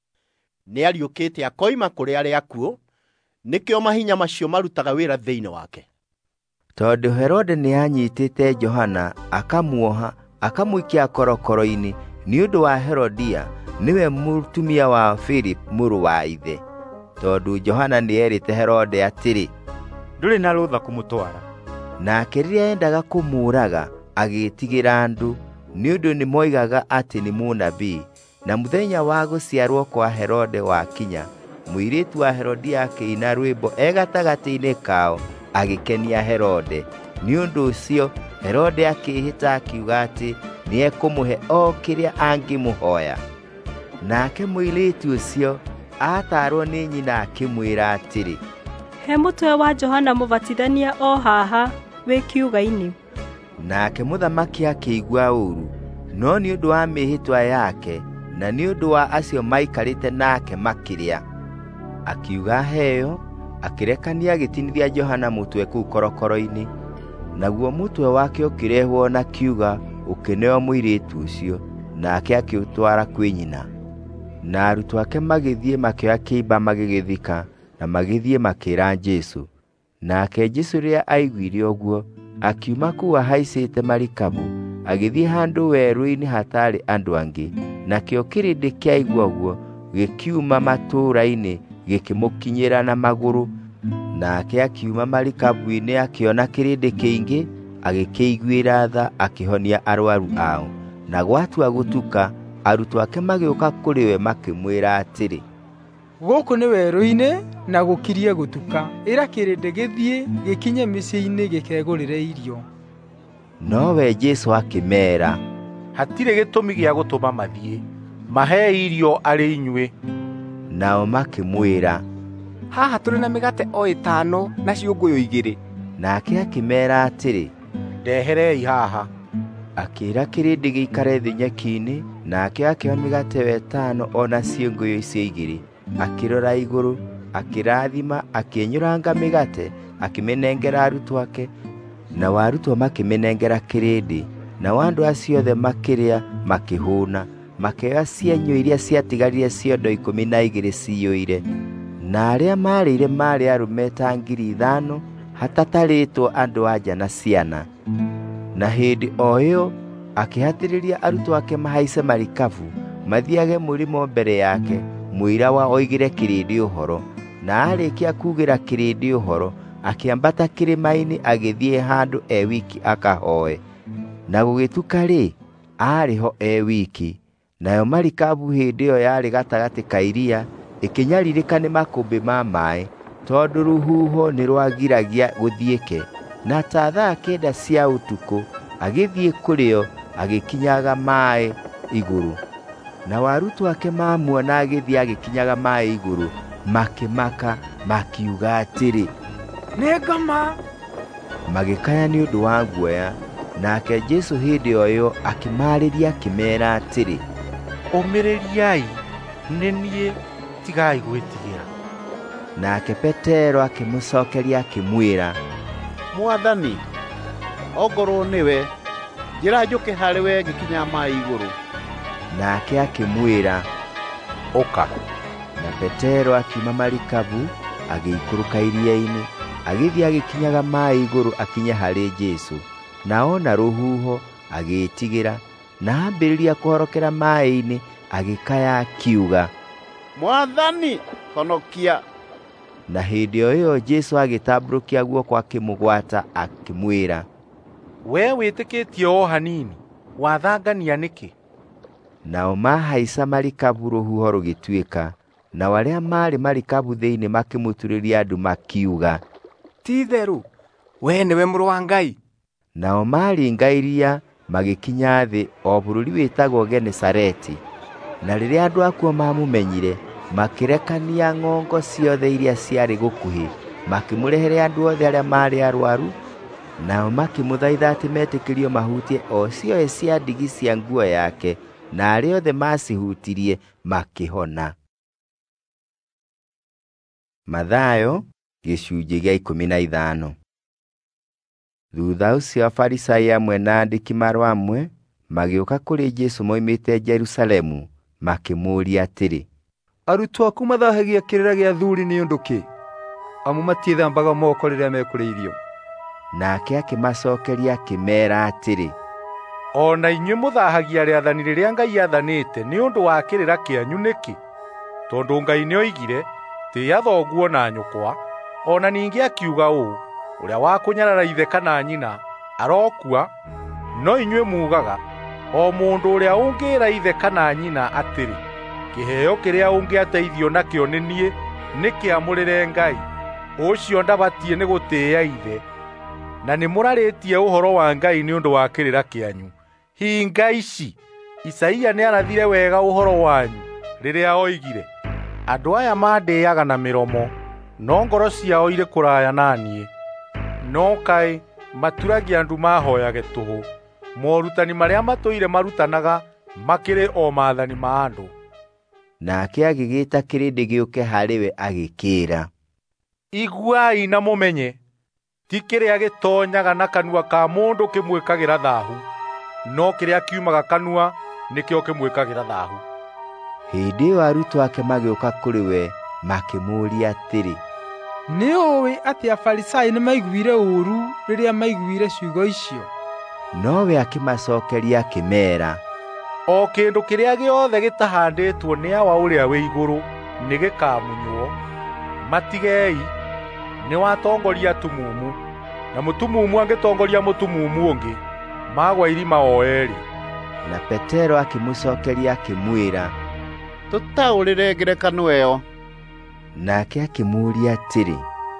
nĩariũkĩte akoima kũrĩ arĩa akuũ, nĩkĩo mahinya macio marutaga wĩra thĩinĩ wake. Tondũ Herode nĩanyitĩte Johana, akamuoha, akamũikia korokoro-inĩ nĩ ũndũ wa Herodia, nĩwe mũtumia wa Philip mũrũ wa ithe. Tondũ Johana nĩerĩte Herode atĩrĩ, ndũrĩ na rũtha kũmũtwara. Nake rĩrĩa endaga kũmũũraga, agĩĩtigĩra andũ, nĩ ũndũ nĩmoigaga atĩ nĩ mũnabii. Na mũthenya wa gũciarwo kwa Herode wakinya, mũirĩtu wa Herodia akĩina rwĩmbo e gatagatĩ-inĩ kao, agĩkenia Herode. Nĩ ũndũ ũcio Herode akĩĩhĩta akiuga atĩ nĩekũmũhe o kĩrĩa angĩmũhoya. Nake mũirĩtu ũcio ataarwo nĩ nyina akĩmwĩra atĩrĩ, he mũtwe wa Johana Mũbatithania o haha wĩ kiuga-inĩ. Nake mũthamaki akĩigua ũũru, no nĩ ũndũ wa mĩĩhĩtwa yake na nĩ ũndũ wa acio maikarĩte nake makĩrĩa, akiuga heo, akĩrekania agĩtinithia Johana mũtwe kũu korokoro-inĩ. Naguo mũtwe wake ũkĩrehwo na kiuga ũkĩneo mũirĩtu ũcio, nake akĩũtwara kwĩ nyina. Na arutwo ake magĩthiĩ makĩoya kĩimba magĩgĩthika, na magĩthiĩ makĩra Jesũ. Nake Jesũ rĩrĩa aiguire ũguo, akiuma kũu ahaicĩte marikabu, agĩthiĩ handũ werũ-inĩ hatarĩ andũ angĩ. Nakĩo kĩrĩndĩ kĩaigua ũguo, gĩkiuma matũũra-inĩ gĩkĩmũkinyĩra na magũrũ. Nake akiuma marikabu-inĩ akĩona kĩrĩndĩ kĩingĩ, agĩkĩiguĩra tha, akĩhonia arwaru ao. Na gwatua gũtuka, arutwo ake magĩũka kũrĩ we makĩmwĩra atĩrĩ, gũkũ nĩ werũ-inĩ na gũkirie gũtuka, ĩra kĩrĩndĩ gĩthiĩ gĩkinye mĩciĩ-inĩ gĩkegũrĩre irio. Nowe Jesũ akĩmeera, hatirĩ gĩtũmi gĩa gũtũma mathiĩ, mahe irio arĩ inyuĩ. Nao makĩmwĩra, haha tũrĩ na mĩgate o ĩtano na ciũngũyũ igĩrĩ. Nake akĩmeera atĩrĩ, ndeherei haha. Akĩĩra kĩrĩndĩ gĩikare thĩ nyeki-inĩ, nake akĩoya mĩgate ĩtano ona ciũngũyũ icio igĩrĩ, akĩrora igũrũ, akĩrathima, akĩenyũranga mĩgate, akĩmĩnengera arutwo ake, nao arutwo makĩmĩnengera kĩrĩndĩ. Nao andũ acio othe makĩrĩa makĩhũũna, makĩoya cienyũ iria ciatigarire ciondo ikũmi na igĩrĩ ciyũire. Na arĩa maarĩire maarĩ arũme ta ngiri ithano, hatatarĩtwo andũ-a-nja na ciana. Na hĩndĩ o ĩyo akĩhatĩrĩria arutwo ake mahaice marikabu, mathiage mũrimo mbere yake, mũira wa oigire kĩrĩndĩ ũhoro. Na arĩkia kuugĩra kĩrĩndĩ ũhoro, akĩambata kĩrĩma-inĩ agĩthiĩ handũ e wiki akahoe. Na gũgĩtuka-rĩ, aarĩ ho e wiki. Nayo marikabu hĩndĩ ĩyo yarĩ gatagatĩ ka iria, ĩkĩnyarirĩka nĩ makũmbĩ ma maaĩ, tondũ rũhuho nĩ rwagiragia gũthiĩke. Na ta thaa kenda cia ũtukũ, agĩthiĩ kũrĩo, agĩkinyaga maaĩ igũrũ. Na arutwo ake mamuona agĩthiĩ agĩkinyaga maaĩ igũrũ, makĩmaka, makiuga atĩrĩ, nĩ ngama. Magĩkaya nĩ ũndũ wa guoya. Nake Jesũ hĩndĩ o ĩyo akĩmaarĩria akĩmeera atĩrĩ, ũmĩrĩriai, nĩ niĩ, tigai gwĩtigĩra. Nake Petero akĩmũcokeria akĩmwĩra, Mwathani, ongorwo nĩwe, njĩra njũke harĩ we ngĩkinya maaĩ igũrũ. Nake akĩmwĩra, ũka. Na Petero akiuma marikabu agĩikũrũka iria-inĩ, agĩthiĩ agĩkinyaga maaĩ igũrũ akinya harĩ Jesũ, na ona rũhuho agĩĩtigĩra, na ambĩrĩria kũhorokera maaĩ-inĩ agĩkaya akiuga, Mwathani, honokia. Na hĩndĩ o ĩyo Jesũ agĩtambũrũkia guoko akĩmũgwata akĩmwĩra, we wĩtĩkĩtie o hanini, wathangania nĩkĩ? Nao mahaica marikabu rũhuho rũgĩtuĩka, na arĩa marĩ marikabu thĩinĩ makĩmũturĩria andũ makiuga, ti-itherũ, we nĩwe Mũrũ wa Ngai. Nao maringa iria magĩkinya thĩ o bũrũri wĩtagwo Genesareti. Na rĩrĩa andũ akuo mamũmenyire, makĩrekania ng'ongo ciothe iria ciarĩ gũkuhĩ, makĩmũrehere andũ othe arĩa marĩ arwaru, nao makĩmũthaitha atĩ metĩkĩrio mahutie o cioe cia ndigi cia nguo yake, na arĩa othe macihutirie makĩhona. Mathayo gĩcunjĩ gĩa ikũmi na ithano. Thutha ũcio Afarisai amwe na andĩki marũa amwe magĩũka kũrĩ Jesũ moimĩte Jerusalemu, makĩmũũria atĩrĩ, arutwo aku mathahagia kĩrĩra gĩa thuri nĩ ũndũ kĩ? Amu matiĩthambaga moko rĩrĩa mekũrĩa irio. Nake akĩmacokeria akĩmeera atĩrĩ, o na inyuĩ mũthahagia rĩathani rĩrĩa Ngai athanĩte nĩ ũndũ wa kĩrĩra kĩanyu nĩkĩ? Tondũ Ngai nĩoigire, tĩĩa thoguo na nyũkwa, o na ningĩ akiuga ũũ, ũrĩa wa kũnyarara ithe kana nyina arokua. No inyuĩ muugaga, o mũndũ ũrĩa ũngĩĩra ithe kana nyina atĩrĩ, kĩheo kĩrĩa ũngĩateithio nakĩo nĩ niĩ nĩ kĩamũrĩre Ngai, ũcio ndabatiĩ nĩ gũtĩĩa ithe. Na nĩ mũrarĩtie ũhoro wa Ngai nĩ ũndũ wa kĩrĩra kĩanyu. Hinga ici, Isaia nĩ arathire wega ũhoro wanyu rĩrĩa oigire, andũ aya mandĩĩaga na mĩromo, no ngoro ciao irĩ kũraya na niĩ. No kaĩ maturagia andũ mahoyage tũhũ, morutani marĩa matũire marutanaga makĩrĩ o maathani ma andũ. Nake agĩgĩĩta kĩrĩndĩ gĩũke harĩ we agĩkĩĩra, iguai na mũmenye, ti kĩrĩa gĩtoonyaga na kanua ka mũndũ kĩmwĩkagĩra thaahu, no kĩrĩa kiumaga kanua nĩkĩo kĩmwĩkagĩra thaahu. Hĩndĩ ĩyo arutwo ake magĩũka kũrĩ we makĩmũũria atĩrĩ, nĩ ũĩ atĩ Afarisai nĩ maiguire ũũru rĩrĩa maiguire ciugo icio? Nowe akĩmacokeria akĩmeera, o kĩndũ kĩrĩa gĩothe gĩtahandĩtwo nĩ awa ũrĩa wĩ igũrũ nĩ gĩkamunywo. Matigei, nĩ watongoria tumumu, na mũtumumu angĩtongoria mũtumumu ũngĩ, magwa irima o eerĩ. Na Petero akĩmũcokeria akĩmwĩra, tũtaũrĩre ngerekano ĩyo. Nake akĩmũũria atĩrĩ,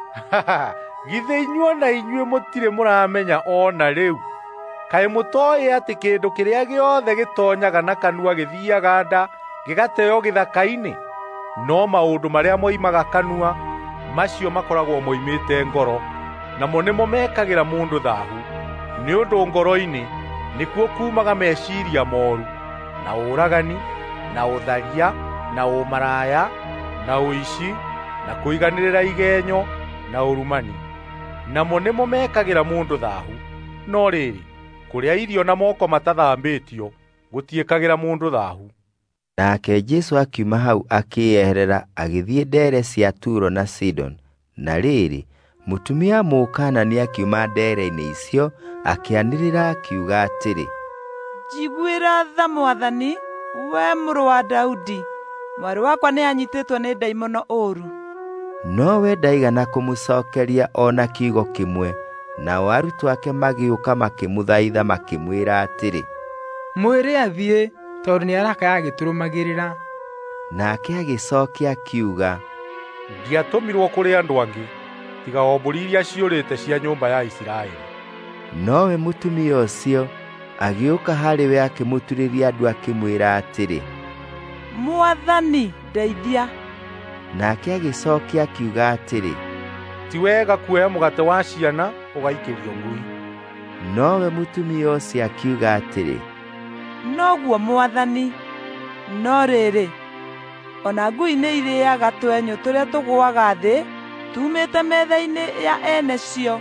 githĩ inyuĩ na inyuĩ mũtirĩ mũramenya o na rĩu? Kaĩ mũtooĩ atĩ kĩndũ kĩrĩa gĩothe gĩtoonyaga na kanua gĩthiiaga nda gĩgateo gĩthaka-inĩ? No maũndũ marĩa moimaga kanua, macio makoragwo moimĩte ngoro, namo nĩmo mekagĩra mũndũ thaahu. Nĩ ũndũ ngoro-inĩ nĩkuo kuumaga meciiria mooru, na ũragani, na ũtharia, na ũmaraya, na ũici, na kũiganĩrĩra igenyo, na ũrumani. Namo nĩmo mekagĩra mũndũ thaahu. No rĩrĩ, kũrĩa irio na moko matathambĩtio gũtiĩkagĩra mũndũ thaahu. Nake Jesũ akiuma hau akĩeherera agĩthiĩ ndere cia Turo na Sidon. Na rĩrĩ, mũtumia Mũkaanani akiuma ndere-inĩ icio akĩanĩrĩra akiuga atĩrĩ, njiguĩra tha Mwathani, we Mũrũ wa Daudi, mwarĩ wakwa nĩ anyitĩtwo nĩ ndaimono ũũru. Nowe ndaigana kũmũcokeria ona kiugo kĩmwe. Nao arutwo ake magĩũka makĩmũthaitha makĩmwĩra atĩrĩ, mwĩre athiĩ, tondũ nĩ arakaya agĩtũrũmagĩrĩra. Nake agĩcookia akiuga, ndiatũmirwo kũrĩ andũ angĩ, tiga o mbũri iria ciũrĩte cia nyũmba ya Isiraeli. Nowe mũtumia ũcio agĩũka harĩ we akĩmũturĩria andũ akĩmwĩra atĩrĩ, Mwathani, ndeithia. Nake agĩcookia akiuga atĩrĩ, ti wega kuoya mũgate wa ciana ũgaikĩrio ngui. Nowe mũtumia ũcio akiuga atĩrĩ, noguo Mwathani, no rĩrĩ, ona ngui nĩ irĩaga twenyũ tũrĩa tũgũaga thĩ tumĩte metha-inĩ ya ene cio.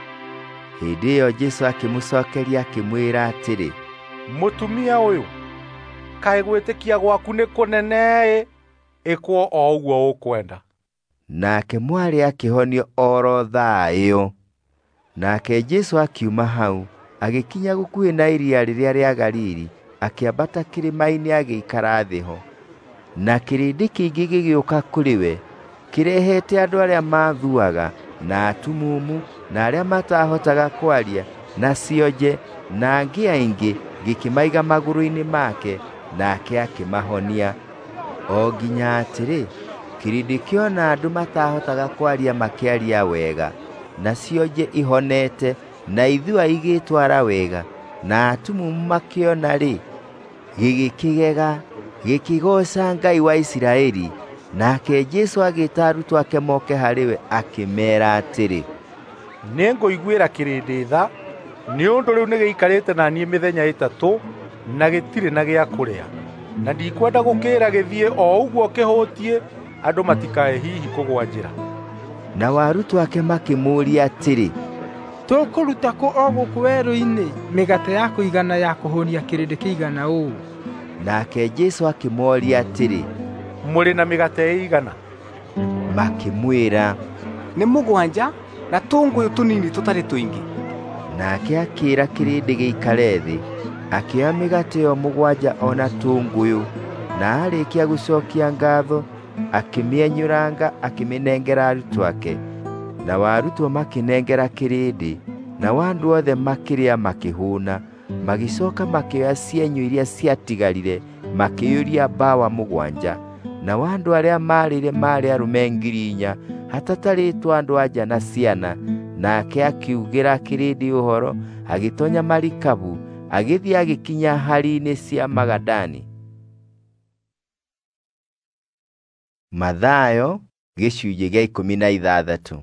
Hĩndĩ ĩyo Jesũ akĩmũcokeria akĩmwĩra atĩrĩ, mũtumia ũyũ, kaĩ gwĩtĩkia gwaku nĩ kũnene, ĩkwo o ũguo ũkwenda. Nake mwarĩ akĩhonio oro thaa ĩyo. Nake Jesũ akiuma hau, agĩkinya gũkuhĩ na iria rĩrĩa rĩa Galili, akĩambata kĩrĩma-inĩ agĩikara thĩ ho. Na kĩrĩndĩ kĩingĩ gĩgĩũka kũrĩ we, kĩrehete andũ arĩa mathuaga, na atumumu, na arĩa matahotaga kwaria, na cionje, na angĩ aingĩ, gĩkĩmaiga magũrũ-inĩ make, nake akĩmahonia. O nginya atĩrĩ, kĩrĩndĩ kĩona andũ matahotaga kwaria makĩaria wega, na cionje ihonete, na ithua igĩtwara wega, na atumumu makĩona-rĩ, gĩgĩkĩgega, gĩkĩgoca Ngai wa Isiraeli. Nake Jesũ agĩĩta arutwo ake moke harĩ we, akĩmeera atĩrĩ, nĩngũiguĩra kĩrĩndĩ tha, nĩ ũndũ rĩu nĩgĩikarĩte na niĩ mĩthenya ĩtatũ, na gĩtirĩ na gĩa kũrĩa. Na ndikwenda gũkĩĩra gĩthiĩ o ũguo kĩhũtiĩ, andũ matikae hihi kũgwa njĩra. Nao arutwo ake makĩmũũria atĩrĩ, tũkũruta kũ o gũkũ werũ-inĩ mĩgate ya kũigana ya kũhũnia kĩrĩndĩ kĩigana ũũ? Nake Jesũ akĩmooria atĩrĩ, mũrĩ na mĩgate ĩigana? Makĩmwĩra, nĩ mũgwanja na tũngũyũ tũnini tũtarĩ tũingĩ. Nake akĩĩra kĩrĩndĩ gĩikare thĩ, akĩoya mĩgate ĩyo mũgwanja ona tũngũyũ, na arĩkia gũcokia ngatho, akĩmĩenyũranga akĩmĩnengera arutwo ake. Nao arutwo makĩnengera kĩrĩndĩ, nao andũ othe makĩrĩa makĩhũũna, magĩcoka makĩoya cienyũ iria ciatigarire, makĩiyũria mbawa mũgwanja. Nao andũ arĩa maarĩire maarĩ arũme ngiri inya, hatatarĩtwo andũ-a-nja na ciana. Nake akiugĩra kĩrĩndĩ ũhoro, agĩtonya marikabu, agĩthiĩ agĩkinya hari-inĩ cia Magadani. Mathayo gĩcunjĩ gĩa ikũmi na ithathatũ.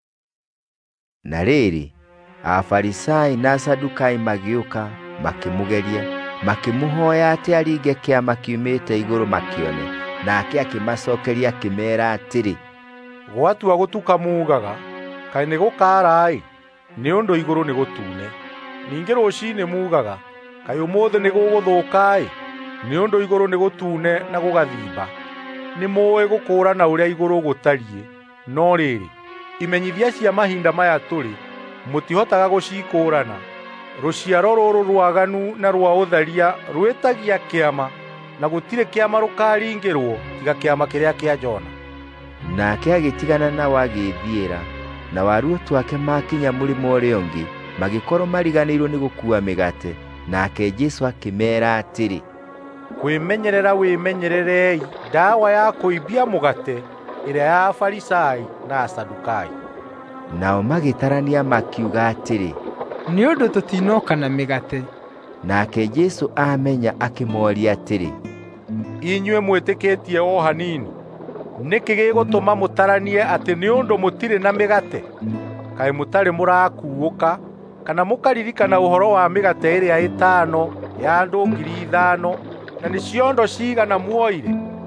Na rĩrĩ, Afarisai na Asadukai magĩũka, makĩmũgeria, makĩmũhoya atĩ aringe kĩama kiumĩte igũrũ makĩone. Nake akĩmacokeria akĩmeera atĩrĩ, gwatua gũtuka muugaga, kaĩ nĩ gũkaara-ĩ, nĩ ũndũ igũrũ nĩ gũtune. Ningĩ rũciinĩ muugaga, kaĩ ũmũthĩ nĩ gũgũthũka-ĩ, nĩ ũndũ igũrũ nĩ gũtune na gũgathimba. Nĩ mũũĩ gũkũũrana ũrĩa igũrũ gũtariĩ, no rĩrĩ, imenyithia cia mahinda maya tũrĩ, mũtihotaga gũcikũũrana. Rũciaro rũrũ rwaganu na rwa ũtharia rwĩtagia kĩama, na gũtirĩ kĩama rũkaringĩrwo tiga kĩama kĩrĩa kĩa Jona. Nake agĩtigana nao agĩĩthiĩra, nao arutwo ake makinya mũrĩmo ũrĩa ũngĩ, magĩkorwo mariganĩirwo nĩ gũkuua mĩgate. Nake Jesũ akĩmeera atĩrĩ, kwĩmenyerera wĩmenyererei ndawa ya kũimbia mũgate ĩrĩa ya Afarisai na Asadukai. Nao magĩtarania makiuga atĩrĩ, nĩ ũndũ tũtinoka na mĩgate. Nake Jesũ amenya akĩmooria atĩrĩ, inyuĩ mwĩtĩkĩtie o hanini, nĩkĩ gĩgũtũma mũtaranie atĩ nĩ ũndũ mũtirĩ na mĩgate? Kaĩ mũtarĩ mũrakuũka, kana mũkaririkana ũhoro wa mĩgate ĩrĩa ĩtano ya andũ ngiri ithano, na nĩ ciondo cigana muoire?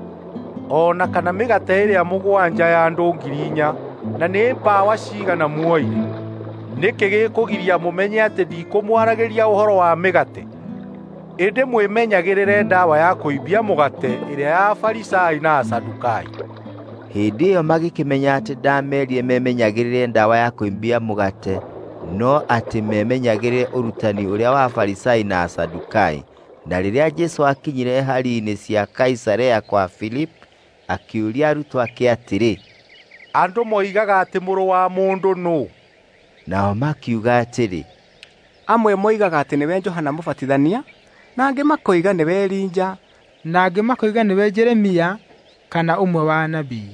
Ona kana mĩgate ĩrĩa mũgwanja ya andũ ngiri inya, na nĩ mbawa cigana muoire? Nĩkĩ gĩkũgiria mũmenye atĩ ndikũmwaragĩria ũhoro wa mĩgate? Ĩndĩ mwĩmenyagĩrĩre ndawa ya kũimbia mũgate ĩrĩa ya Afarisai na Asadukai. Hĩndĩ ĩyo magĩkĩmenya atĩ ndamerire memenyagĩrĩre ndawa ya kũimbia mũgate, no atĩ memenyagĩrĩre ũrutani ũrĩa wa Afarisai na Asadukai. Na rĩrĩa Jesũ akinyire hari-inĩ cia Kaisarea kwa Filipu, akĩũria arutwo ake atĩrĩ, andũ moigaga atĩ mũrũ wa mũndũ nũ? Nao makiuga atĩrĩ, amwe moigaga atĩ nĩwe Johana Mũbatithania, na angĩ makoiga nĩwe Elija, na angĩ makoiga nĩwe Jeremia, kana ũmwe wa anabii.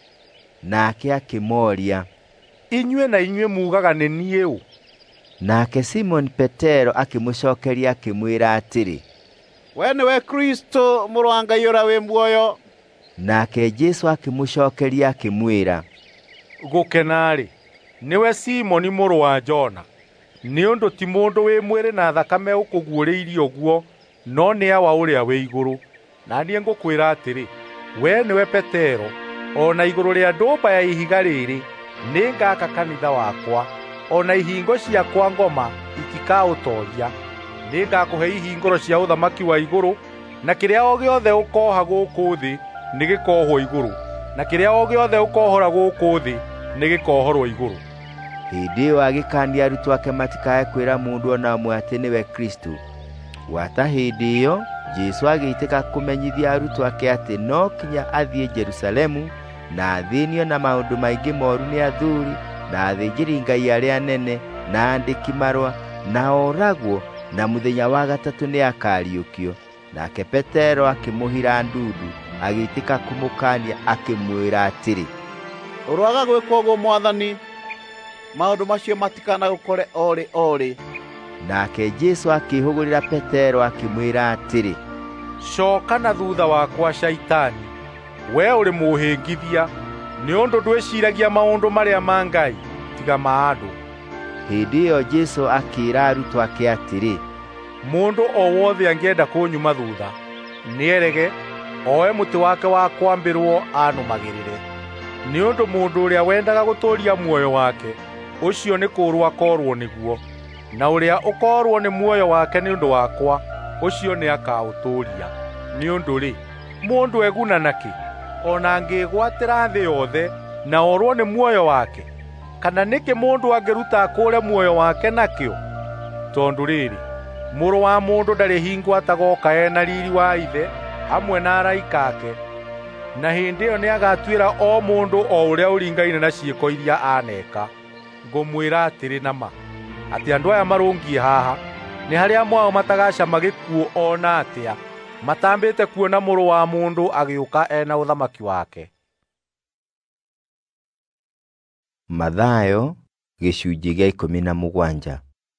Nake akĩmooria, inyuĩ na inyuĩ muugaga nĩ niĩ ũ? Nake Simoni Petero akĩmũcokeria akĩmwĩra atĩrĩ, we nĩwe Kristo, mũrũ wa Ngai ũrĩa wĩ muoyo. Nake Jesũ akĩmũcokeria akĩmwĩra, gũkena-rĩ, nĩwe Simoni mũrũ wa Jona, nĩ ũndũ ti mũndũ wĩ mwĩrĩ na thakame ũkũguũrĩirie ũguo, no nĩ Awa ũrĩa wĩ igũrũ. Na niĩ ngũkwĩra atĩrĩ, we nĩwe Petero, ona igũrũ rĩa ndũmba ya ihiga rĩrĩ nĩngaka kanitha wakwa, ona ihingo ciakwa ngoma itikaũtooria. Nĩngakũhe ihingũro cia ũthamaki wa igũrũ, na kĩrĩa o gĩothe ũkoha gũkũ thĩ nĩgĩkohwo igũrũ, na kĩrĩa o gĩothe ũkohora gũkũ thĩ nĩgĩkohorwo igũrũ. Hĩndĩ ĩyo agĩkaania arutwo ake matikae kwĩra mũndũ ona ũmwe atĩ nĩwe Kristo. Gwata hĩndĩ ĩyo Jesũ agĩitĩka kũmenyithia arutwo ake atĩ no kinya athiĩ Jerusalemu na athĩnio na maũndũ maingĩ moru nĩ athuri na athĩnjĩri-Ngai arĩa anene na andĩki marũa, na oragwo, na mũthenya wa gatatũ nĩ akariũkio. Nake Petero akĩmũhira ndundu, agĩitĩka kũmũkaania akĩmwĩra atĩrĩ, ũroaga gwĩka ũguo Mwathani, maũndũ macio matikanagũkore orĩ orĩ. Nake Jesũ akĩhũgũrĩra Petero akĩmwĩra atĩrĩ, coka na thutha wakwa Shaitani, we ũrĩ mũhĩngithia, nĩ ũndũ ndwĩciragia maũndũ marĩa ma Ngai, tiga ma andũ. Hĩndĩ ĩyo Jesũ akĩĩra arutwo ake atĩrĩ, mũndũ o wothe angĩenda kũnyuma thutha, nĩerege, oe mũtĩ wake wa kwambĩrwo anũmagĩrĩre. Nĩ ũndũ mũndũ ũrĩa wendaga gũtũũria muoyo wake, ũcio nĩ kũũrwo akoorwo nĩguo, na ũrĩa ũkoorwo nĩ muoyo wake nĩ ũndũ wakwa, ũcio nĩ akaũtũũria. Nĩ ũndũ-rĩ, mũndũ eguna nakĩ, ona angĩgwatĩra thĩ yothe na orwo nĩ muoyo wake? Kana nĩkĩ mũndũ angĩruta akũũre muoyo wake nakĩo? Tondũ rĩrĩ, Mũrũ wa Mũndũ ndarĩ hingo atagoka ena riri wa Ithe hamwe na araika ake, na hĩndĩ ĩyo nĩagatuĩra o mũndũ o ũrĩa ũringaine na ciĩko iria aneka. Ngũmwĩra atĩrĩ na ma, atĩ andũ aya marũngiĩ haha nĩ harĩa mwao matagacama gĩkuũ ona atĩa, matambĩte kuona Mũrũ wa Mũndũ agĩũka ena ũthamaki wake. Mathayo gĩcunjĩ gĩa ikũmi na mũgwanja.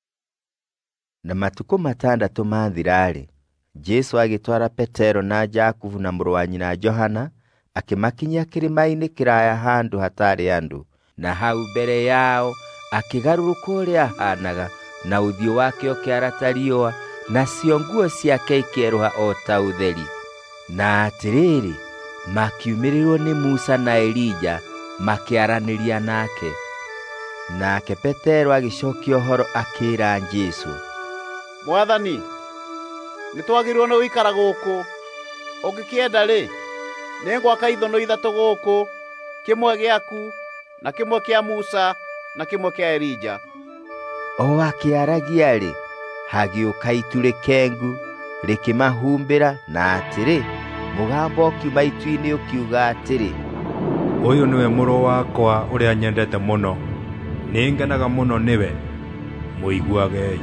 Na matukũ matandatũ mathira-rĩ, Jesũ agĩtwara Petero na Jakubu na mũrũ wa nyina Johana, akĩmakinyia kĩrĩma-inĩ kĩraya handũ hatarĩ andũ, na hau mbere yao akĩgarũrũka ũrĩa ahanaga, na ũthiũ wake ũkĩara ta riũa, nacio nguo ciake ikĩerũha o ta ũtheri. Na atĩrĩrĩ, makiumĩrĩrwo nĩ Musa na Elija makĩaranĩria nake. Nake Petero agĩcokia ũhoro akĩĩra Jesũ, Mwathani, nĩtwagĩrĩirwo nĩ gũikara gũkũ. Ũngĩkĩenda-rĩ, nĩngwaka ithono ithatũ gũkũ, kĩmwe gĩaku, na kĩmwe kĩa Musa, na kĩmwe kĩa Elija. O akĩaragia-rĩ, hagĩũka itu rĩkengu rĩkĩmahumbĩra, na atĩrĩ, mũgambo ũkiuma itu-inĩ ũkiuga atĩrĩ, ũyũ nĩwe mũrũ wakwa ũrĩa nyendete mũno, nĩngenaga mũno nĩwe, mũiguagei.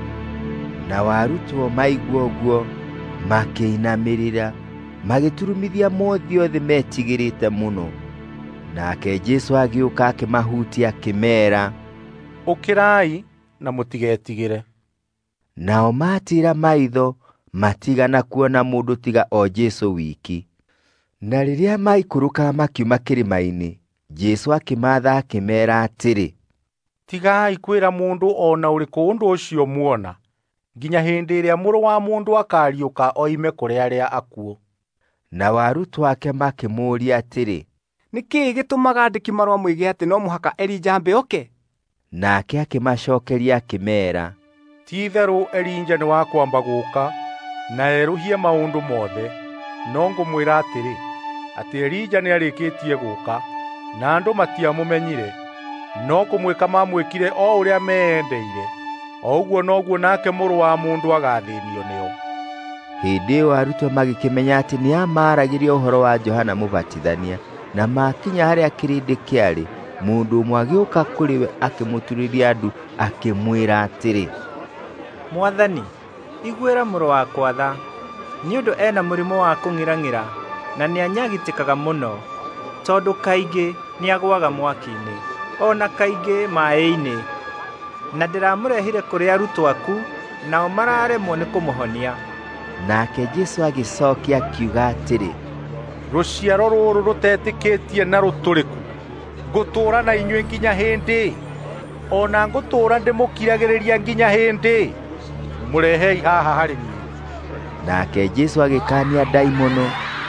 Na arutwo maigua ũguo makĩinamĩrĩra, magĩturumithia mothiũ thĩ metigĩrĩte mũno. Nake Jesũ agĩũka akĩmahutia akĩmeera, ũkĩrai na mũtigetigĩre. Nao matĩra maitho matigana kuona mũndũ tiga o Jesũ wiki. Na rĩrĩa maikũrũkaga makiuma kĩrĩma-inĩ, Jesũ akĩmatha akĩmeera atĩrĩ, tigai kwĩra mũndũ ona ũrĩkũ ũndũ ũcio muona, nginya hĩndĩ ĩrĩa Mũrũ wa Mũndũ akariũka oime kũrĩ arĩa akuũ. Na arutwo ake makĩmũũria atĩrĩ, nĩkĩĩ gĩtũmaga andĩki marũa moige atĩ no mũhaka Elija ambe oke? Nake akĩmacokeria akĩmeera, ti-itherũ Elija nĩ wa kwamba gũka na erũhie maũndũ mothe. No ngũmwĩra atĩrĩ, atĩ Elija nĩarĩkĩtie gũka, na andũ matiamũmenyire, no kũmwĩka mamwĩkire o ũrĩa meendeire, o ũguo noguo nake Mũrũ wa Mũndũ agathĩnio nĩo. Hĩndĩ ĩyo arutwo magĩkĩmenya atĩ nĩamaragĩria ũhoro wa Johana Mũbatithania, na makinya harĩa kĩrĩndĩ kĩarĩ, mũndũ ũmwe agĩũka kũrĩ we akĩmũturĩria ndu akĩmwĩra atĩrĩ, Mwathani, iguĩra mũrũ wakwa tha, nĩ ũndũ ena mũrimũ wa kũng'irang'ira, na nĩanyagitĩkaga mũno, tondũ kaingĩ nĩagwaga mwaki-inĩ, ona kaingĩ maĩ-inĩ. Na ndĩramũrehire kũrĩ arutwo aku, nao mararemwo nĩ kũmũhonia. Nake Jesũ agĩcokia akiuga atĩrĩ, rũciaro rũrũ rũtetĩkĩtie na rũtũrĩku, ngũtũũra na inyuĩ nginya hĩndĩ? Ona ngũtũũra ndĩmũkiragĩrĩria nginya hĩndĩ? Mũrehei haha harĩ niĩ. Nake Jesũ agĩkaania ndaimono,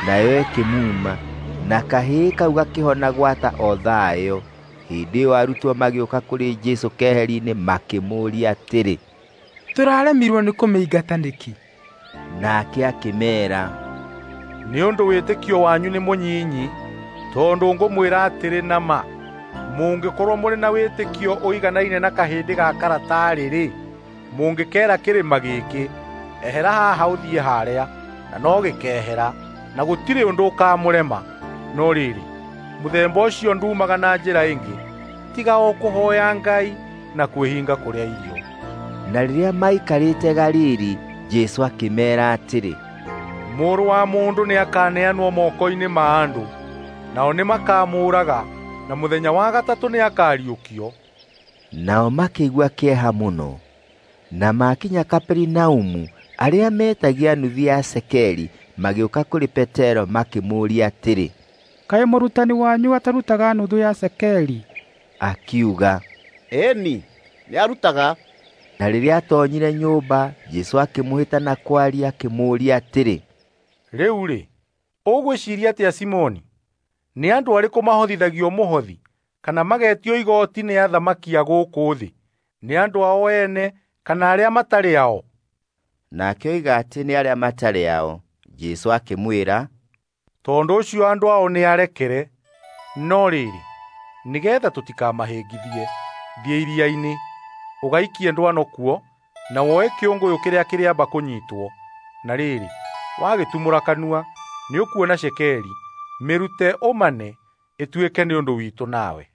nayo ĩkĩmuuma, na kahĩĩ kau gakĩhona gwata o thayũ. Hĩndĩ ĩyo arutwo magĩũka kũrĩ Jesũ keheri-inĩ makĩmũũria atĩrĩ, tũraremirwo nĩ kũmĩingata nĩkĩ? Nake akĩmeera, nĩ ũndũ wĩtĩkio wanyu nĩ mũnyinyi, tondũ ngũmwĩra atĩrĩ na ma, mũngĩkorwo mũrĩ na wĩtĩkio ũiganaine na kahĩndĩ ga karatarĩ-rĩ, mũngĩkeera kĩrĩma gĩkĩ, ehera haha ũthiĩ harĩa, na no gĩkehera, na gũtirĩ ũndũ ũkamũrema. No rĩrĩ, mũthemba ũcio ndumaga na njĩra ĩngĩ, tiga o kũhoya Ngai na kwĩhinga kũrĩa irio. Na rĩrĩa maikarĩte Galili, Jesũ akĩmeera atĩrĩ, Mũrũ wa mũndũ nĩakaneanwo moko-inĩ ma andũ, nao nĩmakamũũraga, na mũthenya wa gatatũ nĩakariũkio. Nao makĩigua kĩeha mũno. Na makinya Kaperinaumu, arĩa metagia nuthi ya cekeri magĩũka kũrĩ Petero makĩmũũria atĩrĩ, kaĩ mũrutani wanyu atarutaga nuthu ya cekeri? Akiuga, ĩni, nĩ arutaga. Na rĩrĩa atoonyire nyũmba, Jesũ akĩmũhĩta na kwaria akĩmũũria atĩrĩ, rĩu-rĩ, ũgwĩciria atĩa Simoni? Nĩ andũ arĩkũ mahothithagio mũhothi, kana magetio igoti nĩ athamaki a gũkũ thĩ? Nĩ andũ ao ene, kana arĩa matarĩ ao? Nake oiga atĩ nĩ arĩa matarĩ ao. Jesũ akĩmwĩra, tondũ ũcio andũ ao nĩ arekere. No rĩrĩ, nĩgetha tũtikamahĩngithie, thiĩ iria-inĩ, ũgaikie ndwano kuo, na woe kĩũngũyũ kĩrĩa kĩrĩamba kũnyiitwo. Na rĩrĩ, wagĩtumũra kanua, nĩ ũkuona cekeri, mĩrute ũmane, ĩtuĩke nĩ ũndũ witũ nawe.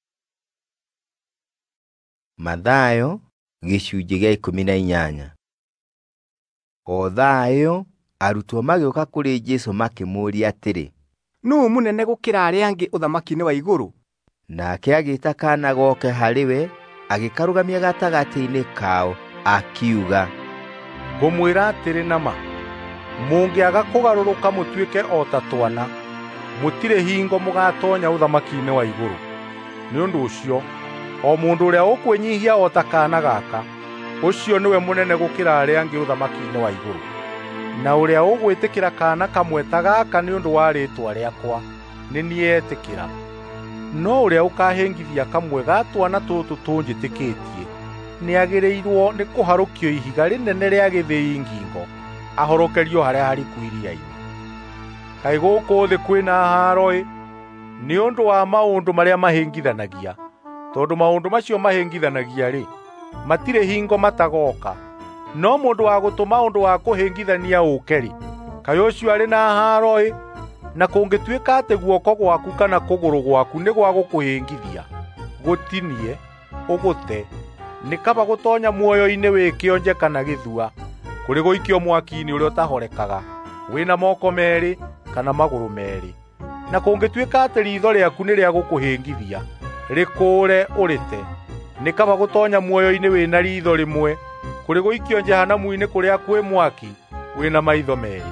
Mathayo gĩcunjĩ gĩa ikũmi na inyanya. O thayũ, arutwo magĩũka kũrĩ Jesũ makĩmũũria atĩrĩ, nũũ mũnene gũkĩra arĩa angĩ ũthamaki-inĩ wa igũrũ? Nake agĩĩta kaana goke harĩ we, agĩkarũgamia gatagatĩ-inĩ kao, akiuga, ngũmwĩra atĩrĩ na ma, mũngĩaga kũgarũrũka mũtuĩke o ta twana, mũtirĩ hingo mũgatoonya ũthamaki-inĩ wa igũrũ. Nĩ ũndũ ũcio, o mũndũ ũrĩa ũkwĩnyihia o ta kaana gaka, ũcio nĩwe mũnene gũkĩra arĩa angĩ ũthamaki-inĩ wa igũrũ. Na ũrĩa ũgwĩtĩkĩra kaana kamwe ta gaka nĩ ũndũ wa rĩĩtwa rĩakwa, nĩ niĩ etĩkĩra. No ũrĩa ũkahĩngithia kamwe ga twana tũtũ tũnjĩtĩkĩtie, nĩagĩrĩirwo nĩ kũharũkio ihiga rĩnene rĩa gĩthĩi ngingo, ahorokerio harĩa hariku iria-inĩ. Kaĩ gũkũ thĩ kwĩna haro-ĩ, nĩ ũndũ wa maũndũ marĩa mahĩngithanagia. Tondũ maũndũ macio mahĩngithanagia-rĩ, matirĩ hingo matagoka. No mũndũ wa gũtũma ũndũ wa kũhĩngithania ũke-rĩ, kaĩ ũcio arĩ na haro-ĩ, na kũngĩtuĩka atĩ guoko gwaku kana kũgũrũ gwaku nĩ gwa gũkũhĩngithia, gũtinie, ũgũte, nĩ kaba gũtoonya muoyo-inĩ wĩ kĩonje kana gĩthua, kũrĩ gũikio mwaki-inĩ ũrĩa ũtahorekaga, wĩna moko merĩ kana magũrũ merĩ. Na kũngĩtuĩka atĩ riitho rĩaku nĩ rĩa gũkũhĩngithia, rĩkũũre ũrĩte, nĩ kaba gũtoonya muoyo-inĩ wĩna riitho rĩmwe, kũrĩ gũikio jehanamu-inĩ kũrĩa kwĩ mwaki, wĩna maitho merĩ.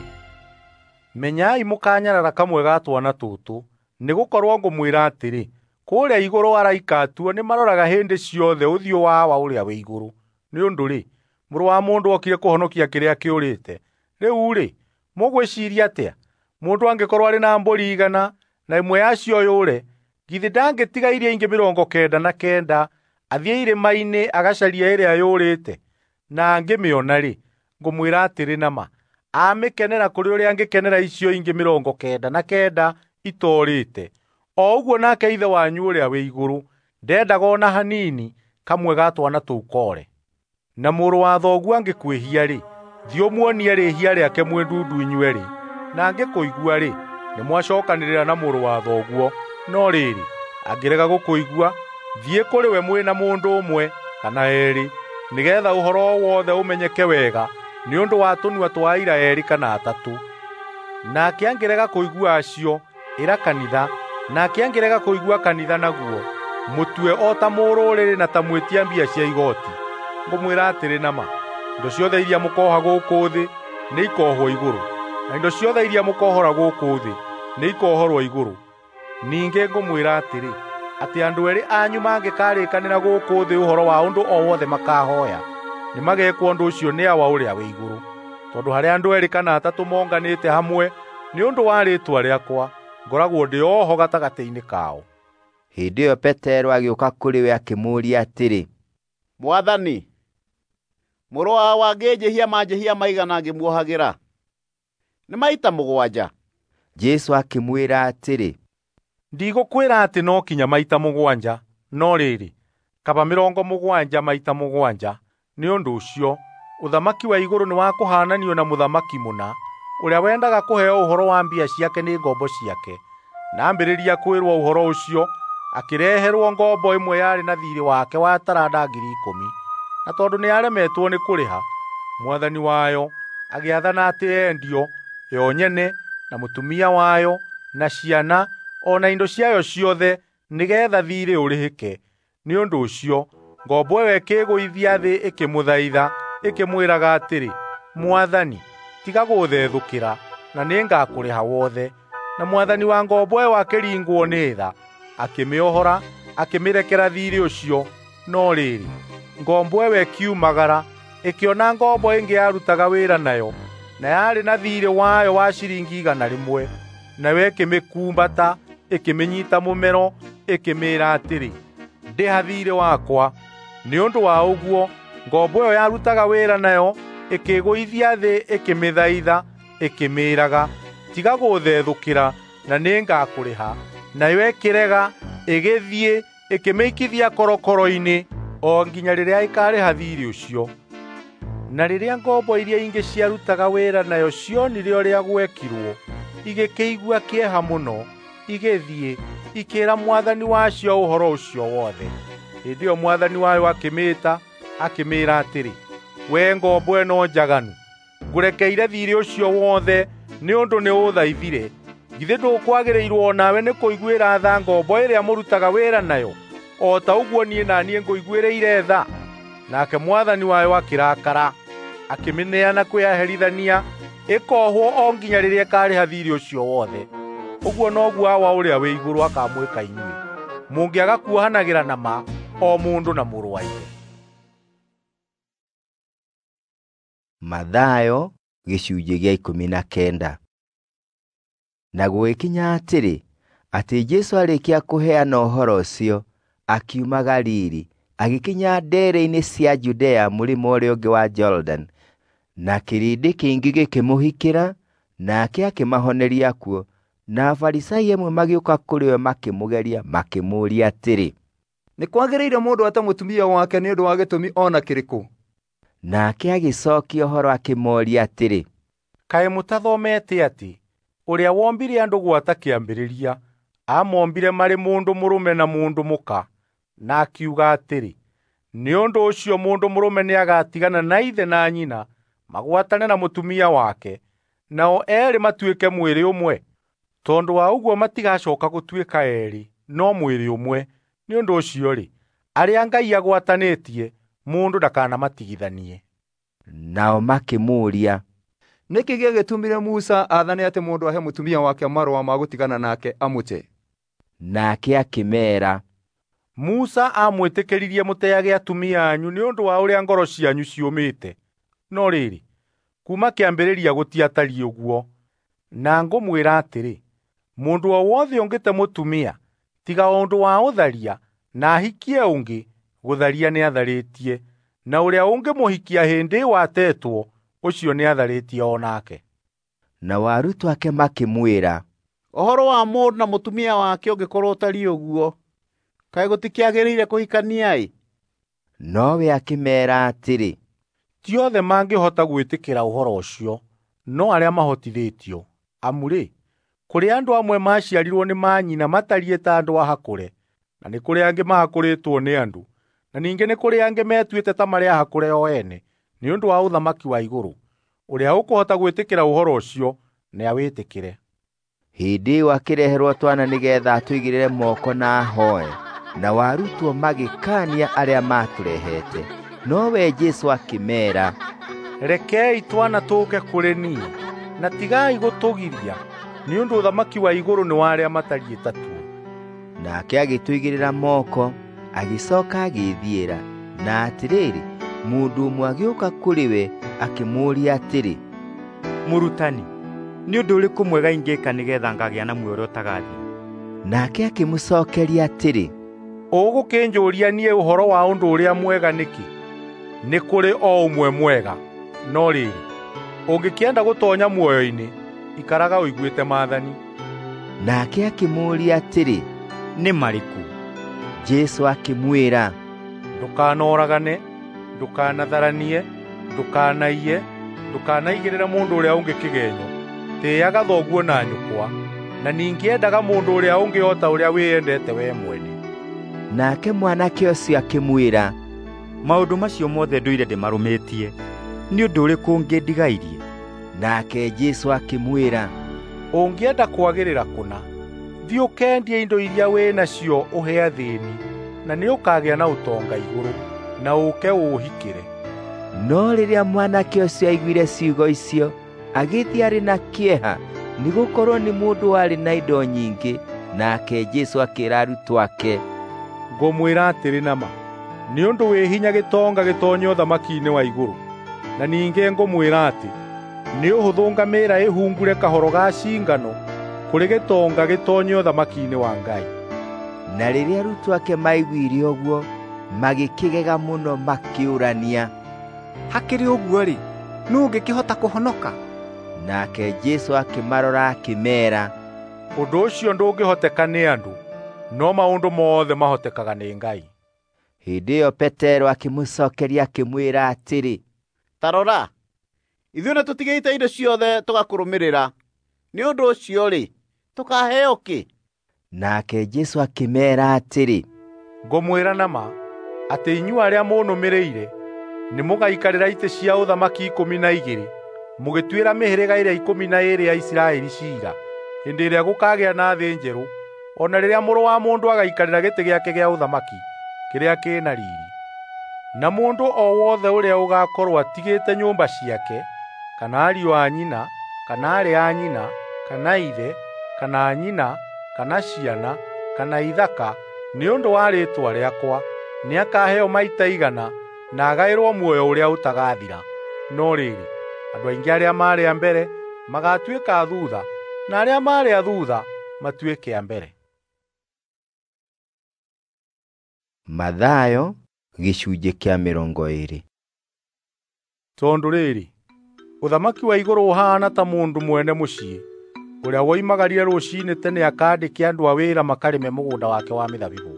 Menyai mũkanyarara kamwe ga twana tũtũ, nĩgũkorwo ngũmwĩra atĩrĩ, kũrĩa igũrũ araika atuo nĩ maroraga hĩndĩ ciothe ũthiũ wa wa ũrĩa wĩ igũrũ. Nĩ ũndũ-rĩ, Mũrũ wa Mũndũ okire kũhonokia kĩrĩa kĩũrĩte. Rĩu-rĩ, mũgwĩciria atĩa? Mũndũ angĩkorwo arĩ na mbũri igana, na ĩmwe yacio yũre, githĩ ndangĩtiga iria ingĩ mĩrongo kenda na kenda, athiĩ irĩma-inĩ agacaria ĩrĩa yũrĩte? Na angĩmĩona-rĩ, ngũmwĩra atĩrĩ na ma, amĩkenera kũrĩ ũrĩa angĩkenera icio ingĩ mĩrongo kenda na kenda itorĩte. O ũguo nake Ithe wanyu ũrĩa wĩ igũrũ ndendaga ona hanini kamwe ga twana tũu kore. Na mũrũ wa thoguo angĩkwĩhia-rĩ, thiĩ ũmuonie rĩĩhia rĩake mwĩndundu inyuĩ-rĩ, na angĩkũigua-rĩ, nĩmwacookanĩrĩra na mũrũ wa thoguo. No rĩrĩ, angĩrega gũkũigua, thiĩ kũrĩ we mwĩ na mũndũ ũmwe kana eerĩ, nĩgetha ũhoro wothe ũmenyeke wega, nĩ ũndũ wa tũnua twa aira eerĩ kana atatũ. Nake angĩrega kũigua acio, ĩra kanitha, nake angĩrega kũigua kanitha naguo, mũtue o ta mũrũrĩrĩ na ta mwĩtia mbia cia igoti. Ngũmwĩra atĩrĩ na ma, indo ciothe iria mũkoha gũkũ thĩ nĩ ikohwo igũrũ, na indo ciothe iria mũkohora gũkũ thĩ nĩ ikohorwo igũrũ. Ningĩ ngũmwĩra atĩrĩ, atĩ andũ erĩ anyu mangĩkarĩkanĩra gũkũ thĩ ũhoro wa ũndũ o wothe makahoya, nĩmagekwo ũndũ ũcio nĩ Awa ũrĩa wĩ igũrũ. Tondũ harĩa andũ erĩ kana atatũ monganĩte hamwe nĩ ũndũ wa rĩĩtwa rĩakwa ngoragwo ndĩ oho gatagatĩ-inĩ kao. Hĩndĩ ĩyo Petero agĩũka kũrĩ we akĩmũũria atĩrĩ, Mwathani, mũrũ wa wangĩnjĩhia manjĩhia maigana ngĩmuohagĩra? Nĩ maita mũgwanja? Jesũ akĩmwĩra atĩrĩ, ndigũkwĩra atĩ no kinya maita mũgwanja, no rĩrĩ, kaba mĩrongo mũgwanja maita mũgwanja. Nĩ ũndũ ũcio, ũthamaki wa igũrũ nĩ wa kũhaananio na mũthamaki mũna, ũrĩa wendaga kũheo ũhoro wa mbia ciake nĩ ngombo ciake. Na ambĩrĩria kwĩrwo ũhoro ũcio, akĩreherwo ngombo ĩmwe yarĩ na thiirĩ wake wa taranda ngiri ikũmi. Na tondũ nĩ aremetwo nĩ kũrĩha, mwathani wayo agĩathana atĩ endio, yo nyene na mũtumia wayo na ciana o na indo ciayo ciothe, nĩgeetha thiirĩ ũrĩhĩke. Nĩ ũndũ ũcio, ngombo ĩyo ĩkĩĩgũithia thĩ ĩkĩmũthaitha, ĩkĩmwĩraga atĩrĩ, Mwathani, tiga gũthethũkĩra, na nĩngakũrĩha wothe. Na mwathani wa ngombo ĩyo akĩringwo nĩ tha, akĩmĩohora, akĩmĩrekera thiirĩ ũcio. No rĩrĩ, ngombo ĩyo ĩkiumagara, ĩkĩona ngombo ĩngĩ yarutaga wĩra nayo, na yarĩ na thiirĩ wayo wa ciringi igana rĩmwe. Nayo ĩkĩmĩkumbata, ĩkĩmĩnyiita mũmero, ĩkĩmĩĩra atĩrĩ, ndĩha thiirĩ wakwa. Nĩ ũndũ wa ũguo, ngombo ĩyo yarutaga wĩra nayo ĩkĩĩgũithia thĩ, ĩkĩmĩthaitha, ĩkĩmĩĩraga, tiga gũthethũkĩra, na nĩngakũrĩha. Nayo ĩkĩrega, ĩgĩthiĩ, ĩkĩmĩikithia korokoro-inĩ, o nginya rĩrĩa ĩkarĩha thiirĩ ũcio. Na rĩrĩa ngombo iria ingĩ ciarutaga wĩra nayo cionire ũrĩa gwekirwo, igĩkĩigua kĩeha mũno, igĩthiĩ, ikĩĩra mwathani wacio ũhoro ũcio wothe. Hĩndĩ ĩyo mwathani wayo akĩmĩĩta, akĩmĩĩra atĩrĩ, wee ngombo ĩno njaganu, ngũrekeire thiirĩ ũcio wothe, nĩ ũndũ nĩ ũthaithire. Githĩ ndũkwagĩrĩirwo o nawe nĩ kũiguĩra tha ngombo ĩrĩa mũrutaga wĩra nayo, o ta ũguo niĩ na niĩ ngũiguĩrĩire tha? Nake mwathani wayo akĩrakara, akĩmĩneana kwĩ aherithania, ĩkoohwo o nginya rĩrĩa ĩkarĩha thiirĩ ũcio wothe. Ũguo noguo Awa ũrĩa wĩ igũrũ akamwĩka inyuĩ, mũngĩaga kuohanagĩra na ma o mũndũ na mũrũ wa ithe. Mathayo gĩcunjĩ gĩa ikũmi na kenda. Na gũgĩkinya atĩrĩ, atĩ Jesũ arĩkia kũheana ũhoro ũcio, akiuma Galili, agĩkinya ndere-inĩ cia Judea mũrĩmo ũrĩa ũngĩ wa Jordan, na kĩrĩndĩ kĩingĩ gĩkĩmũhikĩra, nake akĩmahoneria kuo. Na Afarisai amwe magĩũka kũrĩ we makĩmũgeria, makĩmũũria atĩrĩ, nĩ kwagĩrĩire mũndũ ate mũtumia wake nĩ ũndũ wa gĩtũmi ona kĩrĩkũ? Nake agĩcookia ũhoro akĩmooria atĩrĩ, kaĩ mũtathomete atĩ ũrĩa wombire andũ gwata kĩambĩrĩria amombire marĩ mũndũ mũrũme na mũndũ mũka, na akiuga atĩrĩ, nĩ ũndũ ũcio mũndũ mũrũme nĩagatigana na ithe na nyina, magwatane na mũtumia wake, nao eerĩ matuĩke mwĩrĩ ũmwe. Tondũ wa ũguo matigacoka gũtuĩka eerĩ, no mwĩrĩ ũmwe. Nĩ ũndũ ũcio-rĩ, arĩa Ngai agwatanĩtie, mũndũ ndakanamatigithanie. Nao makĩmũũria, nĩkĩ gĩagĩtũmire Musa athane atĩ mũndũ ahe mũtumia wake marũa ma gũtigana nake amũte? Nake akĩmeera, Musa amwĩtĩkĩririe mũteage atumia anyu nĩ ũndũ wa ũrĩa ngoro cianyu ciũmĩte. No rĩrĩ, kuma kĩambĩrĩria gũtiatariĩ ũguo. Na ngũmwĩra atĩrĩ, mũndũ o wothe ũngĩte mũtumia, tiga ũndũ wa ũtharia, na ahikie ũngĩ, gũtharia nĩ atharĩtie, na ũrĩa ũngĩmũhikia hĩndĩ watetwo, ũcio nĩ atharĩtie o nake. Na arutwo ake makĩmwĩra, ũhoro wa mũndũ na mũtumia wake ũngĩkorwo ũtariĩ ũguo, kaĩ gũtikĩagĩrĩire kũhikania-ĩ? Nowe akĩmeera atĩrĩ, ti othe mangĩhota gwĩtĩkĩra ũhoro ũcio, no arĩa mahotithĩtio. Amu-rĩ, kũrĩ andũ amwe maciarirwo nĩ manyina matariĩ ta andũ a hakũre, na nĩ kũrĩ angĩ mahakũrĩtwo nĩ andũ, na ningĩ nĩ kũrĩ angĩ metuĩte ta marĩ ahakũre o ene, nĩ ũndũ wa ũthamaki wa igũrũ. Ũrĩa ũkũhota gwĩtĩkĩra ũhoro ũcio, nĩ awĩtĩkĩre. Hĩndĩ ĩyo akĩreherwo twana nĩgeetha atũigĩrĩre moko na ahoe, na arutwo magĩkaania arĩa matũrehete. Nowe Jesũ akĩmeera, rekei twana tũũke kũrĩ niĩ, na tigai gũtũgiria, nĩ ũndũ ũthamaki wa igũrũ nĩ wa arĩa matariĩ ta tuo. Nake agĩtũigĩrĩra moko, agĩcooka agĩĩthiĩra. Na atĩrĩrĩ, mũndũ ũmwe agĩũka kũrĩ we akĩmũũria atĩrĩ, mũrutani, nĩ ũndũ ũrĩkũ mwega ingĩka nĩgetha ngagĩa na muoyo ũrĩa ũtagathira? Nake akĩmũcokeria atĩrĩ, ũgũkĩnjũria niĩ ũhoro wa ũndũ ũrĩa mwega nĩkĩ? Nĩ kũrĩ o ũmwe mwega, no rĩrĩ, ũngĩkĩenda gũtonya muoyo-inĩ, ikaraga ũiguĩte maathani. Nake akĩmũũria atĩrĩ, nĩ marĩkũ? Jesũ akĩmwĩra, ndũkanoragane, ndũkanatharanie, ndũkanaiye, ndũkanaigĩrĩre mũndũ ũrĩa ũngĩ kĩgenyo, tĩĩaga thoguo na nyũkwa, na ningĩ endaga mũndũ ũrĩa ũngĩ o ta ũrĩa wĩyendete we mwene. Nake mwanake ũcio akĩmwĩra, maũndũ macio mothe ndũire ndĩmarũmĩtie, nĩ ũndũ ũrĩkũ ũngĩndigairie? Nake Jesũ akĩmwĩra, ũngĩenda kwagĩrĩra kũna, thiĩ ũkendie indo iria wĩ nacio ũhe athĩni, na nĩ ũkagĩa na ũtonga igũrũ, na ũke ũũhikĩre. No rĩrĩa mwanake ũcio aiguire ciugo icio, agĩthiĩ arĩ na kĩeha, nĩgũkorwo nĩ mũndũ warĩ na indo nyingĩ. Nake Jesũ akĩĩra arutwo ake, ngũmwĩra atĩrĩ na ma, nĩ ũndũ wĩ hinya gĩtonga gĩtonye ũthamaki-inĩ wa igũrũ. Na ningĩ ngũmwĩra atĩ, nĩ ũhũthũ ngamĩĩra ĩhungure kahoro ga cingano kũrĩ gĩtonga gĩtonye ũthamaki-inĩ wa Ngai. Na rĩrĩa arutwo ake maiguire ũguo, magĩkĩgega mũno makĩũrania, hakĩrĩ ũguo-rĩ, nũũ ũngĩkĩhota kũhonoka? Nake Jesũ akĩmarora akĩmeera, ũndũ ũcio ndũngĩhoteka nĩ andũ, no maũndũ mothe mahotekaga nĩ Ngai. Hĩndĩ ĩyo Petero akĩmũcokeria akĩmwĩra atĩrĩ, ta rora, ithuĩ nĩ tũtigĩte indo ciothe tũgakũrũmĩrĩra. Nĩ ũndũ ũcio-rĩ, tũkaheo kĩ? Nake Jesũ akĩmeera atĩrĩ, ngũmwĩra na ma, atĩ inyuĩ arĩa mũnũmĩrĩire, nĩ mũgaikarĩra itĩ cia ũthamaki ikũmi na igĩrĩ, mũgĩtuĩra mĩhĩrĩga ĩrĩa ikũmi na ĩĩrĩ ya Isiraeli ciira, hĩndĩ ĩrĩa gũkagĩa na thĩ njerũ, o na rĩrĩa Mũrũ wa Mũndũ agaikarĩra gĩtĩ gĩake gĩa ũthamaki, kĩrĩa kĩna riiri. Na mũndũ o wothe ũrĩa ũgaakorwo atigĩte nyũmba ciake, kana ariũ a nyina, kana aarĩ a nyina, kana ithe, kana nyina, kana ciana, kana ithaka, nĩ ũndũ wa rĩĩtwa rĩakwa, nĩ akaheo maita igana, na agaĩrwo muoyo ũrĩa ũtagathira. No rĩrĩ, andũ aingĩ arĩa maarĩ a mbere magatuĩka a thuutha, na arĩa maarĩ a thuutha matuĩke a mbere. Mathayo gĩcunjĩ kĩa mĩrongo ĩĩrĩ. Tondũ rĩrĩ, ũthamaki wa igũrũ ũhaana ta mũndũ mwene mũciĩ, ũrĩa woimagarire rũciinĩ tene akandĩke andũ a wĩra makarĩme mũgũnda wake wa mĩthabibũ.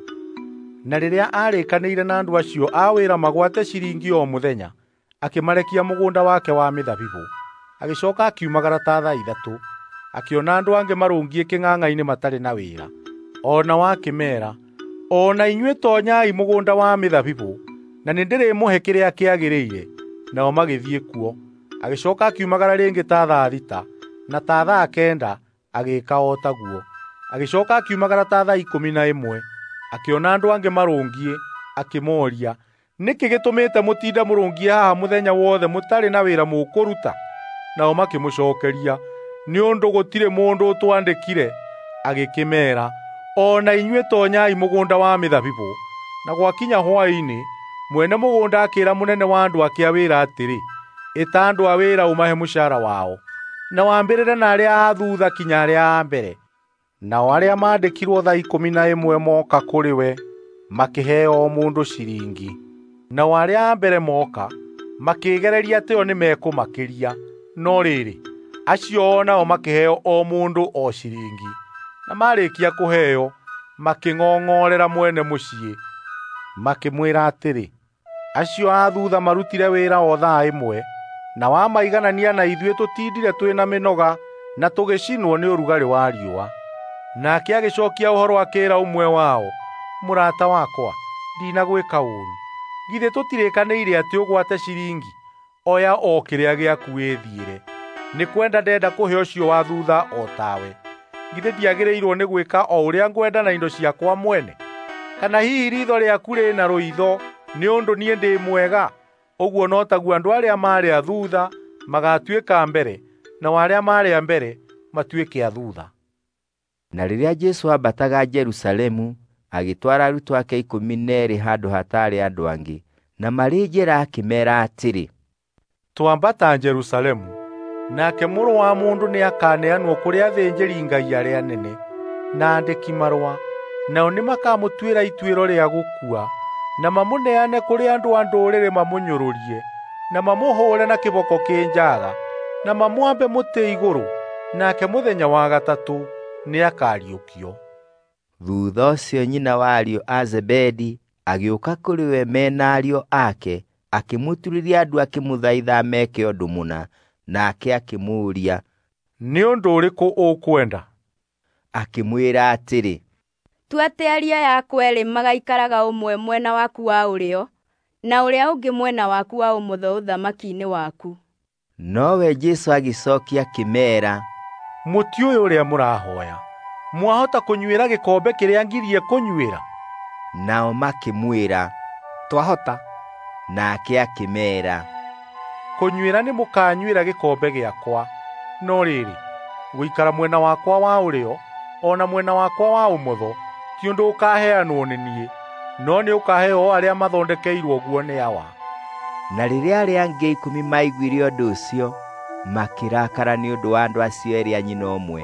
Na rĩrĩa aarĩkanĩire na andũ acio a wĩra magwate ciringi o mũthenya, akĩmarekia mũgũnda wake wa mĩthabibũ. Agĩcooka akiumagara ta thaa ithatũ, akĩona andũ angĩ marũngiĩ kĩng'ang'a-inĩ matarĩ na wĩra. O nao akĩmeera, o na inyuĩ tonyai mũgũnda wa mĩthabibũ, na nĩndĩrĩmũhe kĩrĩa kĩagĩrĩire. Nao magĩthiĩ kuo. Agĩcooka akiumagara rĩngĩ ta thaa thita, na ta thaa kenda agĩĩka o taguo. Agĩcooka akiumagara ta thaa ikũmi na ĩmwe, akĩona andũ angĩ marũngiĩ, akĩmooria, nĩkĩ gĩtũmĩte mũtinde mũrũngiĩ haha mũthenya wothe mũtarĩ na wĩra mũkũruta? Nao makĩmũcookeria, nĩ ũndũ gũtirĩ mũndũ ũtwandĩkire. Agĩkĩmeera, o na inyuĩ tonyai mũgũnda wa mĩthabibũ. Na gwakinya hwaĩ-inĩ, mwene mũgũnda akĩĩra mũnene wa andũ ake a wĩra atĩrĩ, ĩta andũ a wĩra ũmahe mũcara wao, na wambĩrĩre na arĩa a thuutha kinya arĩa a mbere. Nao arĩa maandĩkirwo thaa ikũmi na ĩmwe moka kũrĩ we, makĩheo o mũndũ ciringi. Nao arĩa a mbere moka, makĩgereria atĩ o nĩ mekũmakĩria. No rĩrĩ, acio o nao makĩheo o mũndũ o ciringi. Na marĩkia kũheo, makĩng'ong'orera mwene mũciĩ, makĩmwĩra atĩrĩ, acio a thuutha marutire wĩra o thaa ĩmwe, na wamaiganania na ithuĩ tũtindire twĩna mĩnoga na tũgĩcinwo nĩ ũrugarĩ wa riũa. Nake agĩcookia ũhoro akĩĩra ũmwe wao, mũrata wakwa, ndinagwĩka ũũru. Githĩ tũtirĩkanĩire atĩ ũgwate ciringi, oya o kĩrĩa gĩaku wĩthiĩre. Nĩ kwenda ndenda kũhe ũcio wa thuutha o tawe. Githĩ ndiagĩrĩirwo nĩ gwĩka o ũrĩa ngwenda na indo ciakwa mwene? Kana hihi ritho rĩaku rĩna rũitho nĩ ũndũ niĩ ndĩ mwega? Ũguo no taguo andũ arĩa maarĩ a thuutha magatuĩka mbere, na arĩa maarĩ a mbere matuĩke a thuutha. Na rĩrĩa Jesũ ambataga Jerusalemu, agĩtwara arutwo ake ikũmi na eerĩ handũ hataarĩ andũ angĩ, na marĩ njĩra akĩmeera atĩrĩ, twambata Jerusalemu, nake Mũrũ wa Mũndũ nĩakaneanwo kũrĩ athĩnjĩri-Ngai arĩa anene na andĩki marũa, nao nĩmakamũtuĩra ituĩro rĩa gũkua, na mamũneane kũrĩ andũ a ndũrĩrĩ mamũnyũrũrie, na mamũhũũre na kĩboko kĩnjaga, na mamwambe mũtĩ igũrũ, nake mũthenya wa gatatũ nĩakariũkio. Thutha ũcio nyina wa ariũ a Zebedi agĩũka kũrĩ we mena ariũ ake, akĩmũturĩria andũ akĩmũthaitha meke ũndũ mũna, nake akĩmũũria, nĩ ũndũ ũrĩkũ ũkwenda? Akĩmwĩra atĩrĩ, tua atĩ ariũ yaku erĩ magaikaraga ũmwe mwena waku wa ũrĩo, na ũrĩa ũngĩ mwena waku wa ũmotho ũthamaki-inĩ waku. Nowe Jesũ agĩcookia akĩmeera, mũtiũĩ ũrĩa mũrahoya. Mwahota kũnyuĩra gĩkombe kĩrĩa ngirie kũnyuĩra? Nao makĩmwĩra, twahota. Nake akĩmeera, kũnyuĩra nĩ mũkanyuĩra gĩkombe gĩakwa, no rĩrĩ, gũikara mwena wakwa wa ũrĩo, o na mwena wakwa wa ũmotho, ti ũndũ ũkaheanwo nĩ niĩ, no nĩ ũkaheo arĩa mathondekeirwo guo nĩ Awa. Na rĩrĩa arĩa angĩ ikũmi maiguire ũndũ ũcio, makĩrakara nĩ ũndũ wa andũ acio erĩ a nyina ũmwe.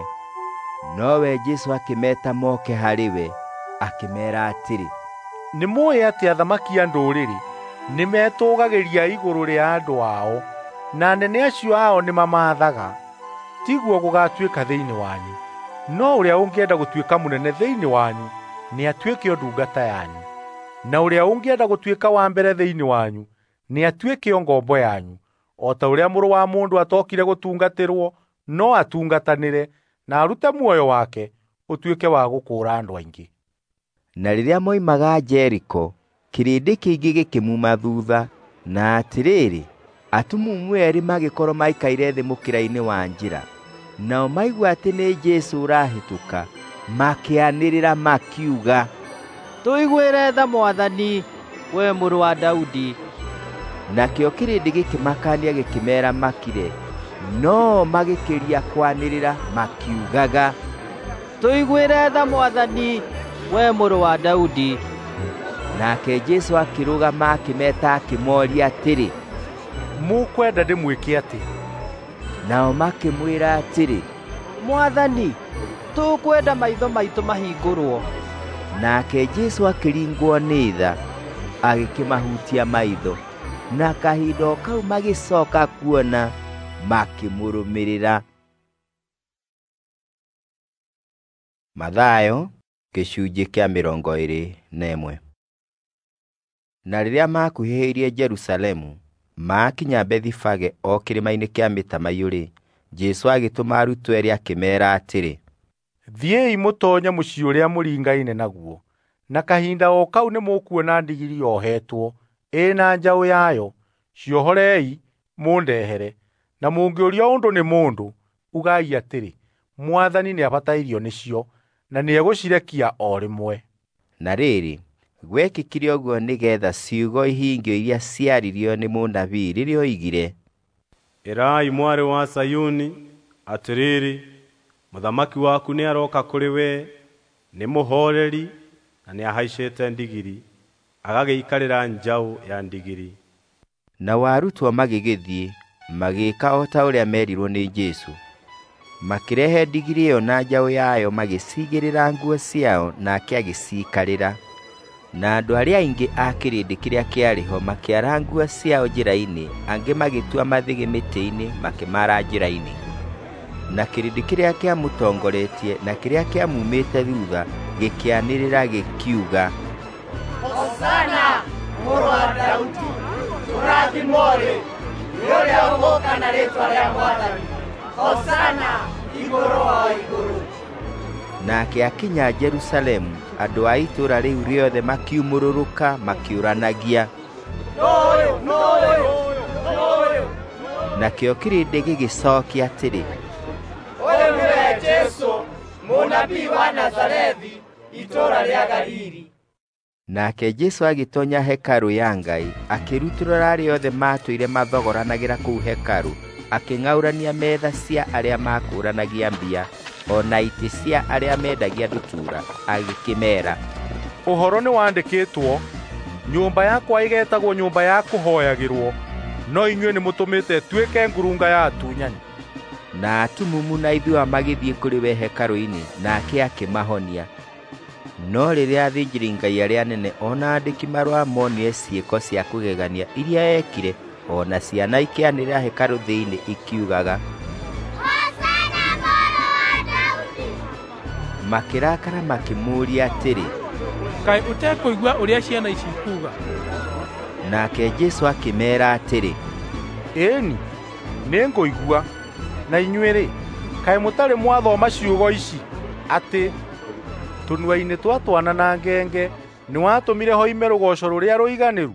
Nowe Jesũ akĩmeta moke harĩ we, akĩmeera atĩrĩ, nĩmũũĩ atĩ athamaki a ndũrĩrĩ nĩmetũũgagĩria igũrũ rĩa andũ ao, na anene acio ao nĩmamathaga. Tiguo gũgatuĩka thĩinĩ wanyu, no ũrĩa ũngĩenda gũtuĩka mũnene thĩinĩ wanyu nĩ atuĩke o ndungata yanyu, na ũrĩa ũngĩenda gũtuĩka wa mbere thĩinĩ wanyu nĩ atuĩke o ngombo yanyu, o ta ũrĩa Mũrũ wa Mũndũ atokire gũtungatĩrwo, no atungatanĩre na arute muoyo wake ũtuĩke wa gũkũũra andũ aingĩ. Na rĩrĩa moimaga Jeriko, kĩrĩndĩ kĩingĩ gĩkĩmuma thutha, na atĩrĩrĩ, atumumu erĩ magĩkorwo maikaire thĩ mũkĩra-inĩ wa njĩra. Nao maigua atĩ nĩ Jesũ ũrahĩtũka, makĩanĩrĩra makiuga, tũiguĩre tha Mwathani, we Mũrũ wa Daudi. Nakĩo kĩrĩndĩ gĩkĩmakania gĩkĩmeera makire, no magĩkĩria kwanĩrĩra makiugaga, tũiguĩre tha Mwathani, we Mũrũ wa Daudi. Nake Jesũ akĩrũgama akĩmeta akĩmoria atĩrĩ, mũkwenda ndĩmwĩke atĩa? Nao makĩmwĩra atĩrĩ, Mwathani, tũkwenda maitho maitũ mahingũrwo. Nake Jesũ akĩringwo nĩ tha, agĩkĩmahutia maitho, na kahinda o kau magĩcoka kuona, makĩmũrũmĩrĩra. Mathayo gĩcunjĩ kĩa mĩrongo ĩrĩ na ĩmwe. Na rĩrĩa makuhĩrĩirie Jerusalemu, maakinya Bethifage o kĩrĩma-inĩ kĩa Mĩtamaiyũ-rĩ, Jesũ agĩtũma arutwo erĩ akĩmeera atĩrĩ, thiĩi mũtoonye mũciĩ ũrĩa mũringaine naguo, na kahinda o kau nĩ mũkuona ndigiri yohetwo, ĩna njaũ yayo, ciohorei mũndehere, na mũngĩũria ũndũ nĩ mũndũ, ugai atĩrĩ, Mwathani nĩabatairio nĩcio, na nĩegũcirekia o rĩmwe. Na rĩrĩ, gwekĩkire ũguo nĩgeetha ciugo ihingio iria ciaririo nĩ mũnabii rĩrĩa oigire, Ĩrai mwarĩ wa Sayuni, atĩrĩrĩ, mũthamaki waku nĩ aroka kũrĩ we, nĩ mũhooreri, na nĩ ahaicĩte ndigiri, agagĩikarĩra njaũ ya ndigiri. Nao arutwo magĩgĩthiĩ, magĩĩka o ta ũrĩa merirwo nĩ Jesũ. Makĩrehe ndigiri ĩyo na njaũ yayo magĩciigĩrĩra nguo ciao, nake agĩciikarĩra. Na andũ arĩa aingĩ a kĩrĩndĩ kĩrĩa kĩarĩ ho makĩara nguo ciao njĩra-inĩ, angĩ magĩtua mathĩgĩ mĩtĩ-inĩ makĩmara njĩra-inĩ. Na kĩrĩndĩ kĩrĩa kĩamũtongoretie na kĩrĩa kĩamumĩte thutha gĩkĩanĩrĩra gĩkiuga, Hosana, Mũrũ wa Daudi, ũrathimwo-rĩ, nĩ ũrĩa ũgũũka na rĩĩtwa rĩa Mwathani, Hosana igũrũ wa igũrũ. Nake akinya Jerusalemu, andũ a itũũra rĩu rĩothe makiumũrũrũka makĩũranagia, Noyo, noyo, noyo. Nakĩo kĩrĩndĩ gĩgĩcookia atĩrĩ, ũyũ nĩwe Jesũ, mũnabii wa Nazarethi, itũũra rĩa Galili. Nake Jesũ agĩtonya hekarũ ya Ngai, akĩrutũrũra arĩa othe matũire mathogoranagĩra kũu hekarũ, akĩng'aũrania metha cia arĩa makũũranagia mbia, o na itĩ cia arĩa mendagia ndutura, agĩkĩmeera, ũhoro nĩ wandĩkĩtwo, nyũmba yakwa ĩgetagwo nyũmba ya kũhooyagĩrwo, no inyuĩ nĩ mũtũmĩte tuĩke ngurunga ya atunyani. Na atumumu na ithuĩ magĩthiĩ kũrĩ we hekarũ-inĩ, nake akĩmahonia. No rĩrĩa athĩnjĩri-Ngai arĩa anene ona andĩki marũa monire ciĩko cia kũgegania iria ekire, ona ciana ikĩanĩrĩra hekarũ thĩinĩ ikiugaga, Hosana Mũrũ wa Daudi. Makĩrakara makĩmũũria atĩrĩ, kaĩ ũtekũigua ũrĩa ciana ici ikuuga? Nake Jesũ akĩmeera atĩrĩ, ĩĩni, nĩngũigua. Na inyuĩ-rĩ, kaĩ mũtarĩ mwathoma ciugo ici atĩ tũnua-inĩ twa twana na ngenge nĩwatũmire hoime rũgoco rũrĩa rũiganĩru?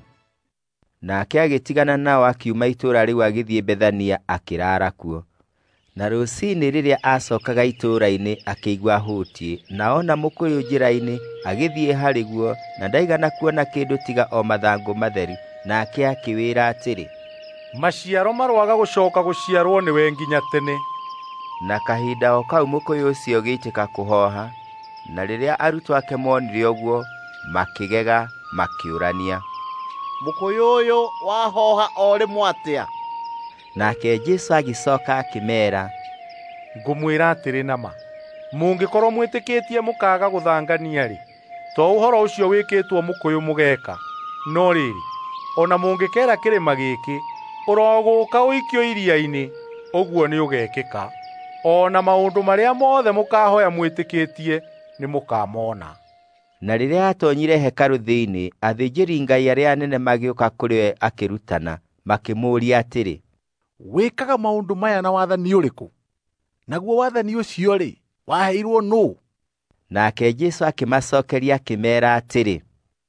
Nake agĩtigana nao akiuma itũũra rĩu agĩthiĩ Bethania akĩraara kuo. Na rũciinĩ rĩrĩa acokaga itũũra-inĩ akĩigua hũtiĩ, na ona mũkũyũ njĩra-inĩ, agĩthiĩ harĩ guo, na ndaigana kuona kĩndũ tiga o mathangũ matheri, nake akĩwĩra atĩrĩ, maciaro maroaga gũcoka gũciarwo nĩwe nginya tene. Na kahinda o kau mũkũyũ ũcio ũgĩitĩka kũhoha, na rĩrĩa arutwo ake monire ũguo, makĩgega makĩũrania, mũkũyũ ũyũ wahoha o rĩmwe atĩa? Nake Jesũ agĩcoka akĩmeera, ngũmwĩra atĩrĩ nama, mũngĩkorwo mwĩtĩkĩtie mũkaga gũthangania-rĩ, to ũhoro ũcio wĩkĩtwo mũkũyũ mũgeka. No rĩrĩ, ona mũngĩkera kĩrĩma gĩkĩ, ũrogũka ũikio iria-inĩ, ũguo nĩ ũgekĩka. Ona maũndũ marĩa mothe mũkahoya mwĩtĩkĩtie nĩ mũkamona. Na rĩrĩa atonyire hekarũ thĩinĩ, athĩnjĩri-Ngai arĩa anene magĩũka kũrĩ we akĩrutana, makĩmũũria atĩrĩ, wĩkaga maũndũ maya na wathani ũrĩkũ? Naguo wathani ũcio-rĩ, waheirwo nũ? Nake Jesũ akĩmacokeria akĩmeera atĩrĩ,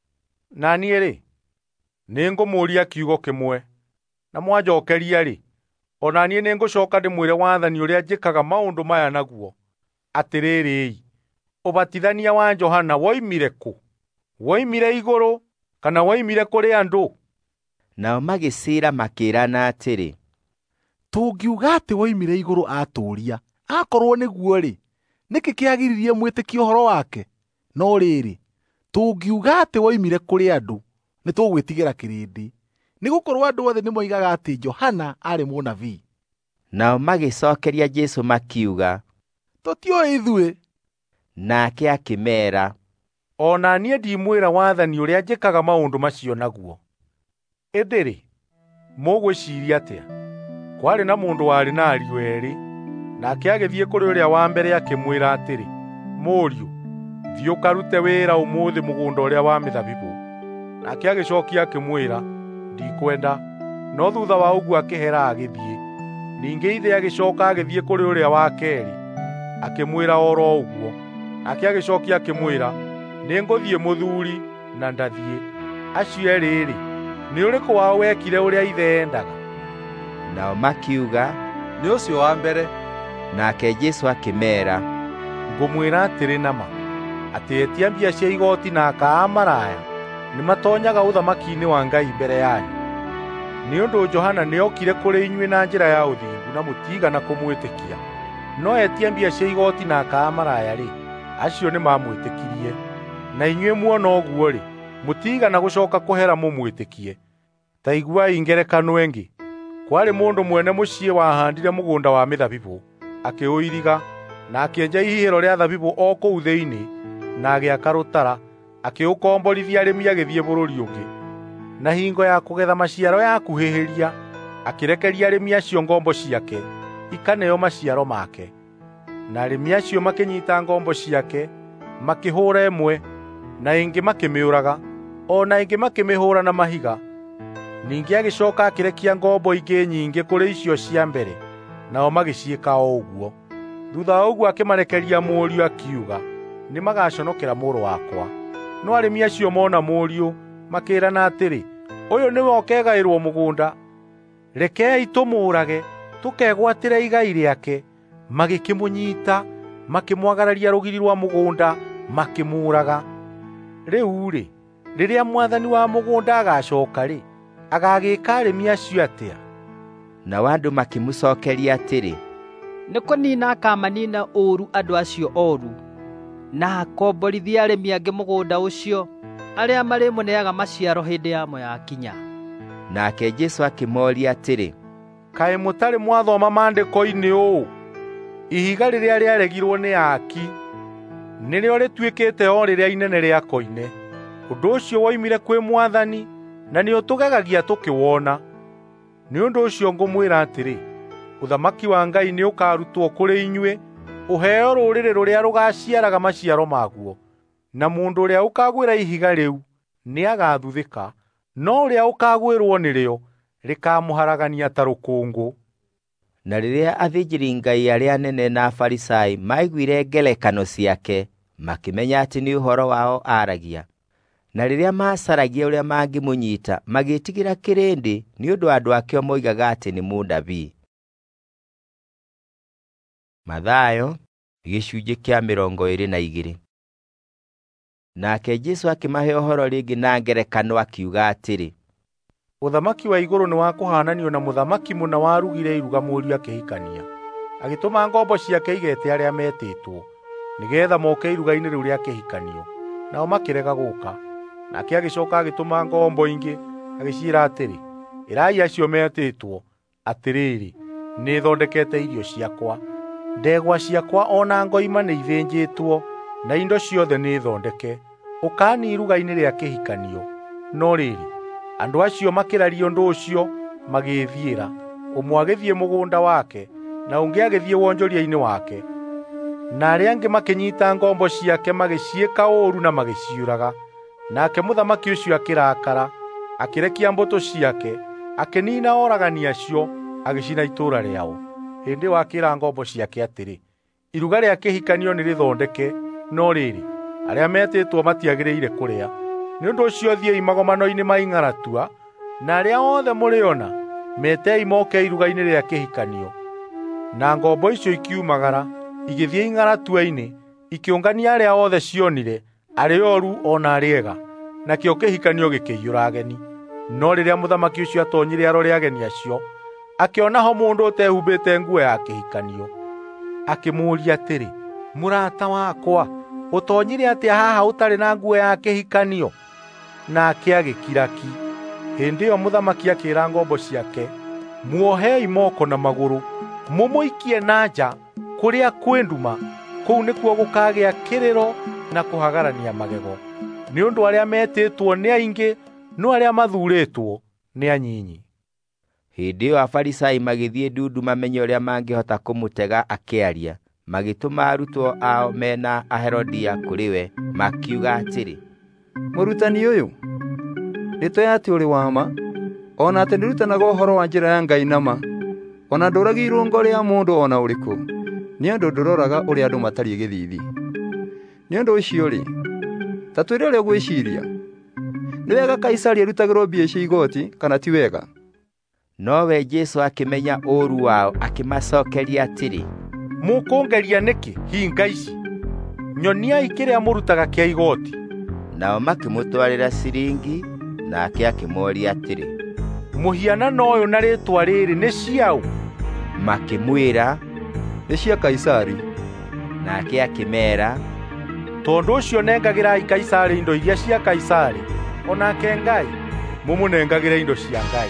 na niĩ-rĩ, nĩngũmũũria kiugo kĩmwe, na mwanjokeria-rĩ, ona niĩ nĩngũcoka ndĩmwĩre wathani ũrĩa njĩkaga maũndũ maya naguo. Atĩrĩrĩ, ũbatithania wa Johana woimire kũ? Woimire igũrũ, kana woimire kũrĩ andũ? Nao magĩcĩra makĩĩrana atĩrĩ, tũngiuga atĩ woimire igũrũ atũũria, akorwo nĩguo-rĩ, nĩkĩ kĩagiririe mwĩtĩkie ũhoro wake? No rĩrĩ, tũngiuga atĩ woimire kũrĩ andũ, nĩtũgwĩtigĩra kĩrĩndĩ, nĩgũkorwo andũ othe nĩmoigaga atĩ Johana arĩ mũnabii. Nao magĩcokeria Jesũ makiuga, tũtiũĩ ithuĩ. Nake akĩmeera, ona niĩ ndimwĩra wathani ũrĩa njĩkaga maũndũ macio naguo. Ĩndĩ-rĩ, mũgwĩciiria atĩa? Kwarĩ na mũndũ warĩ na ariũ eerĩ, nake agĩthiĩ kũrĩ ũrĩa wa mbere akĩmwĩra atĩrĩ, mũriũ, thiĩ ũkarute wĩra ũmũthĩ mũgũnda ũrĩa wa mĩthabibũ. Nake agĩcookia akĩmwĩra, ndikwenda. No thutha wa ũguo akĩhera agĩthiĩ. Ningĩ ithe agĩcooka agĩthiĩ kũrĩ ũrĩa wa keerĩ, akĩmwĩra oro ũguo. Nake agĩcookia akĩmwĩra, nĩngũthiĩ mũthuuri, na ndathiĩ. Acio eerĩ-rĩ, nĩ ũrĩkũ wao wekire ũrĩa ithe endaga? Nao makiuga, nĩ ũcio wa mbere. Nake Jesũ akĩmeera, ngũmwĩra atĩrĩ nama, atĩ etia mbia cia igoti na akaa maraya nĩmatonyaga ũthamaki-inĩ wa Ngai mbere yanyu. Nĩ ũndũ Johana nĩokire kũrĩ inyuĩ na njĩra ya ũthingu na mũtiigana kũmwĩtĩkia. No etia mbia cia igoti na akaa maraya-rĩ, acio nĩmamwĩtĩkirie. Na inyuĩ muona ũguo-rĩ, mũtiigana gũcoka kũhera mũmwĩtĩkie. Ta iguai ngerekano ĩngĩ. Kwarĩ mũndũ mwene mũciĩ wahandire mũgũnda wa mĩthabibũ, akĩũiriga, na akĩenja ihihĩro rĩa thabibũ o kũu thĩinĩ, na agĩaka rũtara, akĩũkomborithia arĩmi agĩthiĩ bũrũri ũngĩ. Na hingo ya kũgetha maciaro yakuhĩhĩria, akĩrekeria arĩmi acio ngombo ciake, ikaneo maciaro make. Na arĩmi acio makĩnyiita ngombo ciake, makĩhũũra ĩmwe, na ĩngĩ makĩmĩũraga, o na ĩngĩ makĩmĩhũũra na mahiga. Ningĩ agĩcooka akĩrekia ngombo ingĩ nyingĩ kũrĩ icio cia mbere, nao magĩciĩka o ũguo. Thutha wa ũguo akĩmarekeria mũriũ akiuga, nĩmagaconokera mũrũ wakwa. No arĩmi acio mona mũriũ, makĩĩrana atĩrĩ, ũyũ nĩwe ũkegaĩrwo mũgũnda. Rekei tũmũũrage, tũkegwatĩre igai rĩake. Magĩkĩmũnyiita, makĩmwagararia rũgiri rwa mũgũnda, makĩmũũraga. Rĩu-rĩ, rĩrĩa mwathani wa mũgũnda agacooka-rĩ, agagĩĩka arĩmi acio atĩa? Nao andũ makĩmũcokeria atĩrĩ, nĩ kũniina akamanina ũũru andũ acio ooru, na akomborithie arĩmi angĩ mũgũnda ũcio, arĩa marĩmũneaga maciaro hĩndĩ yamo yakinya. Nake Jesũ akĩmooria atĩrĩ, kaĩ mũtarĩ mwathoma maandĩko-inĩ ũũ? ihiga rĩrĩa rĩaregirwo nĩ aaki nĩrĩo rĩtuĩkĩte o rĩrĩa inene rĩa koine. Ũndũ ũcio woimire kwĩ Mwathani, na nĩ ũtũgegagia tũkĩwona. Nĩ ũndũ ũcio ngũmwĩra atĩrĩ, ũthamaki wa Ngai nĩ ũkarutwo kũrĩ inyuĩ, ũheo rũrĩrĩ rũrĩa rũgaciaraga maciaro maguo. Na mũndũ ũrĩa ũkagwĩra ihiga rĩu nĩ agathuthĩka, no ũrĩa ũkagwĩrwo nĩrĩo rĩkamũharagania ta rũkũngũ. Na rĩrĩa athĩnjĩri-Ngai arĩa anene na Afarisai maiguire ngerekano ciake, makĩmenya atĩ nĩ ũhoro wao aragia. Na rĩrĩa macaragia ũrĩa mangĩmũnyiita, magĩĩtigĩra kĩrĩndĩ nĩ ũndũ andũ akĩo moigaga atĩ nĩ mũnabii. Mathayo gĩcunjĩ kĩa mĩrongo ĩrĩ na igĩrĩ. Nake Jesũ akĩmahe ũhoro rĩngĩ na ngerekano akiuga atĩrĩ, ũthamaki wa igũrũ nĩ wa kũhaananio na mũthamaki mũna warugire iruga mũriũ akĩhikania. Agĩtũma ngombo ciake igete arĩa metĩtwo, nĩgeetha moke iruga-inĩ rĩu rĩa kĩhikanio. Nao makĩrega gũka. Nake agĩcooka agĩtũma ngombo ingĩ, agĩciĩra atĩrĩ, ĩrai acio metĩtwo, atĩrĩrĩ, nĩthondekete irio ciakwa. Ndegwa ciakwa ona ngoima nĩ ithĩnjĩtwo, na indo ciothe nĩ thondeke. Ũkaani iruga-inĩ rĩa kĩhikanio. No rĩrĩ, andũ acio makĩraria ũndũ ũcio magĩĩthiĩra, ũmwe agĩthiĩ mũgũnda wake, na ũngĩ agĩthiĩ wonjoria-inĩ wake. Na arĩa angĩ makĩnyiita ngombo ciake magĩciĩka ũũru na magĩciũraga. Nake mũthamaki ũcio akĩrakara, akĩrekia mbũtũ ciake, akĩniina oragani acio, agĩcina itũũra rĩao. Hĩndĩ ĩyo akĩĩra ngombo ciake atĩrĩ, iruga rĩa kĩhikanio nĩ rĩthondeke, no rĩrĩ, arĩa metĩtwo matiagĩrĩire kũrĩa. Nĩ ũndũ ũcio thiĩi magomano-inĩ ma Ing'aratua, na arĩa othe mũrĩona, metei moke iruga-inĩ rĩa kĩhikanio. Na ngombo icio ikiumagara, igĩthiĩ Ing'aratua-inĩ, ikĩũngania arĩa othe cionire, arĩ oru ona arĩ ega, nakĩo kĩhikanio gĩkĩiyũra ageni. No rĩrĩa mũthamaki ũcio atoonyire arore ageni acio, akĩona ho mũndũ ũtehumbĩte nguo ya kĩhikanio. Akĩmũũria atĩrĩ, mũrata wakwa, ũtoonyire atĩa haha ũtarĩ na nguo ya kĩhikanio? Nake agĩkira ki. Hĩndĩ ĩyo mũthamaki akĩĩra ngombo ciake, muohei moko na magũrũ, mũmũikie na nja kũrĩa kwĩ nduma, kũu nĩkuo gũkagĩa kĩrĩro na kũhagarania magego. Nĩ ũndũ arĩa metĩtwo nĩ aingĩ, no arĩa mathuurĩtwo nĩ anyinyi. Hĩndĩ ĩyo Afarisai magĩthiĩ ndundu mamenye ũrĩa mangĩhota kũmũtega akĩaria, magĩtũma arutwo ao mena Aherodia kũrĩ we, makiuga atĩrĩ, mũrutani ũyũ, nĩtũĩ atĩ ũrĩ wa ma, ona atĩ nĩrutanaga ũhoro wa njĩra ya Ngai na ma, ona ndũragi irũngo rĩa mũndũ ona ũrĩkũ, nĩ ũndũ ndũroraga ũrĩa andũ matariĩ gĩthiithi. Nĩ ũndũ ũcio-rĩ, ta twĩre ũrĩa ũgwĩciiria, nĩ wega Kaisari arutagĩrwo mbia cia igoti kana ti wega? Nowe Jesũ akĩmenya ũũru wao, akĩmacokeria atĩrĩ, mũkũngeria nĩkĩ hinga ici? Nyoniai kĩrĩa mũrutaga kĩa igoti. Nao makĩmũtwarĩra ciringi, nake akĩmoria atĩrĩ, mũhianano ũyũ na rĩĩtwa rĩrĩ nĩ ciaũ? Makĩmwĩra, nĩ cia Kaisari. Nake akĩmeera, tondũ ũcio nengagĩrai Kaisari indo iria cia Kaisari, onake Ngai mũmũnengagĩre indo cia Ngai.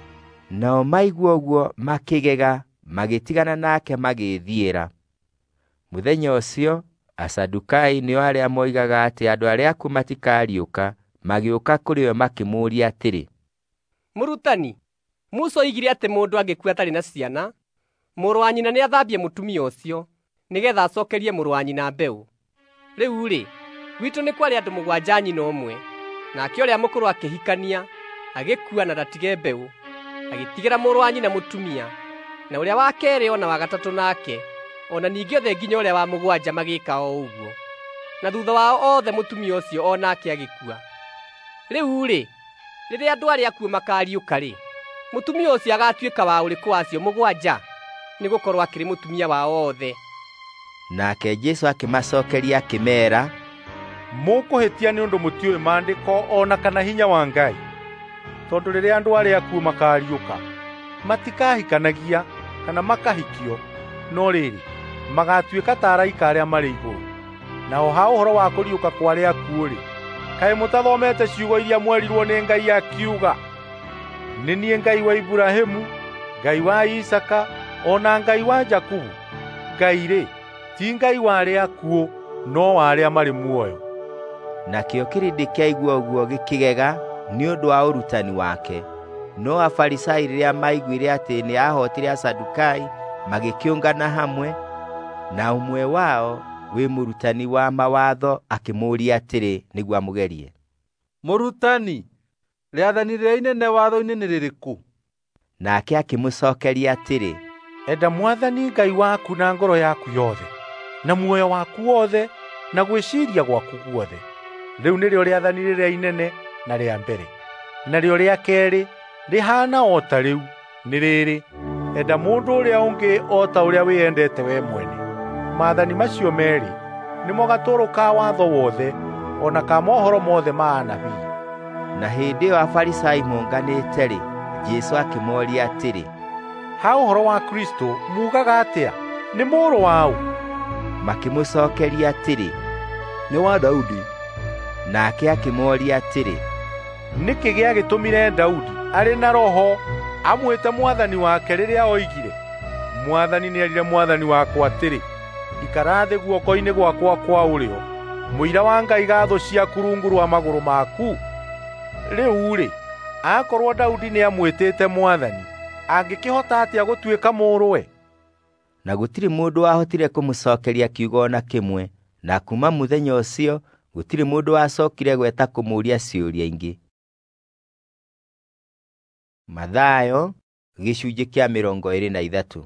Nao maigua ũguo makĩgega, magĩtigana nake magĩĩthiĩra. Mũthenya ũcio, Asadukai nĩo arĩa moigaga atĩ andũ arĩa akuũ matikariũka, magĩũka kũrĩ we makĩmũũria atĩrĩ, mũrutani, Musa oigire atĩ mũndũ angĩkua atarĩ na ciana, mũrũ wa nyina nĩ athambie mũtumia ũcio, nĩgeetha acokerie mũrũ wa nyina mbeũ. Rĩu-rĩ, gwitũ nĩ kwarĩ andũ mũgwanja nyina ũmwe, nake ũrĩa mũkũrũ akĩhikania, agĩkua na ndatige mbeũ, agĩtigĩra mũrũ wa nyina mũtumia, na ũrĩa wa keerĩ ona wa gatatũ nake, ona ningĩ othe nginya ũrĩa wa mũgwanja magĩĩka o ũguo. Na thutha wao othe mũtumia ũcio o nake agĩkua. Rĩu-rĩ, rĩrĩa andũ arĩa akuũ makariũka-rĩ, mũtumia ũcio agatuĩka wa ũrĩkũ wacio mũgwanja, nĩgũkorwo akĩrĩ mũtumia wao othe. Nake Jesũ akĩmacokeria akĩmeera, mũkũhĩtia nĩ ũndũ mũtiũĩ maandĩko ona kana hinya wa Ngai. Tondũ rĩrĩa andũ arĩa akuũ makariũka, matikahikanagia kana makahikio, no rĩrĩ, magatuĩka ta araika arĩa marĩ igũrũ. Nao ha ũhoro wa kũriũka kwa arĩa akuũ-rĩ, kaĩ mũtathomete ciugo iria mwerirwo nĩ Ngai akiuga, nĩ niĩ Ngai wa Iburahĩmu, Ngai wa Isaka, ona Ngai wa Jakubu? Ngai-rĩ, ti Ngai wa arĩa akuũ, no wa arĩa marĩ muoyo. Nakĩo kĩrĩndĩ kĩaigua ũguo gĩkĩgega nĩ ũndũ wa ũrutani wake. No Afarisai rĩrĩa maiguire atĩ nĩ ahootire Asadukai, magĩkĩũngana hamwe, na ũmwe wao wĩ mũrutani wa mawatho akĩmũũria atĩrĩ nĩguo amũgerie, Mũrutani, rĩathani rĩrĩa inene watho-inĩ nĩ rĩrĩkũ? Nake akĩmũcokeria atĩrĩ, Enda Mwathani Ngai waku na ngoro yaku yothe, na muoyo waku wothe, na gwĩciiria gwaku guothe. Rĩu nĩrĩo rĩathani rĩrĩa inene na rĩa mbere. Narĩo rĩa kerĩ rĩhana o ta rĩu, nĩ rĩrĩ: enda mũndũ ũrĩa ũngĩ o ta ũrĩa wĩendete we mwene. Maathani macio merĩ nĩmo gatũrũ ka watho wothe, o na ka mohoro mothe ma anabii. Na hĩndĩ ĩyo Afarisai monganĩte-rĩ, Jesũ akĩmooria atĩrĩ, ha ũhoro wa Kristo mugaga atĩa? Nĩ mũrũ wa ũ? Makĩmũcokeria atĩrĩ, nĩ wa Daudi. Nake akĩmooria atĩrĩ, nĩkĩ gĩagĩtũmire Daudi arĩ na roho amwĩte mwathani wake rĩrĩa oigire, Mwathani nĩerire mwathani wakwa atĩrĩ, ikara thĩ guoko-inĩ gwakwa kwa ũrĩo, mũira wa Ngai gathũ ciaku rungu rwa magũrũ maku? Rĩu-rĩ, akorwo Daudi nĩamwĩtĩte mwathani, angĩkĩhota atĩa gũtuĩka mũrũwe? Na gũtirĩ mũndũ wahotire kũmũcokeria kiugo ona kĩmwe, na kuma mũthenya ũcio gũtirĩ mũndũ wacokire gweta kũmũũria ciũria ingĩ. Mathayo gĩcunjĩ kĩa mĩrongo ĩrĩ na ithatũ.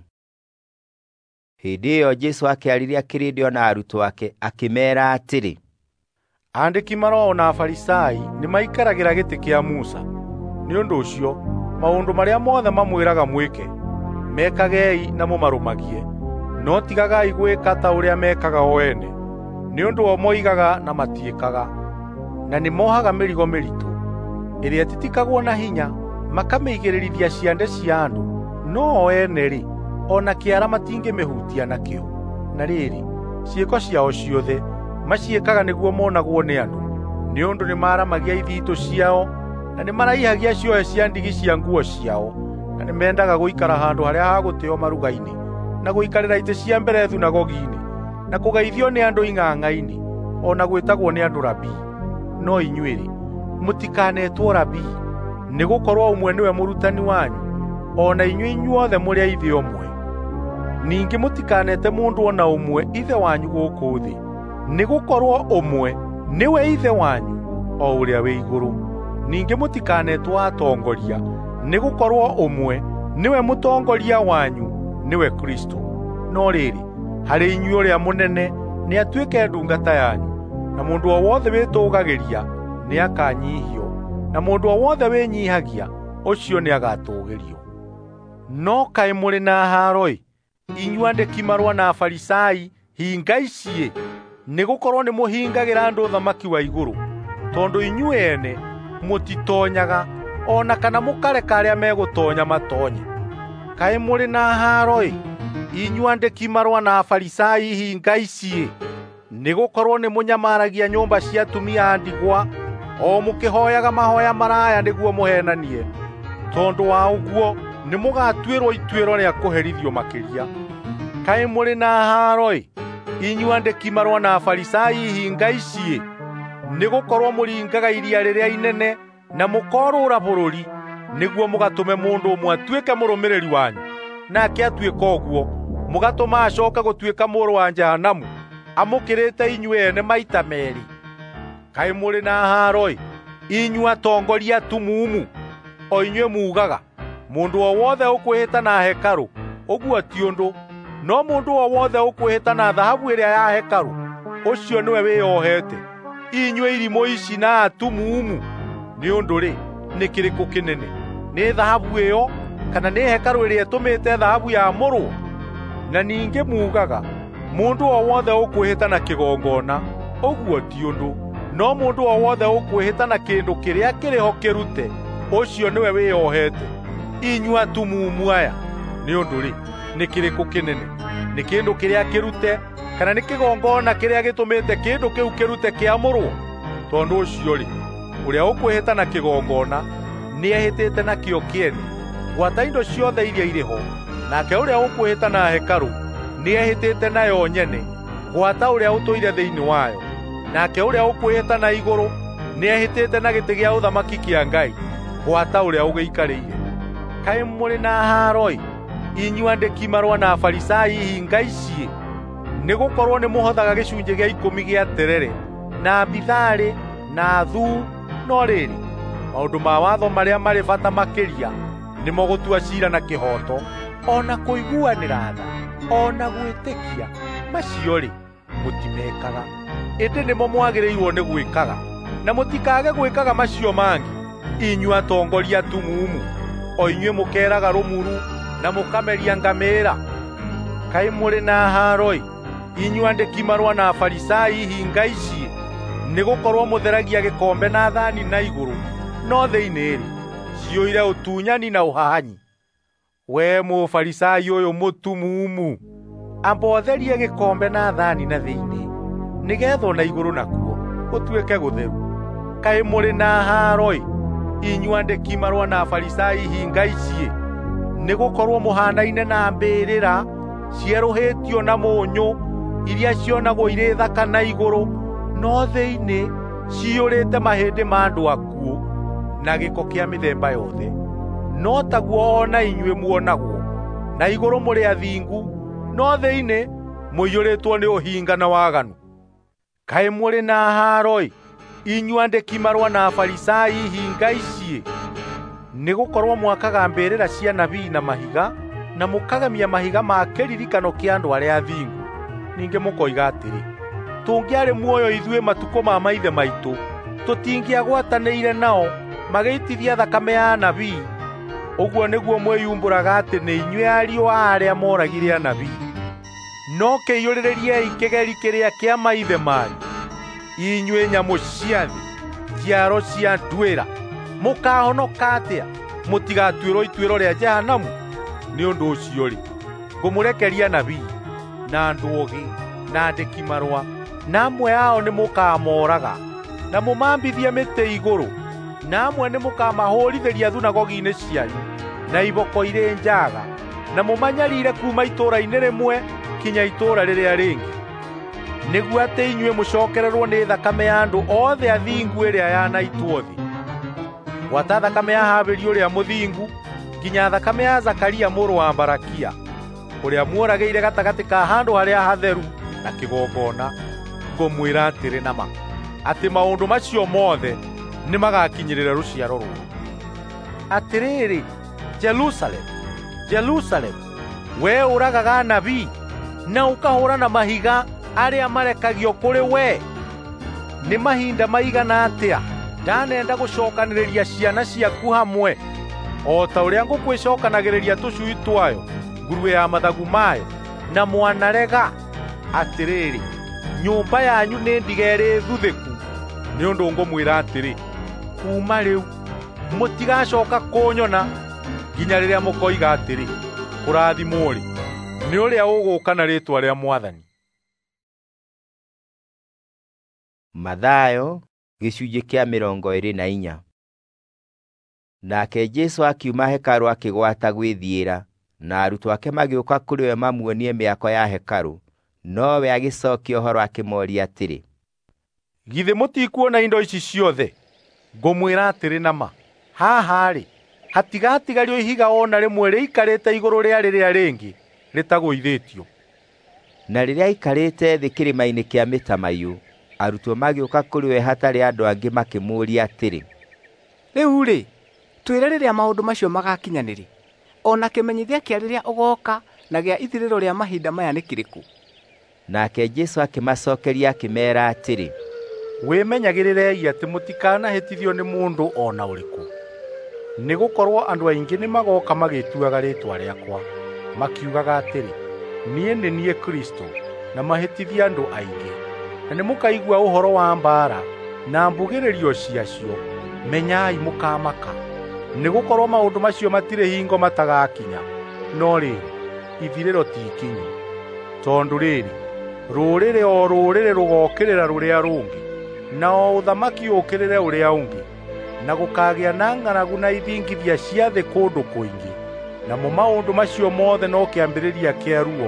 Hĩndĩ ĩyo Jesũ akĩarĩria kĩrĩndĩ na arutwo ake akĩmeera atĩrĩ, andĩki maroo na Afarisai nĩmaikaragĩra gĩtĩ kĩa Musa. Nĩ ũndũ ũcio maũndũ marĩa mothe mamwĩraga mwĩke, mekagei na mũmarũmagie, no tigagai gwĩka ta ũrĩa mekaga o ene, nĩ ũndũ o moigaga na matiĩkaga, na nĩmohaga mĩrigo mĩritũ ĩrĩa ĩtitikagwo na hinya, makamĩigĩrĩrithia ciande cia andũ, no o ene-rĩ, ona kĩara matingĩmĩhutia nakĩo. Na rĩrĩ, ciĩko ciao ciothe maciĩkaga nĩguo monagwo nĩ andũ, nĩ ũndũ nĩmaramagia ithitũ ciao, na nĩmaraihagia ciohe cia ndigi cia nguo ciao, na nĩmendaga gũikara handũ harĩa ha gũtĩo maruga-inĩ, na gũikarĩra itĩ cia mbere thunagogi-inĩ, na kũgeithio nĩ andũ ing'ang'a-inĩ, o na gwĩtagwo nĩ andũ rabii. No inyuĩ-rĩ, mũtikanetwo rabii, nĩgũkorwo ũmwe nĩwe mũrutani wanyu, o na inyuĩ inyuothe mũrĩ a ithe ũmwe. Ningĩ mũtikanete mũndũ o na ũmwe ithe wanyu gũkũ thĩ, nĩgũkorwo ũmwe nĩwe ithe wanyu, o ũrĩa wĩ igũrũ. Ningĩ mũtikanetwo atongoria, nĩgũkorwo ũmwe nĩwe mũtongoria wanyu, nĩwe Kristo. No rĩrĩ, harĩ inyuĩ ũrĩa mũnene nĩ atuĩke ndungata yanyu, na mũndũ o wothe wĩtũgagĩria nĩ akanyihio, na mũndũ o wothe wĩnyihagia ũcio nĩ agatũũgĩrio. No kaĩ mũrĩ na haro-ĩ, inyuĩ andĩki marũa na Afarisai, hinga ici-ĩ, nĩgũkorwo nĩmũhingagĩra andũ ũthamaki wa igũrũ, tondũ inyuĩ ene mũtitonyaga, ona kana mũkareka arĩa megũtonya matonye. Kaĩ mũrĩ na haro-ĩ, inyuĩ andĩki marũa na Afarisai, hinga ici-ĩ, nĩgũkorwo nĩmũnyamaragia nyũmba cia atumia a ndigwa, o mũkĩhoyaga mahoya maraya nĩguo mũhenanie. Tondũ wa ũguo nĩmũgatuĩrwo ituĩro rĩa kũherithio makĩria. Kaĩ mũrĩ na haro-ĩ, inyuĩ andĩki marũa na Afarisai, hinga ici-ĩ, nĩgũkorwo mũringaga iria rĩrĩa inene na mũkorũra bũrũri, nĩguo mũgatũme mũndũ ũmwe atuĩke mũrũmĩrĩri wanyu, nake atuĩka ũguo mũgatũma acooke gũtuĩka mũrũ wa Jehanamu, amũkĩrĩte inyuĩ ene maita merĩ. Kaĩ mũrĩ na haro-ĩ, inyuĩ atongoria atumumu, o inyuĩ mugaga, mũndũ o wothe ũkwĩhĩta na hekarũ, ũguo ti ũndũ, no mũndũ o wothe ũkwĩhĩta na thahabu ĩrĩa ya hekarũ, ũcio nĩwe wĩyohete. Inyuĩ irimũ ici na atumumu, nĩ ũndũ-rĩ, nĩ kĩrĩkũ kĩnene, nĩ thahabu ĩyo, kana nĩ hekarũ ĩrĩa ĩtũmĩte thahabu yamũrwo? Na ningĩ mugaga, mũndũ o wothe ũkwĩhĩta na kĩgongona, ũguo ti ũndũ, no mũndũ o wothe ũkwĩhĩta na kĩndũ kĩrĩa kĩrĩho kĩrute, ũcio nĩwe wĩyohete. Inyuĩ atumumu aya, nĩ ũndũ-rĩ, nĩ kĩrĩkũ kĩnene, nĩ kĩndũ kĩrĩa kĩrute, kana nĩ kĩgongona kĩrĩa gĩtũmĩte kĩndũ kĩu kĩrute kĩamũrwo? Tondũ ũcio-rĩ, ũrĩa ũkwĩhĩta na kĩgongona nĩehĩtĩte nakĩo kĩene, gwata indo ciothe iria irĩ ho, nake ũrĩa ũkwĩhĩta na hekarũ nĩehĩtĩte nayo nyene gwata ũrĩa ũtũire thĩinĩ wayo. Nake ũrĩa ũkwĩhĩta na igũrũ nĩehĩtĩte na gĩtĩ gĩa ũthamaki kĩa Ngai gwata ũrĩa ũgĩikarĩire. Kaĩ mũrĩ na haro-ĩ, inyuĩ andĩki marũa na Afarisai ihinga ici, nĩgũkorwo nĩmũhothaga gĩcunjĩ gĩa ikũmi gĩa terere na bitharĩ na thuu, no rĩrĩ maũndũ ma watho marĩa marĩ bata makĩria nĩmo gũtua ciira na kĩhooto, ona kũiguanĩra tha, ona gwĩtĩkia. Macio-rĩ mũtimekaga, ĩndĩ nĩmo mwagĩrĩirwo nĩ gwĩkaga, na mũtikage gwĩkaga macio mangĩ. Inyuĩ atongoria atumumu, o inyuĩ mũkeraga rũmuru na mũkameria ngamĩĩra. Kaĩ mũrĩ na haro-ĩ, inyuĩ andĩki marũa na Afarisai ihinga ici, nĩgũkorwo mũtheragia gĩkombe na thani na igũrũ, no thĩinĩ-rĩ ciyũire ũtunyani na ũhahanyi. Wee Mũfarisai ũyũ mũtumumu, amba ũtherie gĩkombe na thani na thĩinĩ, nĩgetha ona igũrũ nakuo gũtuĩke gũtheru. Kaĩ mũrĩ na haro-ĩ, inyuĩ andĩki marũa na Afarisai ihinga ici, nĩgũkorwo mũhaanaine na mbĩrĩra cierũhĩtio na mũnyũ, iria cionagwo irĩ thaka na igũrũ, no thĩinĩ ciyũrĩte mahĩndĩ ma andũ akuũ na gĩko kĩa mĩthemba yothe. No taguo ona inyuĩ muonagwo, na igũrũ mũrĩ athingu, no thĩinĩ mũiyũrĩtwo nĩ ũhinga na waganu. Kaĩ mũrĩ na haro-ĩ, inyuĩ andĩki marũa na Afarisai ihinga ici, nĩgũkorwo mwakaga mbĩrĩra cia nabii na mahiga, na mũkagemia mahiga ma kĩririkano kĩa andũ arĩa athingu. Ningĩ mũkoiga atĩrĩ, tũngĩarĩ muoyo ithuĩ matukũ ma maithe maitũ, tũtingĩagwatanĩire nao magĩitithia thakame ya anabii. Ũguo nĩguo mwĩyumbũraga atĩ nĩ inyuĩ ariũ a arĩa moragire anabii. No kĩiyũrĩrĩriei kĩgeri kĩrĩa kĩa maithe manyu, inyuĩ nyamũ cia thĩ, njiaro cia nduĩra. Mũkahonoka atĩa mũtigatuĩrwo ituĩro rĩa Jehanamu? Nĩ ũndũ ũcio-rĩ, ngũmũrekeria anabii na andũ ogĩ na andĩki marũa, na amwe ao nĩmũkamoraga na mũmambithie mĩtĩ igũrũ, na amwe nĩmũkamahũrithĩria thunagogi-inĩ cianyu na iboko irĩ njaga, na mũmanyariire kuuma itũũra-inĩ rĩmwe kinya itũũra rĩrĩa rĩngĩ, nĩguo atĩ inyuĩ mũcokererwo nĩ thakame ya andũ othe athingu ĩrĩa yanaitwo thĩ. Gwata thakame ya Habili ũrĩa mũthingu nginya thakame ya Zakaria mũrũ wa Barakia, ũrĩa muoragĩire gatagatĩ ka handũ harĩa hatheru na kĩgongona. Ngũmwĩra atĩrĩ nama, atĩ maũndũ macio mothe nĩmagakinyĩrĩra rũciaro rũrũ. Atĩrĩrĩ, Jerusalemu, Jerusalemu, wee ũragaga anabii na ũkahũũra na mahiga arĩa marekagio kũrĩ wee. Nĩ mahinda maigana atĩa ndanenda gũcokanĩrĩria ciana ciaku hamwe, o ta ũrĩa ngũkũ ĩcokanagĩrĩria tũcui twayo ngurue ya mathagu mayo, na mwanarega. Atĩrĩrĩ, nyũmba yanyu nĩ ndige ĩrĩ thuthĩku. Nĩ ũndũ ngũmwĩra atĩrĩ, kuuma rĩu mũtigacoka kũnyona nginya rĩrĩa mũkoiga atĩrĩ, kũrathimwo-rĩ nĩ ũrĩa ũgũũka na rĩĩtwa rĩa Mwathani. Mathayo gĩcunjĩ kĩa mĩrongo ĩrĩ na inya. Nake Jesũ akiuma hekarũ akĩgwata gwĩthiĩra, na arutwo ake magĩũka kũrĩ we mamuonie mĩako ya hekarũ, nowe agĩcookia ũhoro akĩmooria atĩrĩ, githĩ mũtikuona indo ici ciothe? Ngũmwĩra atĩrĩ nama, haha-rĩ hatigatigario ihiga ona rĩmwe rĩikarĩte igũrũ rĩa rĩrĩa rĩngĩ rĩtagũithĩtio. Na rĩrĩa aikarĩte thĩ kĩrĩma-inĩ kĩa Mĩtamaiyũ, arutwo magĩũka kũrĩ we hatarĩ andũ angĩ makĩmũũria atĩrĩ, rĩu-rĩ, twĩre rĩrĩa maũndũ macio magakinyanĩre, ona kĩmenyithia kĩa rĩrĩa ũgoka na gĩa ithirĩro rĩa mahinda maya nĩ kĩrĩkũ? Nake Jesũ akĩmacokeria akĩmeera atĩrĩ, wĩmenyagĩrĩrei atĩ mũtikanahĩtithio nĩ mũndũ ona ũrĩkũ. Nĩgũkorwo andũ aingĩ nĩmagoka magĩtuaga rĩĩtwa rĩakwa, makiugaga atĩrĩ, niĩ nĩ niĩ Kristo, na mahĩtithia andũ aingĩ. Na nĩmũkaigua ũhoro wa mbaara na mbugĩrĩrio ciacio, menyai mũkamaka. Nĩgũkorwo maũndũ macio matirĩ hingo matagakinya, no rĩrĩ ithirĩro ti ikinyu. Tondũ rĩrĩ, rũrĩrĩ o rũrĩrĩ rũgokĩrĩra rũrĩa rũngĩ, na o ũthamaki ũkĩrĩre ũrĩa ũngĩ, na gũkagĩa na ng'aragu na ithingithia cia thĩ kũndũ kũingĩ. Namo maũndũ macio mothe no kĩambĩrĩria kĩa ruo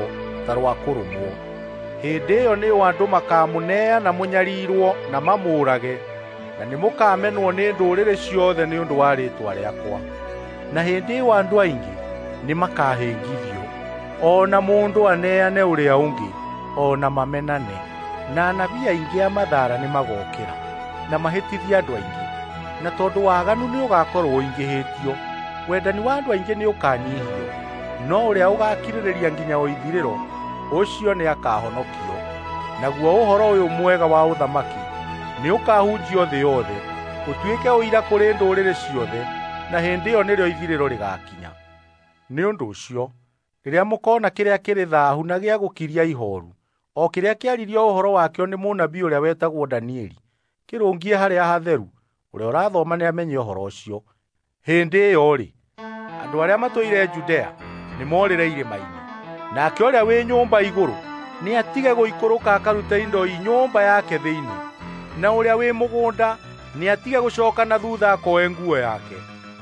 ta rwa kũrũmwo. Hĩndĩ ĩyo nĩyo andũ makamũneana mũnyarirwo na mamũũrage, na nĩmũkamenwo nĩ ndũrĩrĩ ciothe nĩ ũndũ wa rĩĩtwa rĩakwa. Na hĩndĩ ĩyo andũ aingĩ nĩmakahĩngithio, ona mũndũ aneane ũrĩa ũngĩ, ona mamenane. Na anabii aingĩ a mathaara nĩmagokĩra, na mahĩtithie andũ aingĩ. Na tondũ waganu nĩũgakorwo ũingĩhĩtio, wendani wa andũ aingĩ nĩũkanyihio. No ũrĩa ũgakirĩrĩria nginya o ithirĩro, ũcio nĩakahonokio. Naguo ũhoro ũyũ mwega wa ũthamaki nĩũkahunjio thĩ yothe, ũtuĩke ũira kũrĩ ndũrĩrĩ ciothe, na hĩndĩ ĩyo nĩrĩo ithirĩro rĩgakinya. Nĩ ũndũ ũcio, rĩrĩa mũkona kĩrĩa kĩrĩ thaahu na gĩa gũkiria ihooru, o kĩrĩa kĩaririo ũhoro wakĩo nĩ mũnabii ũrĩa wetagwo Danieli, kĩrũngie harĩa hatheru, ũrĩa ũrathoma nĩamenye ũhoro ũcio. Hĩndĩ ĩyo-rĩ, andũ arĩa matũire Judea nĩmorĩre irĩma-inĩ, nake ũrĩa wĩ nyũmba igũrũ nĩ atige gũikũrũka akarute indo i nyũmba yake thĩinĩ, na ũrĩa wĩ mũgũnda nĩ atige gũcoka na thutha akoe nguo yake.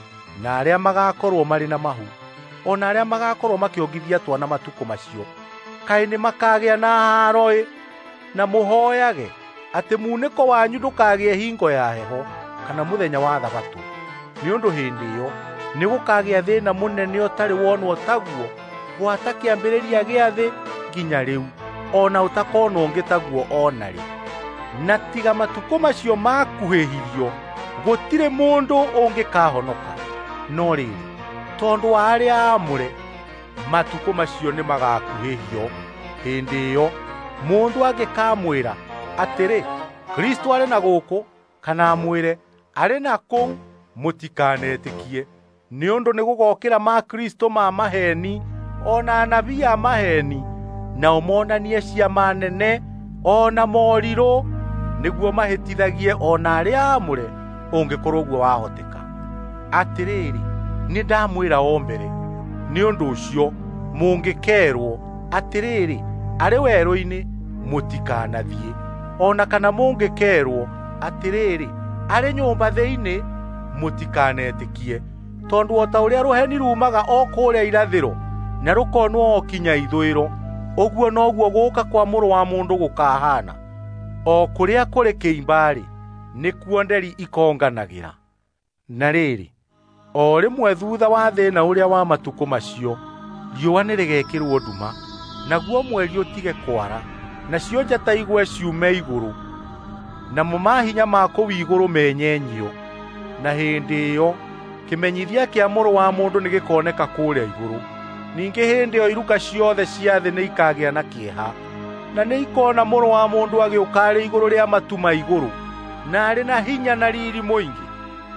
Na arĩa magakorwo marĩ na mahu, ona arĩa magakorwo makĩongithia twana matukũ macio, kaĩ nĩ makagĩa na haro-ĩ, na mũhooyage atĩ muunĩko wanyu ndũkagĩe hingo ya heho kana mũthenya wa Thabatũ, nĩ ũndũ hĩndĩ ĩyo nĩgũkagĩa thĩĩna mũnene ũtarĩ wonwo taguo gwata kĩambĩrĩria gĩa thĩ nginya rĩu, ona ũtakonwo ũngĩ taguo ona rĩ. Na tiga matukũ macio makuhĩhirio, gũtirĩ mũndũ ũngĩkahonoka. No rĩrĩ, tondũ wa arĩa aamũre, matukũ macio nĩ magakuhĩhio. Hĩndĩ ĩyo mũndũ angĩkamwĩra atĩrĩ, Kristo arĩ na gũkũ, kana amwĩre arĩ na kũu, mũtikanetĩkie. Nĩ ũndũ nĩgũgokĩra ma Kristo ma maheni, ona anabii a maheni, nao monanie ciama nene, ona morirũ, nĩguo mahĩtithagie ona arĩa aamũre, ũngĩkorwo ũguo wahoteka. Atĩrĩrĩ, nĩ ndamwĩra o mbere, nĩ ũndũ ũcio mũngĩkerwo atĩrĩrĩ, arĩ werũ-inĩ, mũtikanathiĩ. Ona kana mũngĩkerwo atĩrĩrĩ, arĩ nyũmba thĩinĩ, mũtikanetĩkie. Tondũ o ta ũrĩa rũheni rumaga o kũrĩa irathĩro na rũkonwo o kinya ithũĩro, ũguo noguo gũũka kwa Mũrũ wa Mũndũ gũkahana. O kũrĩa kũrĩ kĩimba-rĩ, nĩkuo nderi ikonganagĩra. Na rĩrĩ, o rĩmwe thutha wa thĩĩna ũrĩa wa matukũ macio, riũa nĩrĩgekĩrwo nduma, naguo mweri ũtige kwara, nacio njata igwe ciume igũrũ, namo maahinya ma kũu igũrũ menyenyio. Na hĩndĩ ĩyo kĩmenyithia kĩa Mũrũ wa Mũndũ nĩgĩkoneka kũrĩa igũrũ. Ningĩ hĩndĩ ĩyo iruka ciothe cia thĩ nĩikagĩa na kĩeha, na nĩikona Mũrũ wa Mũndũ agĩũka arĩ igũrũ rĩa matu ma igũrũ, na arĩ na hinya na riri mũingĩ.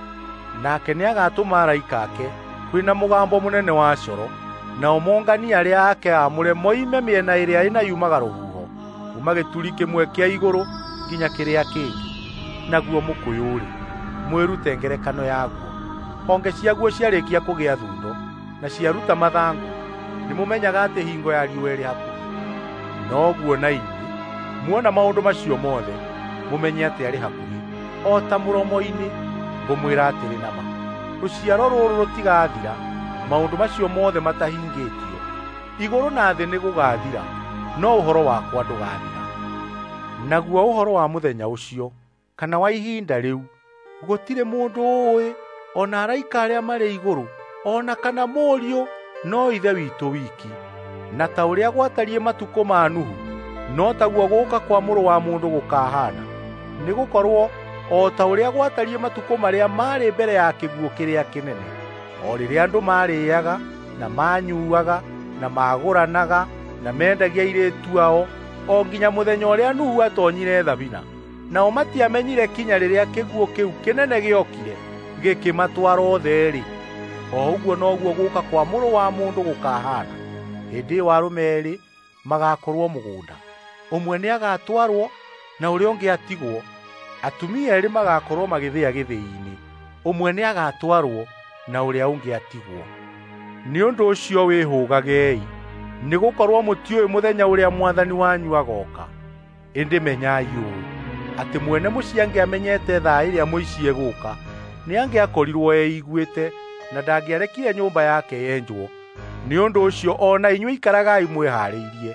Nake nĩagatũma araika ake kwĩna mũgambo mũnene wa coro, nao mongania arĩa ake aamũre moime mĩena ĩrĩa ĩna yumaga rũhuho, kuuma gĩturi kĩmwe kĩa igũrũ nginya kĩrĩa kĩngĩ. Naguo mũkũyũ-rĩ, mwĩrute ngerekano yaguo. Honge ciaguo ciarĩkia kũgĩa thundo na ciaruta mathangũ, nĩmũmenyaga atĩ hingo ya riũa ĩrĩ hakuhĩ. Noguo na inyuĩ muona maũndũ macio mothe, mũmenye atĩ arĩ hakuhĩ, o ta mũromo-inĩ. Ngũmwĩra atĩrĩ nama, rũciaro rũrũ rũtigathira, maũndũ macio mothe matahingĩtio. Igũrũ na thĩ nĩgũgathira, no ũhoro wakwa ndũgathira. Naguo ũhoro wa mũthenya ũcio, kana wa ihinda rĩu, gũtirĩ mũndũ ũũĩ, ona araika arĩa marĩ igũrũ, ona kana mũriũ, no Ithe witũ wiki. Na ta ũrĩa gwatariĩ matukũ ma Nuhu, no taguo gũũka kwa Mũrũ wa Mũndũ gũkahana. Nĩgũkorwo o ta ũrĩa gwatariĩ matukũ marĩa marĩ mbere ya kĩguũ kĩrĩa kĩnene, o rĩrĩa andũ marĩĩaga na manyuaga na magũranaga na mendagia airĩtu ao, o nginya mũthenya ũrĩa Nuhu atoonyire thabina, nao matiamenyire kinya rĩrĩa kĩguũ kĩu kĩnene gĩokire gĩkĩmatwara othe-rĩ, o ũguo noguo gũũka kwa Mũrũ wa Mũndũ gũkahana. Hĩndĩ ĩyo arũme eerĩ magakorwo mũgũnda, ũmwe nĩagatwarwo na ũrĩa ũngĩ atigwo. Atumia eerĩ magakorwo magĩthĩa gĩthĩi-inĩ, ũmwe nĩagatwarwo na ũrĩa ũngĩ atigwo. Nĩ ũndũ ũcio wĩhũgagei, nĩgũkorwo mũtiũĩ mũthenya ũrĩa Mwathani wanyu agoka. Ĩndĩ menyai ũũ, atĩ mwene mũciĩ angĩamenyete thaa ĩrĩa mũici egũũka, nĩangĩakorirwo eiguĩte na ndangĩarekire nyũmba yake yenjwo. Nĩ ũndũ ũcio o na inyuĩ ikaragai mwĩhaarĩirie,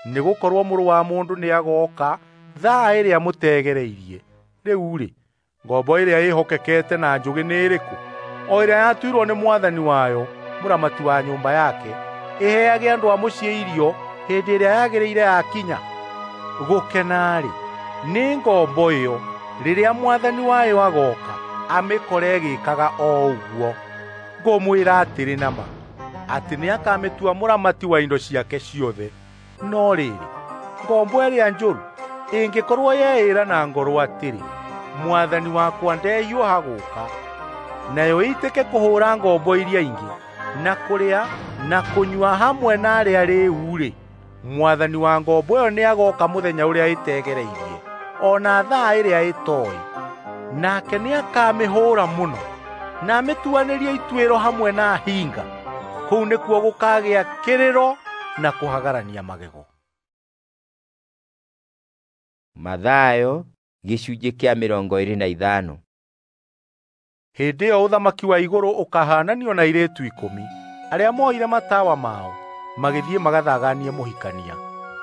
nĩgũkorwo Mũrũ wa Mũndũ nĩagoka thaa ĩrĩa mũtegereirie. Rĩu-rĩ, ngombo ĩrĩa ĩhokekete na njũgĩ nĩ ĩrĩkũ? O ĩrĩa yatuirwo nĩ mwathani wayo, mũramati wa nyũmba yake, ĩheage andũ a mũciĩ irio hĩndĩ ĩrĩa yagĩrĩire yakinya. Gũkena-rĩ, nĩ ngombo ĩyo rĩrĩa mwathani wayo agoka amĩkore ĩgĩkaga o ũguo. Ngũmwĩra atĩrĩ na ma, atĩ nĩakamĩtua mũramati wa indo ciake ciothe. No rĩrĩ, ngombo ĩrĩa njũru ĩngĩkorwo yeĩra na ngoro atĩrĩ, mwathani wakwa ndehiũha gũka, nayo ĩitĩke kũhũra ngombo iria ingĩ na kũrĩa na kũnyua hamwe na arĩa rĩu-rĩ, mwathani wa ngombo ĩyo nĩagoka mũthenya ũrĩa ĩtegereirie, ona thaa ĩrĩa ĩtooĩ, nake nĩakamĩhũra mũno na amĩtuanĩrie ituĩro hamwe na hinga. Kũu nĩkuo gũkagĩa kĩrĩro na kũhagarania magego. Mathayo gĩcunjĩ kĩa mĩrongo ĩrĩ na ithano. Hĩndĩ ĩyo ũthamaki wa igũrũ ũkahananio na airĩtu ikũmi arĩa moire matawa mao magĩthiĩ magathaganie mũhikania.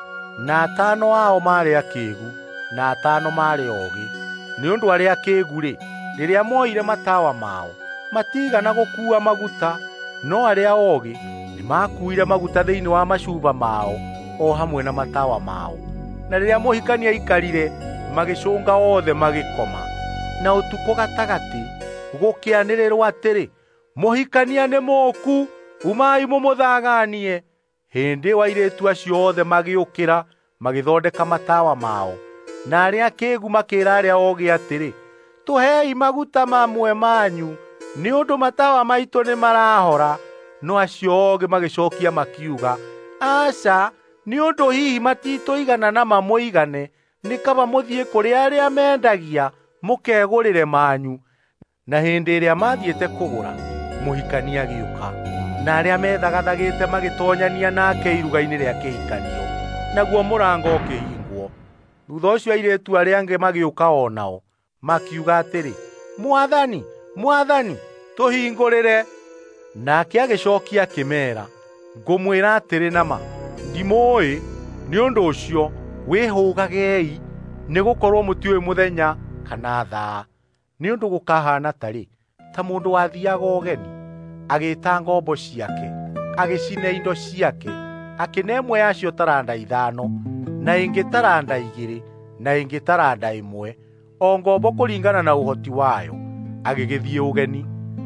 Na atano ao maarĩ akĩĩgu na atano maarĩ oogĩ. Nĩ ũndũ arĩa akĩĩgu-rĩ, rĩrĩa moire matawa mao matigana gũkuua maguta, no arĩa oogĩ nĩmakuire maguta thĩinĩ wa macuba mao o hamwe na matawa mao. Na rĩrĩa mũhikania aikarire, magĩcũnga othe magĩkoma. Na ũtukũ gatagatĩ gũkĩanĩrĩrwo atĩrĩ, mũhikania nĩ mũũku, umai mũmũthaganie. Hĩndĩ ĩyo airĩtu acio othe magĩũkĩra magĩthondeka matawa mao. Na arĩa akĩĩgu makĩĩra arĩa oogĩ atĩrĩ, tũhei maguta mamwe manyu, nĩ ũndũ matawa maitũ nĩ marahora. No acio oogĩ magĩcookia makiuga, aca, nĩ ũndũ hihi matitũigana na mamũigane, nĩ kaba mũthiĩ kũrĩ arĩa mendagia mũkegũrĩre manyu. Na hĩndĩ ĩrĩa mathiĩte kũgũra, mũhikania agĩũka, na arĩa methagathagĩte magĩtonyania nake iruga-inĩ rĩa kĩhikanio, naguo mũrango ũkĩhingwo. Thutha ũcio airĩtu arĩa angĩ magĩũka o nao, makiuga atĩrĩ, Mwathani, Mwathani, tũhingũrĩre. Nake agĩcookia akĩmeera, ngũmwĩra atĩrĩ na ma, ndimũũĩ. Nĩ ũndũ ũcio wĩhũgagei, nĩgũkorwo mũtiũĩ mũthenya kana thaa. Nĩ ũndũ gũkahana tarĩ ta mũndũ wathiaga ũgeni, agĩĩta ngombo ciake, agĩcine indo ciake, akĩne ĩmwe yacio taranda ithano, na ĩngĩ taranda igĩrĩ, na ĩngĩ taranda ĩmwe, o ngombo kũringana na ũhoti wayo, agĩgĩthiĩ ũgeni.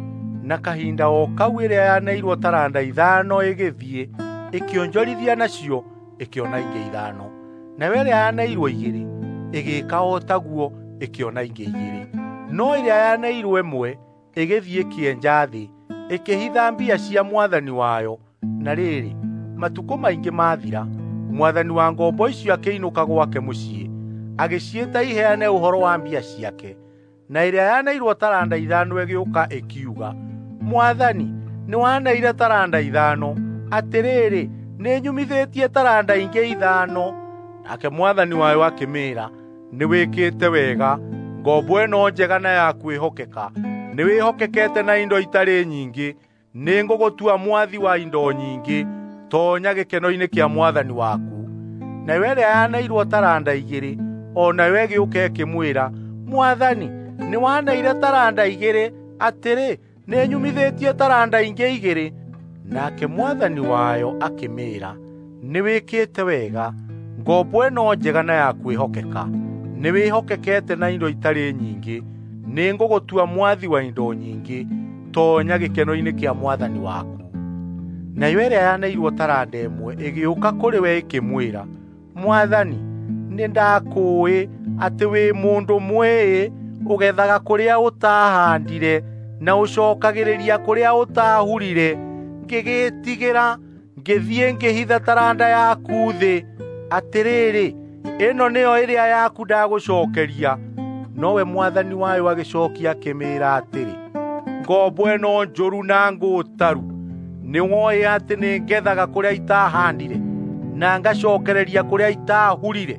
Na kahinda o kau ĩrĩa yaneirwo taranda ithano ĩgĩthiĩ, ĩkĩonjorithia nacio, ĩkĩona ingĩ ithano. Nayo ĩrĩa yaneirwo igĩrĩ, ĩgĩĩka o taguo, ĩkĩona ingĩ igĩrĩ. No ĩrĩa yaneirwo ĩmwe, ĩgĩthiĩ ĩkĩenja thĩ, ĩkĩhitha mbia cia mwathani wayo. Na rĩrĩ, matukũ maingĩ mathira, mwathani wa ngombo icio akĩinũka gwake mũciĩ, agĩciĩta iheane ũhoro wa mbia ciake. Na ĩrĩa yaneirwo taranda ithano ĩgĩũka ĩkiuga, Mwathani, nĩ waneire taranda ithano, atĩrĩrĩ, nĩ nyumithĩtie taranda ingĩ ithano. Nake mwathani wayo akĩmĩĩra, nĩ wĩkĩte wega, ngombo ĩno njega na ya kwĩhokeka. Nĩ wĩhokekete na indo itarĩ nyingĩ, nĩ ngũgũtua mwathi wa indo nyingĩ, tonya gĩkeno-inĩ kĩa mwathani waku. Nayo ĩrĩa yaneirwo taranda igĩrĩ, o nayo ĩgĩũka ĩkĩmwĩra, Mwathani, nĩ waneire taranda igĩrĩ, atĩrĩ, nĩ nyumithĩtie taranda ingĩ igĩrĩ. Nake mwathani wayo akĩmĩĩra, nĩ wĩkĩte wega, ngombo ĩno njega na ya kwĩhokeka. Nĩ wĩhokekete na indo itarĩ nyingĩ, nĩ ngũgũtua mwathi wa indo nyingĩ, tonya gĩkeno-inĩ kĩa mwathani waku. Nayo ĩrĩa yaneirwo taranda ĩmwe ĩgĩũka kũrĩ we ĩkĩmwĩra, Mwathani, nĩ ndakũũĩ atĩ wĩ mũndũ mwĩĩ, ũgethaga kũrĩa ũtahandire na ũcookagĩrĩria kũrĩa ũtahurire. Ngĩgĩĩtigĩra, ngĩthiĩ ngĩhitha taranda yaku thĩ. Atĩrĩrĩ, ĩno nĩyo ĩrĩa yaku ndagũcookeria. Nowe mwathani wayo agĩcookia akĩmĩĩra atĩrĩ, ngombo ĩno njũru na ngũũtaru, nĩ woĩ atĩ nĩ ngethaga kũrĩa itahandire na ngacookereria kũrĩa itahurire.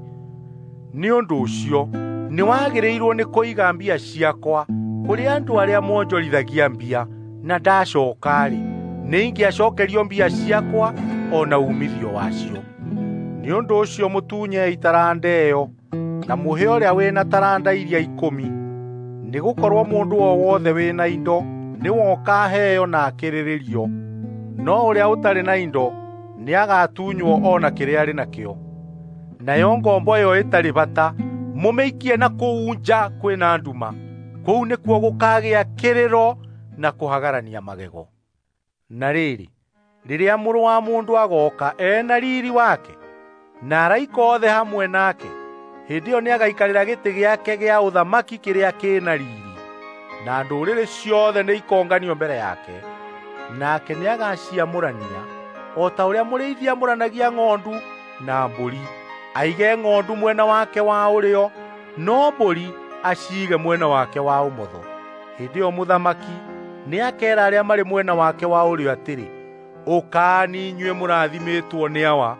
Nĩ ũndũ ũcio nĩ wagĩrĩirwo nĩ kũiga mbia ciakwa kũrĩ andũ arĩa monjorithagia mbia, na ndacooka-rĩ, nĩ ingĩacookerio mbia ciakwa o na umithio wacio. nĩ ũndũ ũcio mũtunyei taranda ĩyo na mũhe ũrĩa wĩna taranda iria ikũmi, nĩgũkorwo mũndũ o wothe wĩna indo nĩwoka aheo na akĩrĩrĩrio, no ũrĩa ũtarĩ na indo nĩagatunywo o na kĩrĩa arĩ nakĩo. Nayo ngombo ĩyo ĩtarĩ bata mũmĩikie na kũu nja kwĩna nduma, kũu nĩkuo gũkagĩa kĩrĩro na kũhagarania magego. Na rĩrĩ, rĩrĩa Mũrũ wa Mũndũ agoka ena riri wake na araika othe hamwe nake, hĩndĩ ĩyo nĩagaikarĩra gĩtĩ gĩake gĩa ũthamaki kĩrĩa kĩna riri, na ndũrĩrĩ ciothe nĩikonganio mbere yake. Nake nĩagaciamũrania o ta ũrĩa mũrĩithi amũranagia ng'ondu na mbũri, aige ng'ondu mwena wake wa ũrĩo, no mbũri aciige mwena wake wa ũmotho. Hĩndĩ ĩyo mũthamaki nĩakeera arĩa marĩ mwena wake wa ũrĩo atĩrĩ, ũkaani inyuĩ mũrathimĩtwo nĩ awa,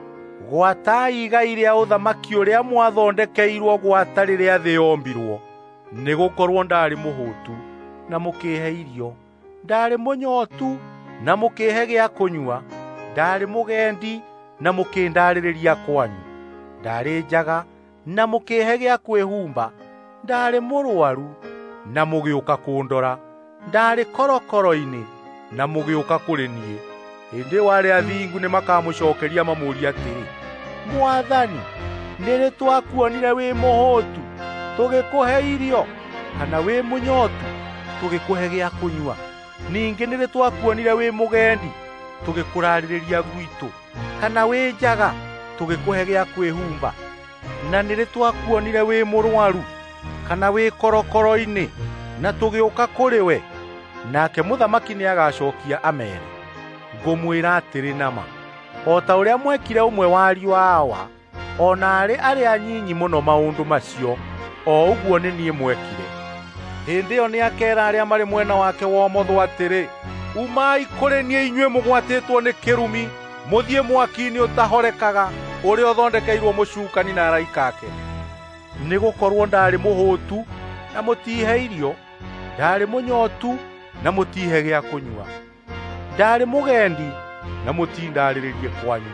gwatai igai rĩa ũthamaki ũrĩa mwathondekeirwo gwata rĩrĩa thĩ yombirwo. Nĩgũkorwo ndarĩ mũhũtu na mũkĩhe irio, ndarĩ mũnyotu na mũkĩhe gĩa kũnyua, ndarĩ mũgendi na mũkĩndarĩrĩria kwanyu, ndarĩ njaga na mũkĩhe gĩa kwĩhumba, ndarĩ mũrũaru na mũgĩũka kũndora, ndarĩ korokoro-inĩ na mũgĩũka kũrĩ niĩ. Hĩndĩ ĩyo arĩa athingu nĩmakamũcokeria mamũũrie atĩrĩ, Mwathani, nĩrĩ twakuonire wĩ mũhũtu tũgĩkũhe irio, kana wĩ mũnyotu tũgĩkũhe gĩa kũnyua? Ningĩ nĩrĩ twakuonire wĩ mũgendi tũgĩkũrarĩrĩria gwitũ, kana wĩ njaga tũgĩkũhe gĩa kwĩhumba? Na nĩrĩ twakuonire wĩ mũrũaru kana wĩ korokoro-inĩ na tũgĩũka kũrĩ we? Nake mũthamaki nĩagacookia ameere, ngũmwĩra atĩrĩ nama, o ta ũrĩa mwekire ũmwe wa ariũ a Hawa, o na arĩ arĩa anyinyi mũno maũndũ macio, o ũguo nĩ niĩ mwekire. Hĩndĩ ĩyo nĩakeera arĩa marĩ mwena wake wa ũmotho atĩrĩ, umai kũrĩ niĩ inyuĩ mũgwatĩtwo nĩ kĩrumi, mũthiĩ mwaki-inĩ ũtahorekaga ũrĩa ũthondekeirwo mũcukani na araika ake. Nĩgũkorwo ndarĩ mũhũtu na mũtihe irio, ndarĩ mũnyotu na mũtihe gĩa kũnyua, ndarĩ mũgendi na mũtindarĩrĩrie kwanyu,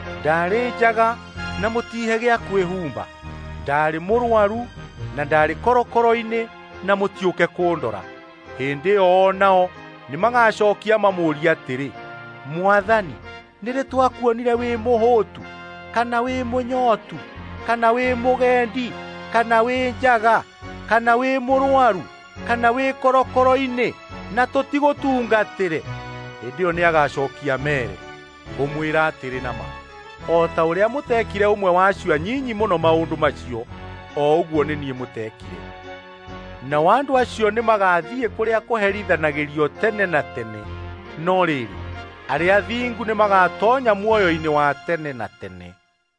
ndarĩ njaga na mũtihe gĩa kwĩhumba, ndarĩ mũrũaru na ndarĩ korokoro-inĩ na mũtiũke kũndora. Hĩndĩ ĩyo o nao nĩmagacokia mamũũrie atĩrĩ, Mwathani, nĩrĩ twakuonire wĩ mũhũtu kana wĩ mũnyotu kana wĩ mũgendi kana wĩ njaga kana wĩ mũrũaru kana wĩ korokoro-inĩ na tũtigũtungatĩre? Hĩndĩ ĩyo nĩagacokia mere, ngũmwĩra atĩrĩ nama, o ta ũrĩa mũtekire ũmwe wa acio anyinyi mũno maũndũ macio, o ũguo nĩ niĩ mũtekire. Nao andũ acio nĩmagathiĩ kũrĩa kũherithanagĩrio tene na tene, no rĩrĩ, arĩa athingu nĩmagatonya muoyo-inĩ wa tene na tene.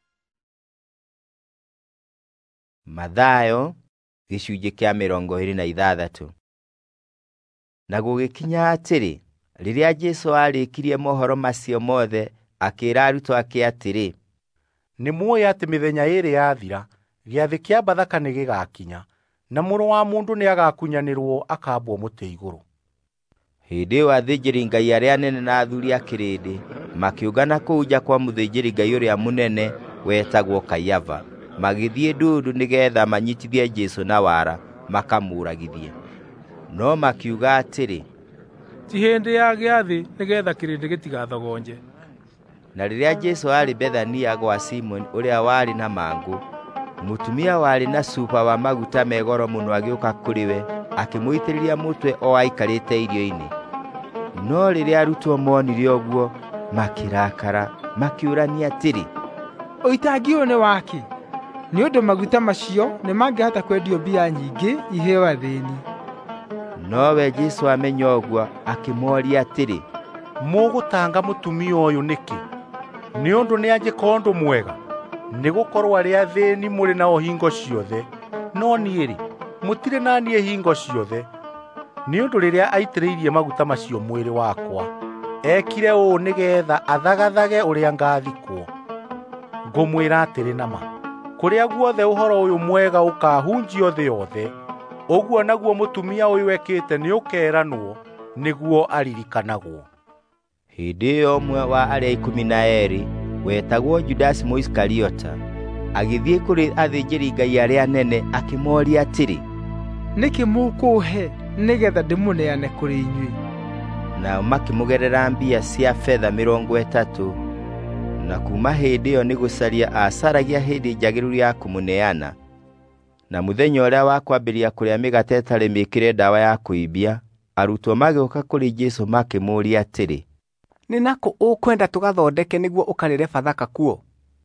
Mathayo gĩcunjĩ kĩa mĩrongo ĩrĩ na ithathatũ. Na gũgĩkinya atĩrĩ, rĩrĩa Jesũ arĩkirie mohoro macio mothe, akĩĩra arutwo ake atĩrĩ, nĩmuoĩ atĩ mĩthenya ĩĩrĩ yathira, gĩathĩ kĩa Bathaka nĩgĩgakinya, na Mũrũ wa Mũndũ nĩagakunyanĩrwo akambwo mũtĩ igũrũ. Hĩndĩ ĩyo athĩnjĩri-Ngai arĩa anene na athuuri a kĩrĩndĩ makĩũngana kũu nja kwa mũthĩnjĩri-Ngai ũrĩa mũnene wetagwo Kaiafa, magĩthiĩ ndundu nĩgeetha manyitithie Jesũ na wara makamũragithie. No makiuga atĩrĩ, ti hĩndĩ ya gĩathĩ nĩgeetha kĩrĩndĩ gĩtigathogonje. Na rĩrĩa Jesũ arĩ Bethania gwa Simoni ũrĩa warĩ na mangũ, mũtumia warĩ na cuba wa maguta me goro mũno agĩũka kũrĩ we, akĩmũitĩrĩria mũtwe o aikarĩte irio-inĩ. No rĩrĩa arutwo monire ũguo, makĩrakara, makĩũrania atĩrĩ, ũitangi ũyũ nĩ waki, nĩ ũndũ maguta macio nĩmangĩhota kwendio mbia nyingĩ iheo athĩni. Nowe Jesũ amenya ũguo, akĩmooria atĩrĩ, mũgũtanga mũtumia ũyũ nĩkĩ? Nĩ ũndũ nĩanjĩka ũndũ mwega. Nĩgũkorwo arĩa athĩni mũrĩ nao hingo ciothe, no niĩ-rĩ, mũtirĩ na niĩ hingo ciothe. Nĩ ũndũ rĩrĩa aitĩrĩirie maguta macio mwĩrĩ wakwa, ekire ũũ nĩgeetha athagathage ũrĩa ngathikwo. Ngũmwĩra atĩrĩ nama, kũrĩa guothe ũhoro ũyũ mwega ũkahunjio thĩ yothe, ũguo naguo mũtumia ũyũ ekĩte nĩũkeranwo nĩguo aririkanagwo. Hĩndĩ ĩyo ũmwe wa arĩa ikũmi na eerĩ wetagwo Judasi Mũisikariota, agĩthiĩ kũrĩ athĩnjĩri-Ngai arĩa anene akĩmoria atĩrĩ, nĩkĩ mũkũhe nĩgetha ndĩmũneane kũrĩ inyuĩ? Nao makĩmũgerera mbia cia betha mĩrongo ĩtatũ, na kuma hĩndĩ ĩyo nĩ gũcaria acaragia hĩndĩ njagĩrĩru ya kũmũneana. Na mũthenya ũrĩa wa kwambĩrĩria kũrĩa mĩgate ĩtarĩ mĩĩkĩre ndawa ya kũimbia, arutwo magĩũka kũrĩ Jesũ makĩmũũria atĩrĩ, nĩ nakũ ũkwenda tũgathondeke nĩguo ũkarĩre Bathaka kuo?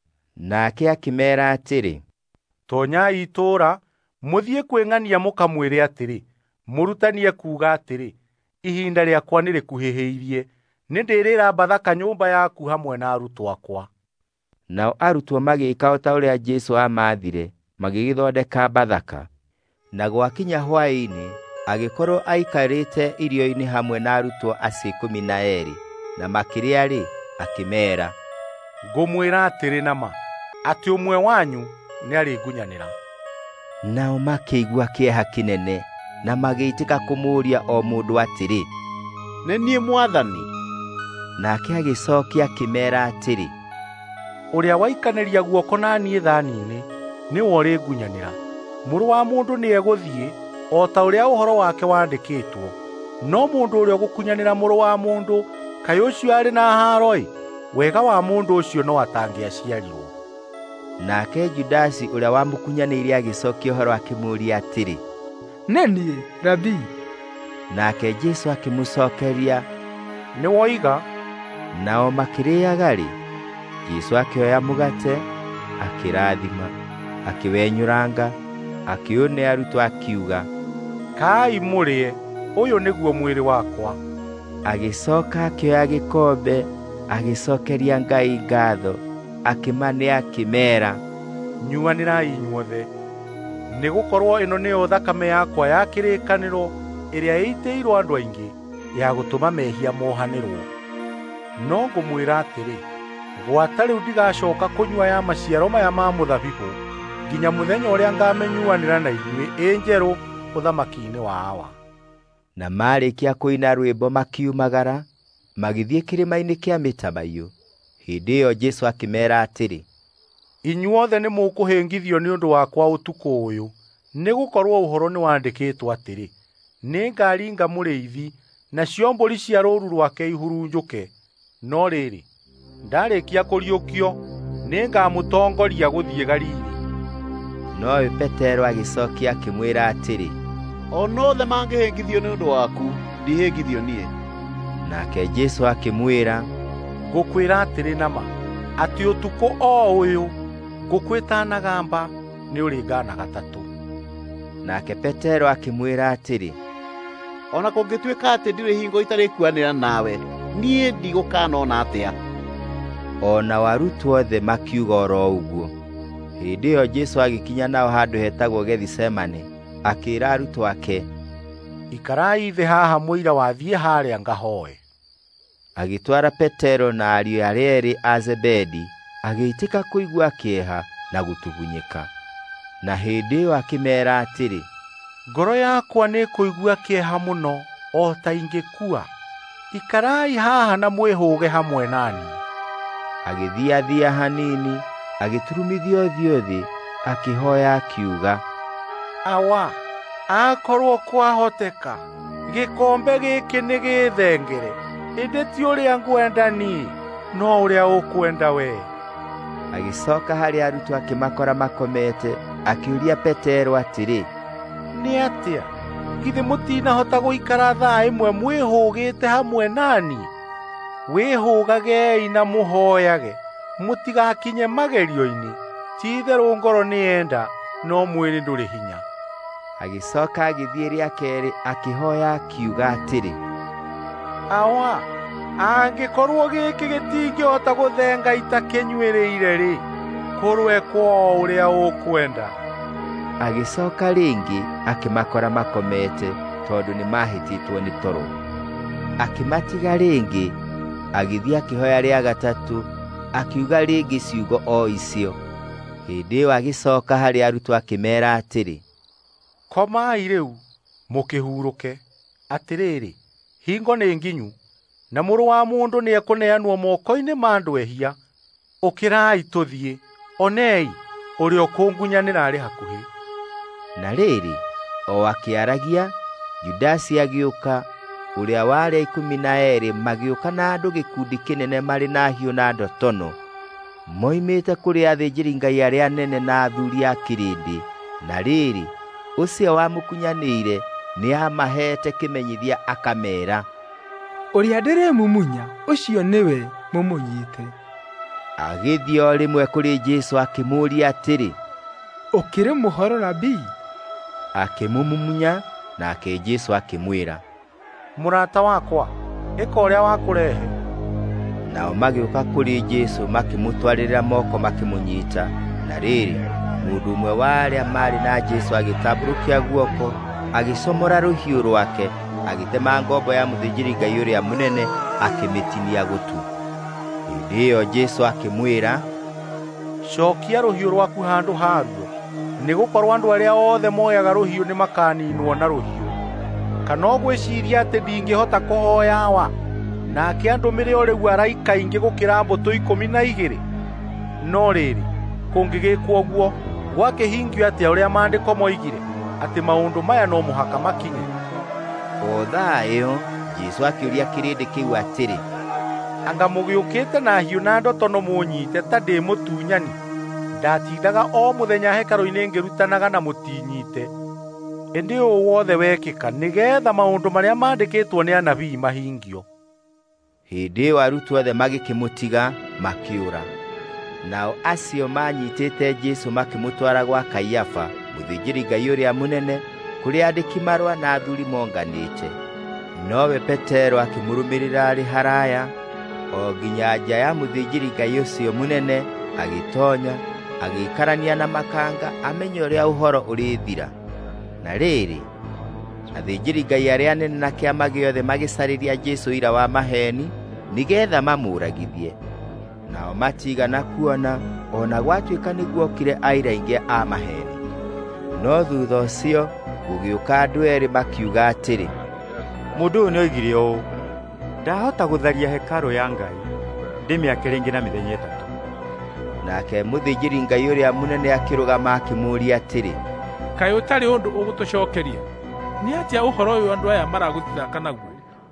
Nake akĩmeera atĩrĩ, tonyai itũũra, mũthiĩ kwĩng'ania mũkamwĩre atĩrĩ, mũrutani ekuuga atĩrĩ, ihinda rĩakwa nĩ rĩkuhĩhĩirie, nĩ ndĩrĩra Bathaka nyũmba yaku hamwe na arutwo akwa. Nao arutwo magĩĩka o ta ũrĩa Jesũ amaathire, magĩgĩthondeka Bathaka. Na gwakinya hwaĩ-inĩ, agĩkorwo aikarĩte irio-inĩ hamwe na arutwo acio ikũmi na eerĩ, na makĩrĩa-rĩ, akĩmeera, ngũmwĩra atĩrĩ nama, atĩ ũmwe wanyu nĩ arĩngunyanĩra. Nao makĩigua kĩeha kĩnene, na magĩĩtĩka kũmũũria o mũndũ atĩrĩ, nĩ niĩ Mwathani? Nake agĩcookia akĩmeera atĩrĩ, ũrĩa waikanĩria guoko na niĩ thaani-inĩ nĩwe ũrĩngunyanĩra. Mũrũ wa Mũndũ nĩ egũthiĩ o ta ũrĩa ũhoro wake wandĩkĩtwo, no mũndũ ũrĩa ũgũkunyanĩra Mũrũ wa Mũndũ, kaĩ ũcio arĩ na haaro-ĩ! Wega wa mũndũ ũcio no atangĩaciarirwo. Nake Judasi ũrĩa wamũkunyanĩire agĩcookia ũhoro akĩmũũria atĩrĩ, nĩ niĩ, Rabii? Nake Jesũ akĩmũcookeria, nĩ woiga. Nao makĩrĩaga-rĩ, Jesũ akĩoya mũgate, akĩrathima, akĩwenyũranga, akĩũne arutwo akiuga, kai mũrĩe, ũyũ nĩguo mwĩrĩ wakwa. Agĩcooka akĩoya gĩkombe, agĩcokeria Ngai ngatho, akĩmane akĩmeera, nyuanĩrai inyuothe, nĩgũkorwo ĩno nĩyo thakame yakwa ya kĩrĩkanĩro, ĩrĩa ĩitĩirwo andũ aingĩ, ya gũtũma mehia mohanĩrwo. No ngũmwĩra atĩrĩ, gwata rĩu ndigacooka kũnyua ya maciaro maya ma mũthabibũ, nginya mũthenya ũrĩa ngamenyuanĩra na inyuĩ ĩ njerũ ũthamaki-inĩ wa Awa. Na marĩkia kũina rwĩmbo makiumagara, magĩthiĩ kĩrĩma-inĩ kĩa Mĩtamaiyũ. Hĩndĩ ĩyo Jesũ akĩmeera atĩrĩ, inyuothe nĩ mũkũhĩngithio nĩ ũndũ wakwa ũtukũ ũyũ, nĩgũkorwo ũhoro nĩ wandĩkĩtwo atĩrĩ, nĩngaringa mũrĩithi, nacio mbũri cia rũũru rwake ihurunjũke. No rĩrĩ, ndarĩkia kũriũkio, nĩngamũtongoria gũthiĩ Galili. Nowe Petero agĩcookia akĩmwĩra atĩrĩ, ona othe mangĩhĩngithio nĩ ũndũ waku, ndihĩngithio niĩ. Nake Jesũ akĩmwĩra, ngũkwĩra atĩrĩ nama, atĩ ũtukũ o ũyũ, ngũkũ ĩtanagamba, nĩ ũrĩngana gatatũ. Nake Petero akĩmwĩra atĩrĩ, ona kũngĩtuĩka atĩ ndirĩ hingo itarĩ kuanĩra nawe, niĩ ndigũkana ona atĩa. Ona arutwo othe makiuga oro ũguo. Hĩndĩ ĩyo Jesũ agĩkinya nao handũ hetagwo Gethisemane, akĩĩra arutwo ake, ikarai thĩ haha mũira wathiĩ harĩa ngahooe. Agĩtwara Petero na ariũ arĩa eerĩ a Zebedi, agĩitĩka kũigua kĩeha na gũtugunyĩka. Na hĩndĩ ĩyo akĩmeera atĩrĩ, ngoro yakwa nĩ kũigua kĩeha mũno, o ta ingĩkua. Ikarai haha na mwĩhũge hamwe nani. Agĩthiathia hanini, agĩturumithia ũthiũ thĩ, akĩhooya akiuga, Awa, akorwo kwahoteka, gĩkombe gĩkĩ nĩ gĩthengere, ĩndĩ ti ũrĩa ngwenda niĩ, no ũrĩa ũkwenda wee. Agĩcooka harĩ arutwo akĩmakora makomete, akĩũria Petero atĩrĩ, nĩ atĩa, githĩ mũtinahota gũikara thaa ĩmwe mwĩhũgĩte hamwe nani? Wĩhũgagei na mũhooyage, mũtigakinye magerio-inĩ. Ti-itherũ ngoro nĩyenda, no mwĩrĩ ndũrĩ hinya. Agĩcooka agĩthiĩ rĩa keerĩ akĩhooya akiuga atĩrĩ, Awa, angĩkorwo gĩkĩ gĩtingĩhota gũthenga itakĩnyuĩrĩire-rĩ, kũrwekwo o ũrĩa ũkwenda. Agĩcooka rĩngĩ akĩmakora makomete, tondũ nĩmahĩtĩtwo nĩ toro. Akĩmatiga rĩngĩ, agĩthiĩ akĩhooya rĩa gatatũ, akiuga rĩngĩ ciugo o icio. Hĩndĩ ĩyo agĩcooka harĩ arutwo akĩmeera atĩrĩ, komai rĩu, mũkĩhurũke. Atĩrĩrĩ, hingo nĩ nginyu, na Mũrũ wa Mũndũ nĩekũneanwo moko-inĩ ma andũ ehia. ũkĩrai tũthiĩ, onei ũrĩa ũkũngunyanĩra arĩ hakuhĩ. Na rĩrĩ, o akĩaragia, Judasi agĩũka, ũrĩa warĩ ikũmi na eerĩ, magĩũka na andũ gĩkundi kĩnene marĩ na hiũ na ndotono, moimĩte kũrĩ athĩnjĩri-Ngai arĩa anene na athuuri a kĩrĩndĩ. Na rĩrĩ, ũcio wamũkunyanĩire nĩ amahete kĩmenyithia akameera, ũrĩa ndĩrĩmumunya ũcio nĩwe mũmunyite. Agĩthiĩ o rĩmwe kũrĩ Jesũ akĩmũũria atĩrĩ, ũkĩrĩ mũhoro Rabii? Akĩmũmumunya, nake Jesũ akĩmwĩra, mũrata wakwa, ĩka ũrĩa wakũrehe. Nao magĩũka kũrĩ Jesũ makĩmũtwarĩra moko makĩmũnyiita. Na rĩrĩ, mũndũ ũmwe wa arĩa marĩ na Jesũ agĩtambũrũkia guoko, agĩcomora rũhiũ rwake, agĩtema ngombo ya mũthĩnjĩri-Ngai ũrĩa mũnene, akĩmĩtinia gũtu. Hĩndĩ ĩyo Jesũ akĩmwĩra, cokia rũhiũ rwaku handũ haruo, nĩgũkorwo andũ arĩa othe moyaga rũhiũ nĩ makaninwo na rũhiũ. Kana ũgwĩciiria atĩ ndingĩhota kũhoya wa, nake andũmĩre o rĩu araika aingĩ gũkĩra mbũtũ ikũmi na igĩrĩ? No rĩrĩ, kũngĩgĩkwo ũguo, gwakĩhingio atĩa ũrĩa maandĩko moigire, atĩ maũndũ maya no mũhaka makinye? O thaa ĩyo, Jesũ akĩũria kĩrĩndĩ kĩu atĩrĩ, anga mũgĩũkĩte na hiũ na ndotono mũnyiite ta ndĩ mũtunyani? Ndatindaga o mũthenya hekarũ-inĩ ngĩrutanaga na mũtinyite. Ĩndĩ ũũ wothe wekĩka nĩgeetha maũndũ marĩa maandĩkĩtwo nĩ anabii mahingio. Hĩndĩ ĩyo arutwo othe magĩkĩmũtiga makĩũra. Nao acio manyitĩte Jesũ makĩmũtwara gwa Kaiafa, mũthĩnjĩri-Ngai ũrĩa mũnene, kũrĩa andĩki marũa na athuuri monganĩte. Nowe Petero akĩmũrũmĩrĩra arĩ haraya, o nginya nja ya mũthĩnjĩri-Ngai ũcio mũnene, agĩtoonya, agĩikarania na makanga amenye ũrĩa ũhoro ũrĩthira. Na rĩrĩ, athĩnjĩri-Ngai arĩa anene na kĩama gĩothe magĩcarĩria Jesũ ira wa maheeni, nĩgeetha mamũũragithie. Nao matigana kuona, ona gwatuĩka nĩguokire aira aingĩ a maheeni. No thutha ũcio, gũgĩũka andũ eerĩ makiuga atĩrĩ, mũndũ ũyũ nĩoigire ũũ, ndahota gũtharia hekarũ ya Ngai ndĩmĩake rĩngĩ na mĩthenya ĩtatũ. Nake mũthĩnjĩri-Ngai ũrĩa mũnene akĩrũgama akĩmũũria atĩrĩ, kaĩ ũtarĩ ũndũ ũgũtũcokeria? Nĩ atĩa ũhoro ũyũ andũ aya maragũthaka naguo?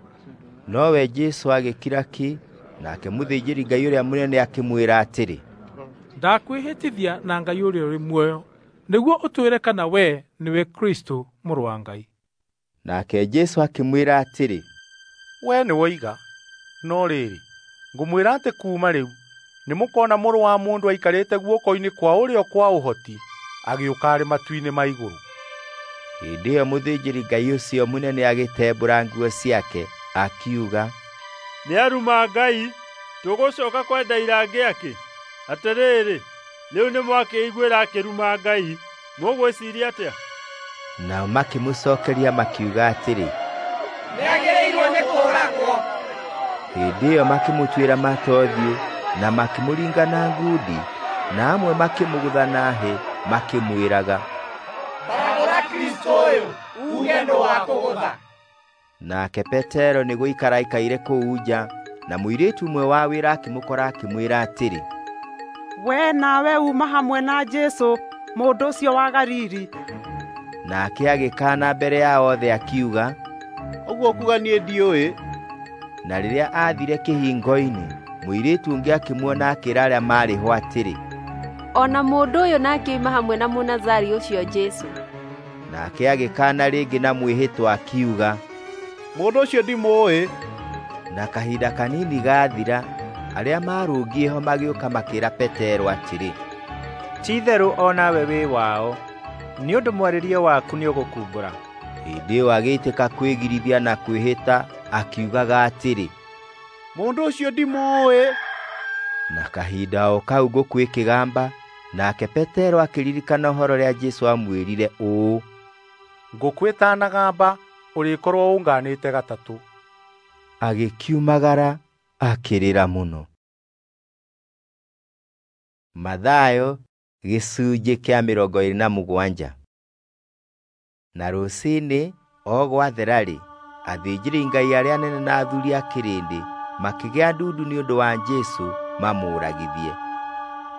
Nowe Jesũ agĩkira ki, nake mũthĩnjĩri-Ngai ũrĩa mũnene akĩmwĩra atĩrĩ, ndakwĩhĩtithia na Ngai ũrĩa ũrĩ muoyo, nĩguo ũtwĩre kana we nĩwe Kristo mũrũ wa Ngai. Nake Jesũ akĩmwĩra atĩrĩ, we nĩ woiga. No rĩrĩ, ngũmwĩra atĩ kuuma rĩu nĩmũkona Mũrũ wa Mũndũ aikarĩte guoko-inĩ kwa ũrĩo kwa ũhoti, agĩũka arĩ matu-inĩ ma igũrũ. Hĩndĩ ĩyo mũthĩnjĩri-Ngai ũcio mũnene agĩtembũra nguo ciake, akiuga, nĩ aruma Ngai, tũgũcoka kwenda irangi ake? Atĩrĩrĩ, rĩu nĩ mwakĩiguĩra akĩruma Ngai, mũgwĩciria atĩa? Nao makĩmũcokeria makiuga atĩrĩ, nĩagĩrĩirwo nĩ kũũragwo. Hĩndĩ ĩyo makĩmũtuĩra matothiũ na makĩmũringa na ngundi, na amwe makĩmũgũtha na hĩ, makĩmwĩraga, barabara Kristo ũyũ, uge nũ wa kũgũtha. Nake Petero nĩ gũikara aikaire kũu nja, na mũirĩtu ũmwe wa wĩra akĩmũkora akĩmwĩra atĩrĩ, we nawe uma hamwe na Jesũ, mũndũ ũcio wa Galili. Nake agĩkaana mbere ya othe akiuga, ũguo kuga niĩ ndiũĩ. Na rĩrĩa aathire kĩhingo-inĩ, mũirĩtu ũngĩ akĩmuona akĩĩra arĩa maarĩ ho atĩrĩ, ona mũndũ ũyũ nake oima hamwe na Mũnazari ũcio Jesũ. Nake agĩkaana rĩngĩ na mwĩhĩtwa akiuga, mũndũ ũcio ndimũĩ. Na kahinda kanini gathira, arĩa marũngiĩ ho magĩũka makĩĩra Petero atĩrĩ, ti-itherũ o nawe wĩ wao, nĩ ũndũ mwarĩrio waku nĩ ũgũkumbũra. Hĩndĩ ĩyo agĩitĩka kwĩgirithia na kwĩhĩta, akiugaga atĩrĩ, mũndũ ũcio ndimũĩ. Na kahinda o kau ngũkũ ĩkĩgamba, nake Petero akĩririkana ũhoro rĩa Jesũ amwĩrire ũũ, ngũkũ ĩtanagamba ũrĩkorwo ũnganĩte gatatũ. Agĩkiumagara akĩrĩra mũno. Mathayo gĩcunjĩ kĩa mĩrongo ĩrĩ na mũgwanja. Na rũciinĩ o gwathera-rĩ, athĩnjĩri-Ngai arĩa anene na athuuri a kĩrĩndĩ makĩgĩa ndundu nĩ ũndũ wa Jesũ mamũũragithie.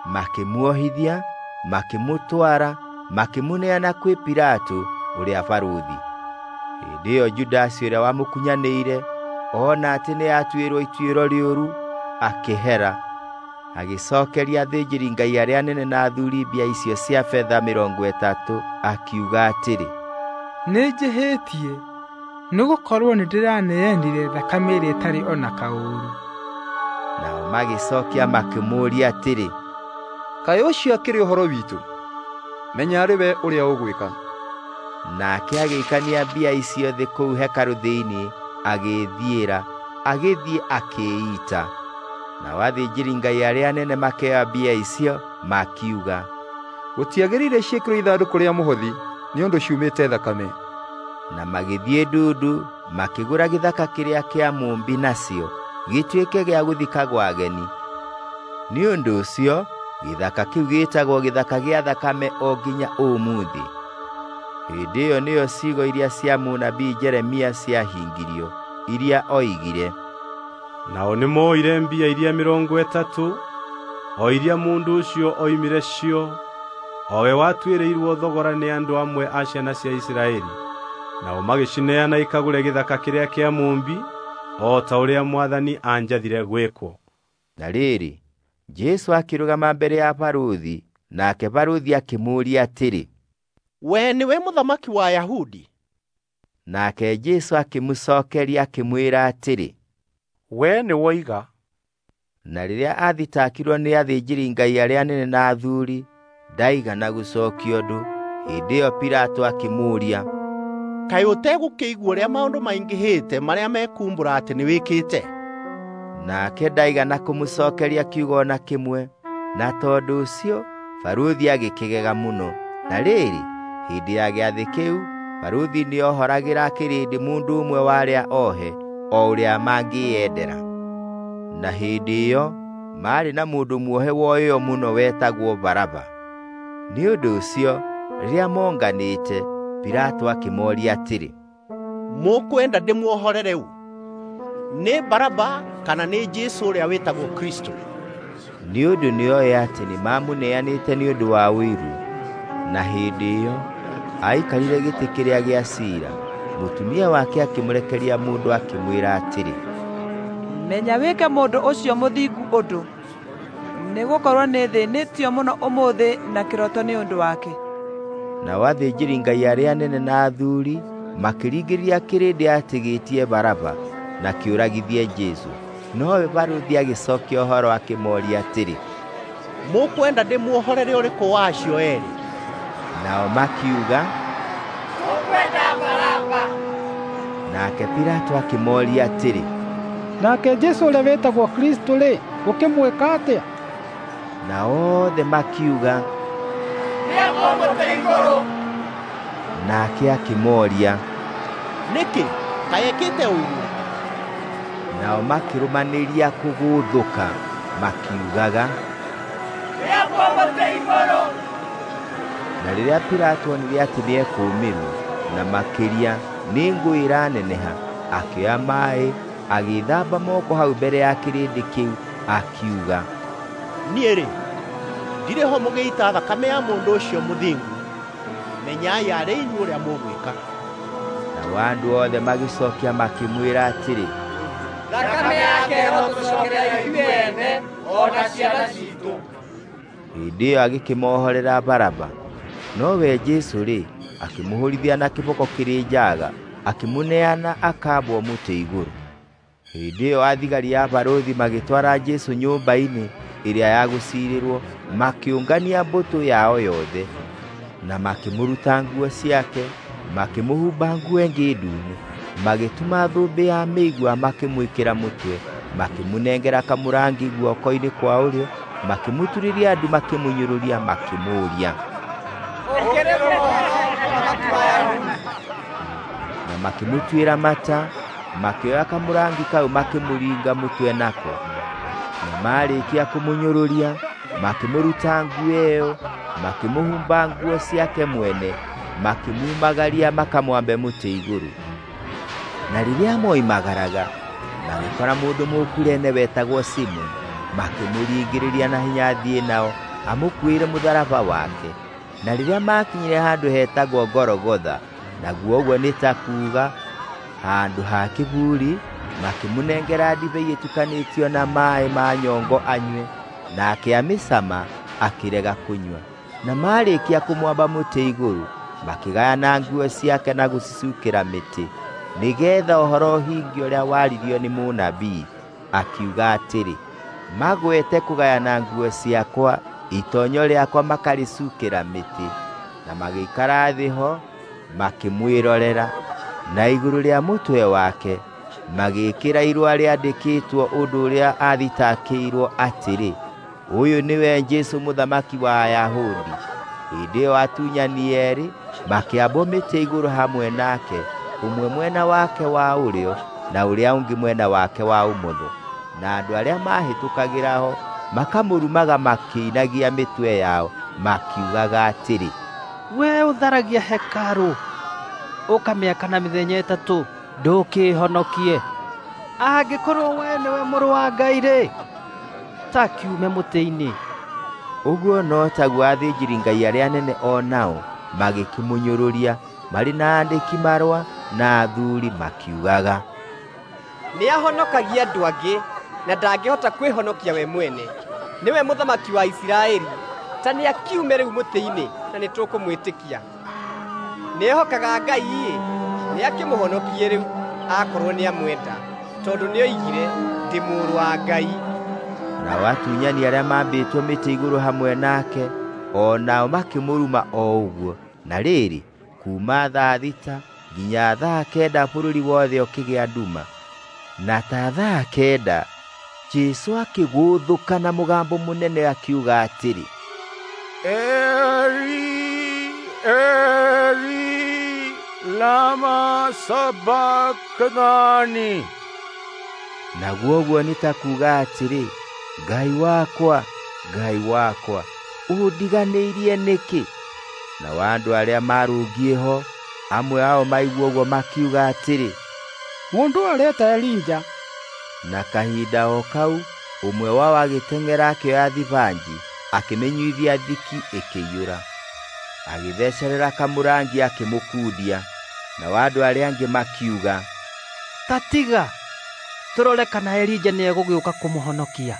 makimuohithia, makimutwara, makimuneana kwĩ Pilato ũrĩa baruthi. Hĩndĩ ĩyo Judasi ũrĩa wamũkunyanĩire, ona atĩ nĩ atuĩrwo ituĩro rĩũru, akĩhera, agĩcokeria athĩnjĩri-Ngai arĩa anene na athuuri mbia icio cia betha mĩrongo ĩtatũ, akiuga atĩrĩ, nĩ njĩhĩtie, nĩgũkorwo nĩndĩraneanire thakame ĩrĩa ĩtarĩ ona kaũũru. Nao magĩcokia makĩmũũria atĩrĩ, kaĩ ũcio akĩrĩ ũhoro witũ? Menya arĩ we ũrĩa ũgwĩka. Nake agĩikania mbia icio thĩ kũu hekarũ thĩinĩ, agĩĩthiĩra, agĩthiĩ akĩĩita. Nao athĩnjĩri-Ngai arĩa anene makĩoya mbia icio, makiuga, gũtiagĩrĩire ciĩkĩrwo ithandũkũ rĩa mũhothi, nĩ ũndũ ciumĩte thakame. Na magĩthiĩ ndundu, makĩgũra gĩthaka kĩrĩa kĩa mũmbi nacio, gĩtuĩke gĩa gũthikagwo ageni. Nĩ ũndũ ũcio, gĩthaka kĩu gĩĩtagwo gĩthaka gĩa thakame o nginya ũmũthĩ. Hĩndĩ ĩyo nĩyo ciugo iria cia mũnabii Jeremia ciahingirio, iria oigire, nao nĩmoire mbia iria mĩrongo ĩtatũ, o iria mũndũ ũcio oimire cio, o we watuĩrĩirwo thogora nĩ andũ amwe a ciana cia Isiraeli, nao magĩcineana ikagũre gĩthaka kĩrĩa kĩa mũmbi, o ta ũrĩa Mwathani anjathire gwĩkwo. Na rĩrĩ, Jesũ akĩrũgama mbere ya baruthi, nake baruthi akĩmũũria atĩrĩ, we nĩwe mũthamaki wa Ayahudi? Nake Jesũ akĩmũcokeria akĩmwĩra atĩrĩ, we nĩ woiga. Na rĩrĩa athitakirwo nĩ athĩnjĩri-Ngai arĩa anene na athuuri, ndaigana gũcokia ũndũ. Hĩndĩ ĩyo Pilato akĩmũũria, kaĩ ũtegũkĩigua ũrĩa maũndũ maingĩhĩte marĩa mekumbũra atĩ nĩ wĩkĩte? Nake ndaigana kũmũcokeria kiugo na kĩmwe, na tondũ ũcio baruthi agĩkĩgega mũno. Na rĩrĩ, hĩndĩ ya gĩathĩ kĩu, baruthi nĩohoragĩra kĩrĩndĩ mũndũ ũmwe warĩa ohe, o ũrĩa mangĩyendera. Na hĩndĩ ĩyo, maarĩ na mũndũ muohe woĩyo mũno wetagwo Baraba. Nĩ ũndũ ũcio, rĩrĩa monganĩte, Pilato akĩmooria atĩrĩ, mũkwenda ndĩmuohore rĩu? Nĩ Baraba kana nĩ Jesũ ũrĩa wĩtagwo Kristo? Nĩ ũndũ nĩoĩ atĩ nĩmamũneanĩte nĩ ũndũ wa ũiru. Na hĩndĩ ĩyo, aikarire gĩtĩ kĩrĩa gĩa ciira, mũtumia wake akĩmũrekeria mũndũ akĩmwĩra atĩrĩ, menya wĩke mũndũ ũcio mũthingu ũndũ, nĩgũkorwo nĩthĩnĩtio mũno ũmũthĩ na kĩroto nĩ ũndũ wake. Nao athĩnjĩri-Ngai arĩa anene na athuuri makĩringĩrĩria kĩrĩndĩ atigĩtie Baraba na kĩũragithie Jesũ. Nowe baruthi agĩcokia ũhoro akĩmooria atĩrĩ, mũkwenda ndĩmuohorere ũrĩkũ wa acio erĩ? Nao makiuga, mũkwenda Baraba. Nake Pilato akĩmooria atĩrĩ, nake Jesũ ũrĩa wĩtagwo Kristo rĩ, gũkĩmwĩka atĩa? Na othe makiuga, nĩamũmbũte igũrũ. Nake akĩmooria, nĩkĩ kaĩ ekĩte ũguo? Nao makĩrũmanĩria kũgũthũka, makiugaga, nĩamũmbũte igũrũ. Na rĩrĩa Pilato onire atĩ nĩekũũmĩrwo, na makĩria nĩ ngũĩ iraneneha, akĩoya maaĩ, agĩthamba moko hau mbere ya kĩrĩndĩ kĩu, akiuga, niĩ-rĩ, ndirĩ ho mũgĩita thakame ya mũndũ ũcio mũthingu. Menyai arĩ inyuĩ ũrĩa mũgwĩka. Nao andũ othe magĩcokia makĩmwĩra atĩrĩ, thakame yake ĩrotũcokerera ithuĩ ene, ona ciana citũ. Hĩndĩ ĩyo agĩkĩmohorera Baraba. Nowe Jesũ-rĩ, akĩmũhũrithia na kĩboko kĩrĩ njaga, akĩmũneana akambwo mũtĩ igũrũ. Hĩndĩ ĩyo athigari a baruthi magĩtwara Jesũ nyũmba-inĩ ĩrĩa ya gũciirĩrwo, makĩũngania mbũtũ yao yothe, na makĩmũruta nguo ciake, makĩmũhumba nguo ĩngĩ ndune, magĩtuma thũmbĩ ya mĩigua makĩmwĩkĩra mũtwe, makĩmũnengera kamũrangi guoko-inĩ kwa ũrĩo, makĩmũturĩria ndu, makĩmũnyũrũria, makĩmũũria, na makĩmũtuĩra mata, makĩoya kamũrangi kau makĩmũringa mũtwe nako. Na marĩkia kũmũnyũrũria, makĩmũruta nguo ĩyo, makĩmũhumba nguo ciake mwene, makĩmumagaria makamwambe mũtĩ igũrũ. Na rĩrĩa moimagaraga, magĩkora mũndũ mũkurene wetagwo Simoni, makĩmũringĩrĩria na hinya athiĩ nao, amukuire mutharaba wake. Na riria makinyire handu hetagwo Gologotha, naguo guo ni ta kuuga handu ha kiburi, makimunengera ndibei itukanitio na mai ma nyongo anywe, nake amicama akirega kunywa. Na marikia kumwamba muti iguru, makigayana nguo ciake na gucicukira miti, nigetha uhoro hingi uria waririo ni munabii, akiuga atiri, magwete kugayana nguo ciakwa, itonyo riakwa makaricukira miti. Na magikara thi ho makimwirorera, na iguru ria mutwe wake magikira irua riandikitwo undu uria athitakirwo atiri, uyu niwe Jesu muthamaki wa Ayahudi. Hĩndĩ ĩyo atunyani eri makiambo mĩtĩ igũrũ hamwe nake, umwe mwena wake wa ũrĩo na ũrĩa ũngĩ mwena wake wa ũmotho. Na andũ arĩa mahĩtũkagĩra ho makamũrumaga makĩinagia mĩtwe yao makiugaga atĩrĩ, we ũtharagia hekarũ, ũkamĩaka na mĩthenya ĩtatũ, ndũkĩhonokie. Angĩkorwo we nĩwe mũrũ wa Ngai-rĩ, ta kiume mũtĩ-inĩ. Ũguo no taguo athĩnjĩri Ngai arĩa anene o nao magĩkĩmũnyũrũria marĩ na andĩki marũa na athuri makiugaga, nĩahonokagia andũ angĩ na ndangĩhota kwĩhonokia we mwene. Nĩwe mũthamaki wa Isiraeli, ta nĩakiume rĩu mũtĩ-inĩ na nĩtũkũmwĩtĩkia. Nĩehokaga Ngai-ĩ, nĩakĩmũhonokie rĩu akorwo nĩamwenda, tondũ nĩoigire ndĩ mũrũ wa Ngai. Nao atunyani arĩa mambĩtwo mĩtĩ igũrũ hamwe nake, o nao makĩmũruma o ũguo. Na rĩrĩ, kuma thaa thita nginya thaa kenda bũrũri wothe ũkĩgĩa nduma. Na ta thaa kenda Jesu akĩgũthũka na mũgambo mũnene akiuga atĩrĩ, Eri, Eri, lama sabakthani. Naguo guo nĩ ta kuuga atĩrĩ, Ngai wakwa, Ngai wakwa, ũndiganĩirie nĩkĩ? Na andũ arĩa marũngiĩ ho, amwe ao maigua ũguo makiuga atĩrĩ, mũndũ areta Elija. Na kahinda o kau, ũmwe wao agĩteng'era akĩoya thibanji, akĩmĩnyuithia thiki ĩkĩiyũra. Agĩthecerera kamũrangi akĩmũkundia, na andũ arĩa angĩ makiuga, ta tiga, tũrore kana Elija nĩegũgĩũka kũmũhonokia.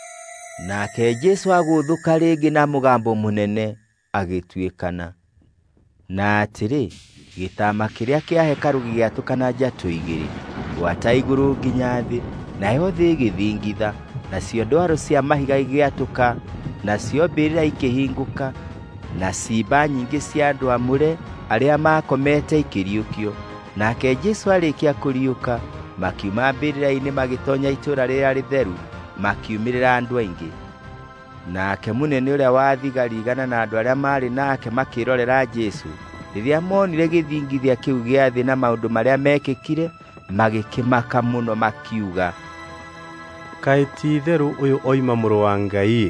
Nake Jesu agũthũka rĩngĩ na mũgambo mũnene agĩtuĩkana. Na atĩrĩ, gĩtama kĩrĩa kĩa hekarũ gĩgĩatũkana njatũ igĩrĩ, gwata igũrũ nginya thĩ, nayo thĩ ĩgĩthingitha, nacio ndwaro cia mahiga igĩatũka, nacio mbĩrĩra ikĩhingũka, na ciimba nyingĩ cia andũ amũre arĩa makomete ikĩriũkio. Nake Jesu arĩkia kũriũka, makiuma mbĩrĩra-inĩ magĩtonya itũũra rĩrĩa rĩtheru, makiumĩrĩra andũ aingĩ. Nake mũnene ũrĩa wa thigari igana na andũ arĩa marĩ nake makĩrorera Jesu, rĩrĩa monire gĩthingithia kĩu gĩa thĩ na maũndũ marĩa mekĩkire, magĩkĩmaka mũno makiuga, kaĩ ti-itherũ ũyũ oima mũrũ wa Ngai?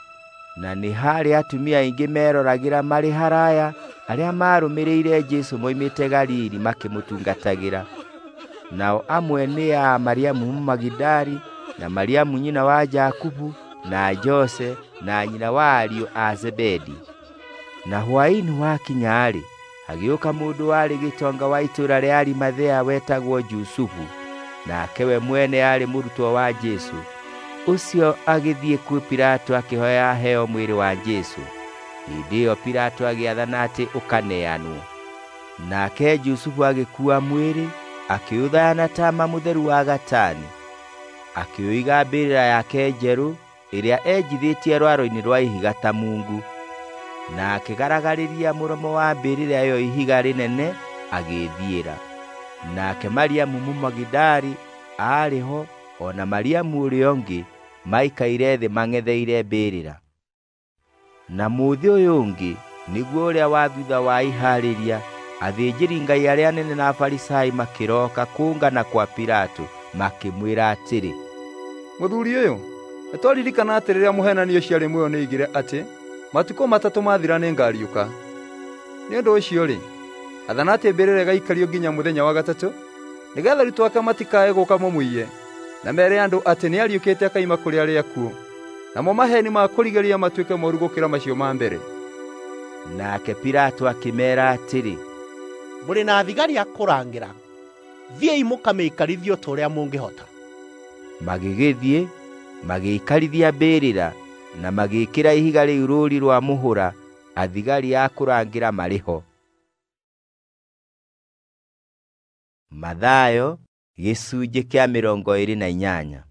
Na nĩ harĩ atumia aingĩ meroragĩra marĩ haraya, arĩa marũmĩrĩire Jesu moimĩte Galili makĩmũtungatagĩra. Nao amwe nĩ a Mariamu Magidali, na Mariamu nyina wa Jakubu, na Jose, na nyina wa ariũ a Zebedi. Na hwaĩ-inĩ wakinya-rĩ, hagĩũka mũndũ warĩ gĩtonga wa itũũra rĩa Arimathea wetagwo Jusufu, nake we mwene yarĩ mũrutwo wa Jesu. Ũcio agĩthiĩ kwĩ Pilato akĩhoya aheo mwĩrĩ wa Jesu. Hĩndĩ ĩyo Pilato agĩathana atĩ ũkaneanwo. Nake Jusufu agĩkuua mwĩrĩ, akĩũthayana taama mũtheru wa gatani, akĩũiga mbĩrĩra yake njerũ ĩrĩa enjithĩtie rwaro-inĩ rwa ihiga ta mungu, na akĩgaragariria mũromo wa mbĩrĩra ĩyo ihiga rĩnene agĩthiĩra. Nake Mariamu Magidali aarĩ ho, o na Mariamu ũrĩa ũngĩ maikaire thĩ mang'etheire mbĩrĩra. Na mũthĩ ũyũ ũngĩ nĩguo ũrĩa wa thutha wa iharĩria, athĩnjĩri Ngai arĩa anene na Afarisai makĩroka kũngana kwa Pilato, makĩmwĩra atĩrĩ, mũthuri ũyũ, nĩtwaririkana atĩ rĩrĩa mũhenani ũcio arĩ muoyo nĩoigire atĩ matukũ matatũ mathira nĩngariũka. Nĩ ũndũ ũcio-rĩ, athana atĩ mbĩrĩra ĩgaikario nginya mũthenya wa gatatũ, nĩgetha arutwo ake matikae gũka mũmũiye, na mere andũ atĩ nĩariũkĩte akaima kũrĩ arĩa akuũ. namo maheni ma kũrigeria matuĩke moru gũkĩra macio ma mbere. Nake Pilato akĩmeera atĩrĩ, mũrĩ na thigari a kũrangĩra, thiĩi mũkamĩikarithie o ta ũrĩa mũngĩhota. Magĩgĩthiĩ, magĩikarithia mbĩrĩra, na magĩĩkĩra ihiga rĩu rũũri rwa mũhũra, athigari a kũrangĩra marĩ ho. Mathayo gĩcunjĩ kĩa mĩrongo ĩrĩ na inyanya.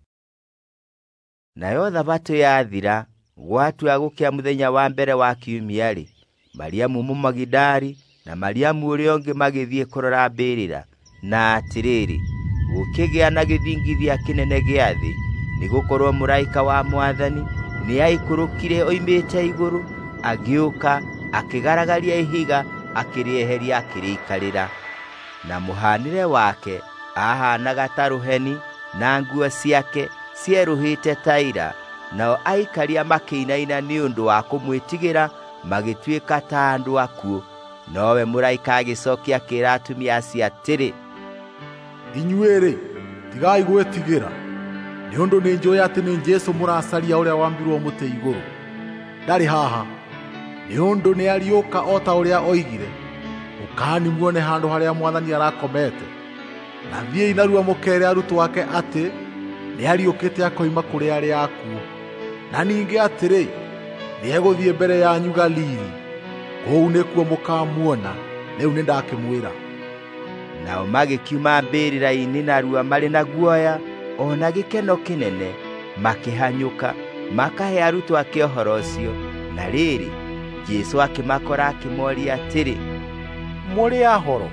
Nayo thabatũ yathira, gwatua gũkĩa mũthenya wa mbere wa kiumia-rĩ, Mariamu Mũmagidali na Mariamu ũrĩa ũngĩ magĩthiĩ kũrora mbĩrĩra, na atĩrĩrĩ, gũkĩgĩa na gĩthingithia kĩnene gĩa thĩ, nĩgũkorwo mũraika wa Mwathani nĩaikũrũkire oimĩte igũrũ, agĩũka akĩgaragaria ihiga, akĩrĩeheria akĩrĩikarĩra. Na mũhaanĩre wake ahaanaga ta rũheni, na nguo ciake cierũhĩte ta ira, nao aikaria makĩinaina nĩ ũndũ wa kũmwĩtigĩra, magĩtuĩka ta andũ akuũ. Nowe mũraika agĩcookia akĩĩra atumia acio atĩrĩ, inyuĩ-rĩ, tigai gwĩtigĩra, nĩ ũndũ nĩnjũĩ atĩ nĩ Jesũ mũracaria ũrĩa wambirwo mũtĩ igũrũ. Ndarĩ haha, nĩ ũndũ nĩariũka o ta ũrĩa oigire. Ũkaani muone handũ harĩa Mwathani arakomete, na thiĩi narua mũkeere arutwo ake atĩ nĩariũkĩte akoima kũrĩ arĩa akuũ. Na ningĩ atĩrĩ, nĩegũthiĩ mbere yanyu Galili, kũu nĩkuo mũkamuona. Rĩu nĩndakĩmwĩra. Nao magĩkiuma mbĩrĩra-inĩ narua marĩ na guoya, o na gĩkeno kĩnene, makĩhanyũka, makahe arutwo ake ũhoro ũcio. Na rĩrĩ, Jesũ akĩmakora akĩmoria atĩrĩ, mũrĩ ahoro?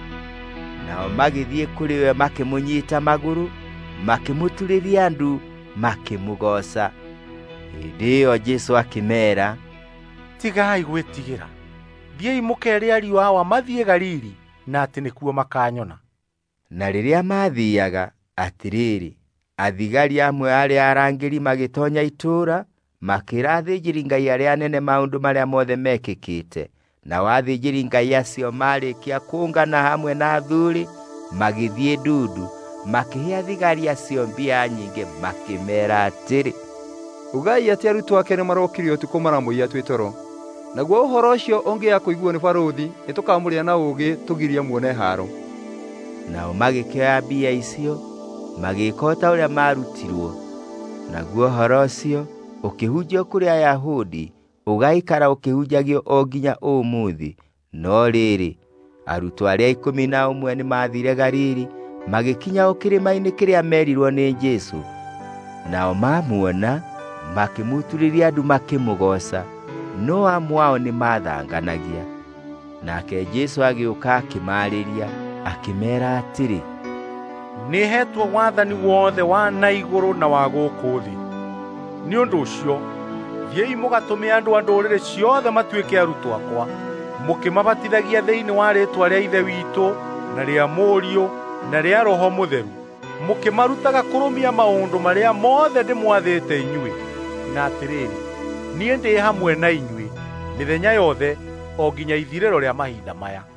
Nao magĩthiĩ kũrĩ we makĩmũnyiita magũrũ, makĩmũturĩria ndu, makĩmũgooca. Hĩndĩ ĩyo Jesũ akĩmeera, tigai gwĩtigĩra, thiĩi mũkeere ariũ awa mathiĩ Galili, na atĩ nĩkuo makanyona. Na rĩrĩa mathiiaga, atĩrĩrĩ, athigari amwe arĩa arangĩri magĩtoonya itũũra, makĩĩra athĩnjĩri-Ngai arĩa anene maũndũ marĩa mothe mekĩkĩte. Nao athĩnjĩri-Ngai acio marĩkia kũngana hamwe na athuuri, magĩthiĩ ndundu, makĩhe athigari acio mbia nyingĩ, makĩmeera atĩrĩ, ugai atĩ arutwo ake nĩmarokire ũtukũ maramũiya twĩ toro. Naguo ũhoro ũcio ũngĩaga kũiguo nĩ barũthi, nĩtũkamũrĩa na ũũgĩ tũgirie muone haaro. Nao magĩkĩoya mbia icio, magĩĩka o ta ũrĩa maarutirwo. Naguo ũhoro ũcio ũkĩhunjio kũrĩ Ayahudi, ũgaikara ũkĩhunjagio o nginya ũmũthĩ. No rĩrĩ, arutwo arĩa ikũmi na ũmwe nĩmathire Galili, magĩkinya o kĩrĩma-inĩ kĩrĩa meerirwo nĩ Jesũ. Nao mamuona, makĩmũturĩria ndu makĩmũgooca, no amwe ao nĩmathanganagia. Nake Jesũ agĩũka akĩmaarĩria, akĩmeera atĩrĩ, nĩhetwo wathani wothe wa na igũrũ na wa gũkũ thĩ. Nĩ ũndũ ũcio, thiĩi mũgatũme andũ a ndũrĩrĩ ciothe matuĩke arutwo akwa, mũkĩmabatithagia thĩinĩ wa rĩĩtwa rĩa Ithe witũ, na rĩa Mũriũ, na rĩa Roho Mũtheru, mũkĩmarutaga kũrũmia maũndũ marĩa mothe ndĩmwathĩte inyuĩ. Na atĩrĩrĩ, niĩ ndĩ hamwe na inyuĩ mĩthenya yothe o nginya ithirĩro rĩa mahinda maya.